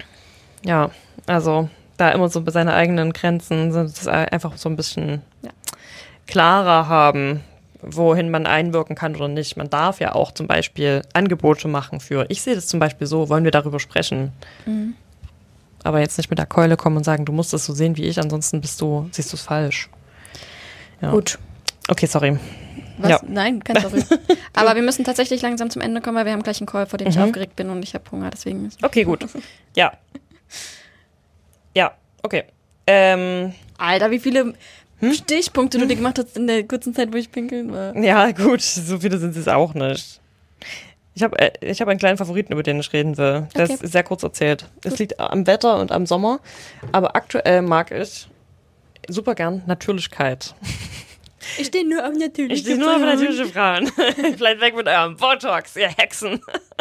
Ja, also da immer so bei seinen eigenen Grenzen das einfach so ein bisschen ja. klarer haben, wohin man einwirken kann oder nicht. Man darf ja auch zum Beispiel Angebote machen für, ich sehe das zum Beispiel so, wollen wir darüber sprechen. Mhm. Aber jetzt nicht mit der Keule kommen und sagen, du musst es so sehen wie ich, ansonsten bist du, siehst du es falsch. Ja. Gut. Okay, sorry. Was? Ja. Nein, kein Sorry. Aber wir müssen tatsächlich langsam zum Ende kommen, weil wir haben gleich einen Call, vor dem mhm. ich aufgeregt bin und ich habe Hunger, deswegen. Okay, gut. Ja. Ja, okay. Ähm, Alter, wie viele hm? Stichpunkte, die du dir gemacht hast in der kurzen Zeit, wo ich pinkeln war. Ja, gut, so viele sind es auch nicht. Ich habe äh, ich hab einen kleinen Favoriten, über den ich reden will. Der okay. ist sehr kurz erzählt. Gut. Es liegt am Wetter und am Sommer, aber aktuell mag ich super gern Natürlichkeit. Ich stehe nur auf natürliche Ich stehe nur auf natürliche Frauen. Vielleicht weg mit eurem Botox, ihr Hexen.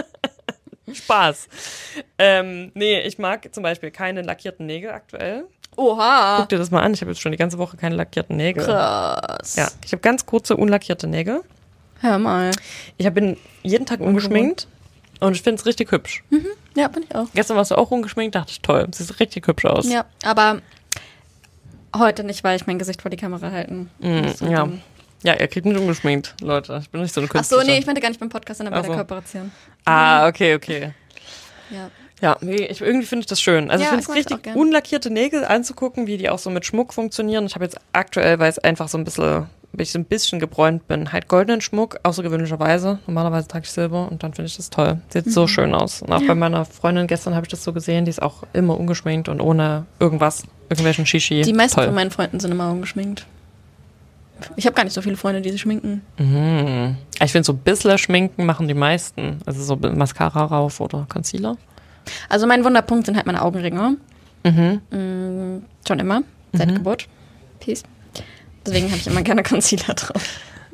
Spaß. Ähm, nee, ich mag zum Beispiel keine lackierten Nägel aktuell. Oha. Guck dir das mal an, ich habe jetzt schon die ganze Woche keine lackierten Nägel. Krass. Ja, ich habe ganz kurze, unlackierte Nägel. Hör mal. Ich bin jeden Tag ungeschminkt und ich finde es richtig hübsch. Mhm. Ja, bin ich auch. Gestern warst du auch ungeschminkt, dachte ich, toll, sieht richtig hübsch aus. Ja, aber heute nicht, weil ich mein Gesicht vor die Kamera halten muss. Mm, ja. Ja, er kriegt mich ungeschminkt, Leute. Ich bin nicht so eine Künstlerin. Ach so, nee, ich meinte gar nicht beim Podcast, sondern bei so. der Kooperation. Ah, okay, okay. Ja. Ja, nee, ich, irgendwie finde ich das schön. Also ja, ich finde es richtig, unlackierte Nägel anzugucken, wie die auch so mit Schmuck funktionieren. Ich habe jetzt aktuell, weil es einfach so ein bisschen, weil ich so ein bisschen gebräunt bin, halt goldenen Schmuck, außergewöhnlicherweise. Normalerweise trage ich Silber und dann finde ich das toll. Sieht mhm. so schön aus. Und auch ja. bei meiner Freundin gestern habe ich das so gesehen, die ist auch immer ungeschminkt und ohne irgendwas, irgendwelchen Shishi. Die meisten toll. von meinen Freunden sind immer ungeschminkt. Ich habe gar nicht so viele Freunde, die sich schminken. Mhm. Ich finde, so ein bisschen schminken machen die meisten. Also so Mascara rauf oder Concealer. Also mein Wunderpunkt sind halt meine Augenringe. Mhm. Mhm, schon immer, seit mhm. Geburt. Peace. Deswegen habe ich immer gerne Concealer drauf.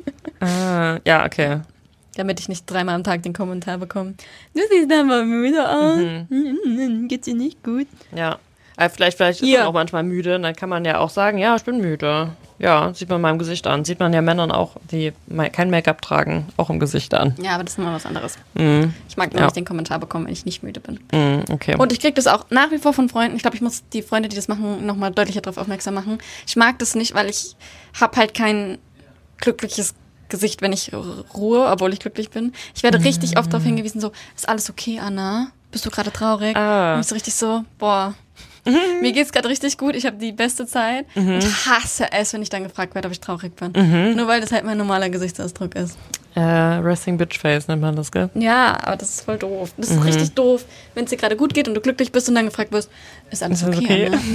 Ah, ja, okay. Damit ich nicht dreimal am Tag den Kommentar bekomme. Du siehst aber müde aus. Mhm. Geht's dir nicht gut? Ja. Also vielleicht, vielleicht ist ja. man auch manchmal müde. Dann kann man ja auch sagen, ja, ich bin müde. Ja, sieht man meinem Gesicht an. Sieht man ja Männern auch, die kein Make-up tragen, auch im Gesicht an. Ja, aber das ist immer was anderes. Mhm. Ich mag nämlich ja. den Kommentar bekommen, wenn ich nicht müde bin. Mhm, okay. Und ich kriege das auch nach wie vor von Freunden. Ich glaube, ich muss die Freunde, die das machen, nochmal deutlicher darauf aufmerksam machen. Ich mag das nicht, weil ich habe halt kein glückliches Gesicht, wenn ich ruhe, obwohl ich glücklich bin. Ich werde mhm. richtig oft darauf hingewiesen, so, ist alles okay, Anna? Bist du gerade traurig? Ah. Und ich so richtig so, boah, Mhm. mir geht's gerade richtig gut, ich habe die beste Zeit mhm. und hasse es, wenn ich dann gefragt werde, ob ich traurig bin. Mhm. Nur weil das halt mein normaler Gesichtsausdruck ist. Äh, Resting Bitch Face nennt man das, gell? Ja, aber das ist voll doof. Das ist mhm. richtig doof, wenn es dir gerade gut geht und du glücklich bist und dann gefragt wirst, ist alles ist okay? okay? Ne?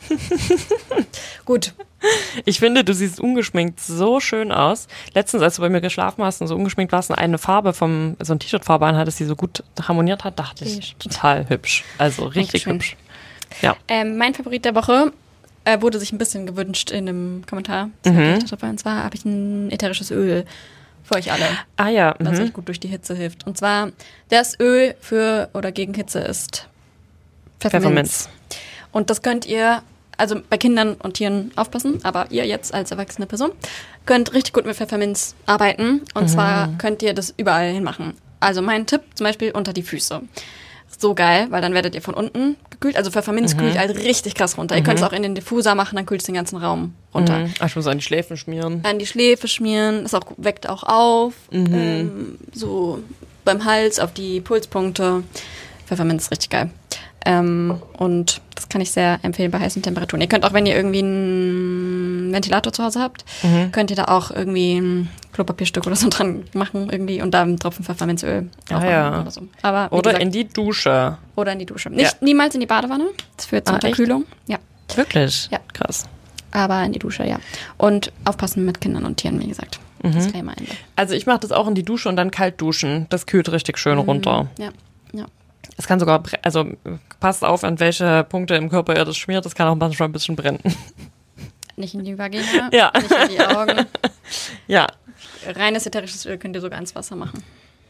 Gut. Ich finde, du siehst ungeschminkt so schön aus. Letztens, als du bei mir geschlafen hast und so ungeschminkt warst und eine Farbe vom, so ein T-Shirt-Farbe anhattest, die so gut harmoniert hat, dachte ich, ich total hübsch. Also richtig hübsch. Ja. Ähm, mein Favorit der Woche äh, wurde sich ein bisschen gewünscht in einem Kommentar. Mhm. Und zwar habe ich ein ätherisches Öl für euch alle. Ah ja. Was mhm. euch gut durch die Hitze hilft. Und zwar, das Öl für oder gegen Hitze ist Pfefferminz. Pfefferminz. Und das könnt ihr, also bei Kindern und Tieren aufpassen, aber ihr jetzt als erwachsene Person könnt richtig gut mit Pfefferminz arbeiten. Und mhm. zwar könnt ihr das überall hinmachen. Also mein Tipp zum Beispiel unter die Füße. So geil, weil dann werdet ihr von unten gekühlt. Also Pfefferminz mhm. kühlt halt richtig krass runter. Mhm. Ihr könnt es auch in den Diffuser machen, dann kühlt es den ganzen Raum runter. Mhm. Ach, ich muss an die Schläfen schmieren. An die Schläfe schmieren. Das auch, weckt auch auf. Mhm. Ähm, so beim Hals auf die Pulspunkte. Pfefferminz ist richtig geil. Ähm, und das kann ich sehr empfehlen bei heißen Temperaturen. Ihr könnt auch, wenn ihr irgendwie einen Ventilator zu Hause habt, mhm. könnt ihr da auch irgendwie ein Klopapierstück oder so dran machen irgendwie und da einen Tropfen Pfefferminzöl drauf ah, ja. oder so. Aber, oder gesagt, in die Dusche. Oder in die Dusche. Nicht, ja. Niemals in die Badewanne. Das führt zur ah, Unterkühlung. Ja. Wirklich? Ja. Krass. Aber in die Dusche, ja. Und aufpassen mit Kindern und Tieren, wie gesagt. Mhm. Disclaimer Ende. Also ich mache das auch in die Dusche und dann kalt duschen. Das kühlt richtig schön mhm. runter. Ja, ja. Es kann sogar, also passt auf, an welche Punkte im Körper ihr das schmiert. Das kann auch manchmal ein bisschen brennen. Nicht in die Vagina, ja. nicht in die Augen. Ja. Reines ätherisches Öl könnt ihr sogar ins Wasser machen.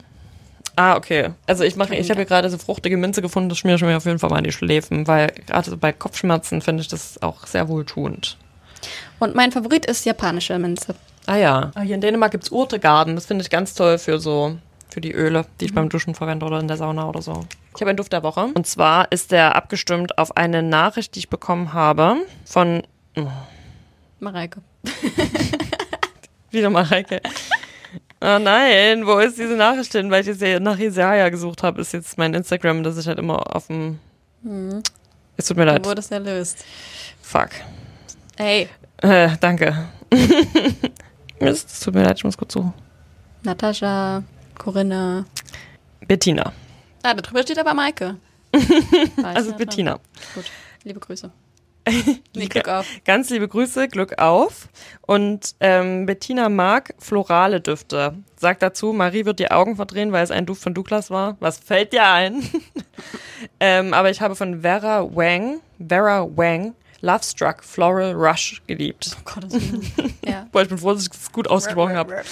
Ah, okay. Also ich mache, ich habe hier gerade so fruchtige Minze gefunden, das schmiere ich mir auf jeden Fall mal in die Schläfen, weil gerade so bei Kopfschmerzen finde ich das auch sehr wohltuend. Und mein Favorit ist japanische Minze. Ah ja. Hier in Dänemark gibt es Urtegarden, das finde ich ganz toll für so... für die Öle, die ich mhm. beim Duschen verwende oder in der Sauna oder so. Ich habe einen Duft der Woche. Und zwar ist der abgestimmt auf eine Nachricht, die ich bekommen habe von... Oh. Mareike. Wieder Mareike. Oh nein, wo ist diese Nachricht hin? Weil ich jetzt nach Isaiah gesucht habe, ist jetzt mein Instagram, das ich halt immer auf dem... Mhm. Es tut mir leid. Wo wurde es erlöst? Fuck. Hey. Äh, danke. Es tut mir leid, ich muss kurz suchen. Natascha... Corinna. Bettina. Ah, da drüber steht aber Maike. Also Bettina. Gut, liebe Grüße. Nee, Glück auf. Ganz liebe Grüße, Glück auf. Und ähm, Bettina mag florale Düfte. Sagt dazu, Marie wird die Augen verdrehen, weil es ein Duft von Douglas war. Was fällt dir ein? ähm, aber ich habe von Vera Wang, Vera Wang, Love Struck Floral Rush geliebt. Oh Gott, das ist ja. Boah, ich bin froh, dass ich das gut ausgesprochen habe.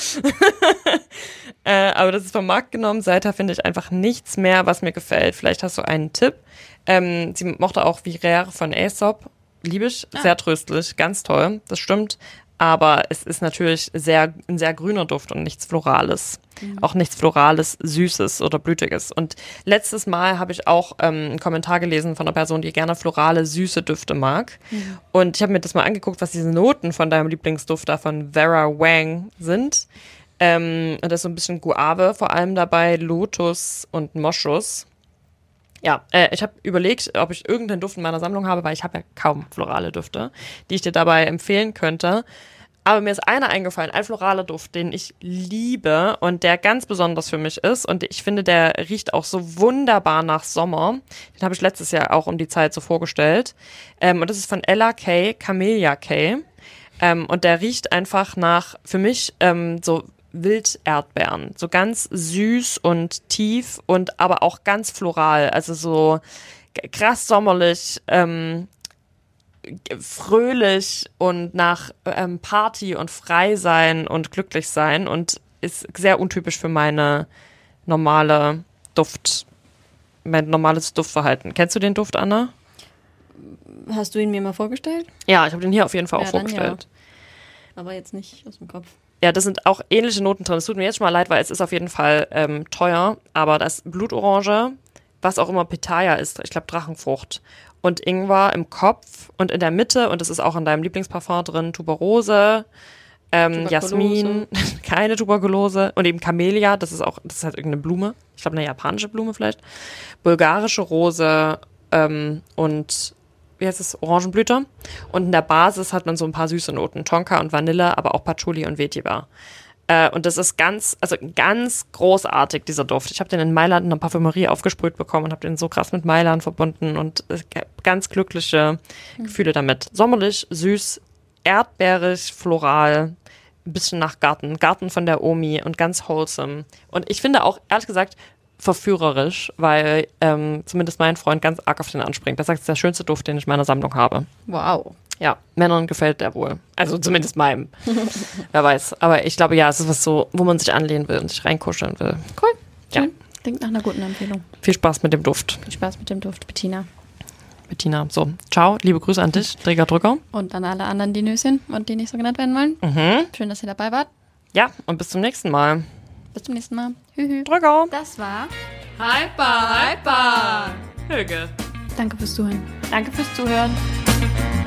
äh, aber das ist vom Markt genommen. Seither finde ich einfach nichts mehr, was mir gefällt. Vielleicht hast du einen Tipp. Ähm, sie mochte auch Virere von Aesop. Liebe ich, ah. sehr tröstlich, ganz toll, das stimmt. Aber es ist natürlich sehr, ein sehr grüner Duft und nichts Florales. Mhm. Auch nichts Florales, Süßes oder Blütiges. Und letztes Mal habe ich auch ähm, einen Kommentar gelesen von einer Person, die gerne florale, süße Düfte mag. Mhm. Und ich habe mir das mal angeguckt, was diese Noten von deinem Lieblingsduft da von Vera Wang sind. Ähm, und da ist so ein bisschen Guave vor allem dabei, Lotus und Moschus. Ja, äh, ich habe überlegt, ob ich irgendeinen Duft in meiner Sammlung habe, weil ich habe ja kaum florale Düfte, die ich dir dabei empfehlen könnte. Aber mir ist einer eingefallen, ein floraler Duft, den ich liebe und der ganz besonders für mich ist. Und ich finde, der riecht auch so wunderbar nach Sommer. Den habe ich letztes Jahr auch um die Zeit so vorgestellt. Ähm, und das ist von Ella Kay, Camellia Kay. Ähm, und der riecht einfach nach, für mich, ähm, so Wilderdbeeren. So ganz süß und tief und aber auch ganz floral. Also so krass sommerlich, ähm, fröhlich und nach ähm, Party und frei sein und glücklich sein und ist sehr untypisch für meine normale Duft, mein normales Duftverhalten. Kennst du den Duft, Anna? Hast du ihn mir mal vorgestellt? Ja, ich habe den hier auf jeden Fall ja, auch vorgestellt. Ja. Aber jetzt nicht aus dem Kopf. Ja, das sind auch ähnliche Noten drin. Es tut mir jetzt schon mal leid, weil es ist auf jeden Fall ähm, teuer. Aber das Blutorange, was auch immer Pitaya ist, ich glaube Drachenfrucht und Ingwer im Kopf und in der Mitte, und das ist auch in deinem Lieblingsparfum drin, Tuberose, ähm, Jasmin, keine Tuberkulose und eben Camellia, das ist auch, das ist halt irgendeine Blume. Ich glaube eine japanische Blume vielleicht. Bulgarische Rose ähm, und wie heißt es, Orangenblüte. Und in der Basis hat man so ein paar süße Noten, Tonka und Vanille, aber auch Patchouli und Vetiver. Äh, und das ist ganz, also ganz großartig, dieser Duft. Ich habe den in Mailand in einer Parfümerie aufgesprüht bekommen und habe den so krass mit Mailand verbunden und äh, ganz glückliche mhm. Gefühle damit. Sommerlich, süß, erdbeerig, floral, ein bisschen nach Garten, Garten von der Omi und ganz wholesome. Und ich finde auch, ehrlich gesagt, verführerisch, weil ähm, zumindest mein Freund ganz arg auf den anspringt. Das sagt, das ist der schönste Duft, den ich in meiner Sammlung habe. Wow. Ja, Männern gefällt der wohl. Also zumindest meinem. Wer weiß. Aber ich glaube, ja, es ist was so, wo man sich anlehnen will und sich reinkuscheln will. Cool. Ja. Schön. Klingt nach einer guten Empfehlung. Viel Spaß mit dem Duft. Viel Spaß mit dem Duft, Bettina. Bettina. So, ciao. Liebe Grüße an dich, Träger Drücker. Und an alle anderen Dinöschen und die nicht so genannt werden wollen. Mhm. Schön, dass ihr dabei wart. Ja, und bis zum nächsten Mal. Bis zum nächsten Mal. Hühü. Drücker. Das war Hyper, Hyper. Höge. Danke fürs Zuhören. Danke fürs Zuhören.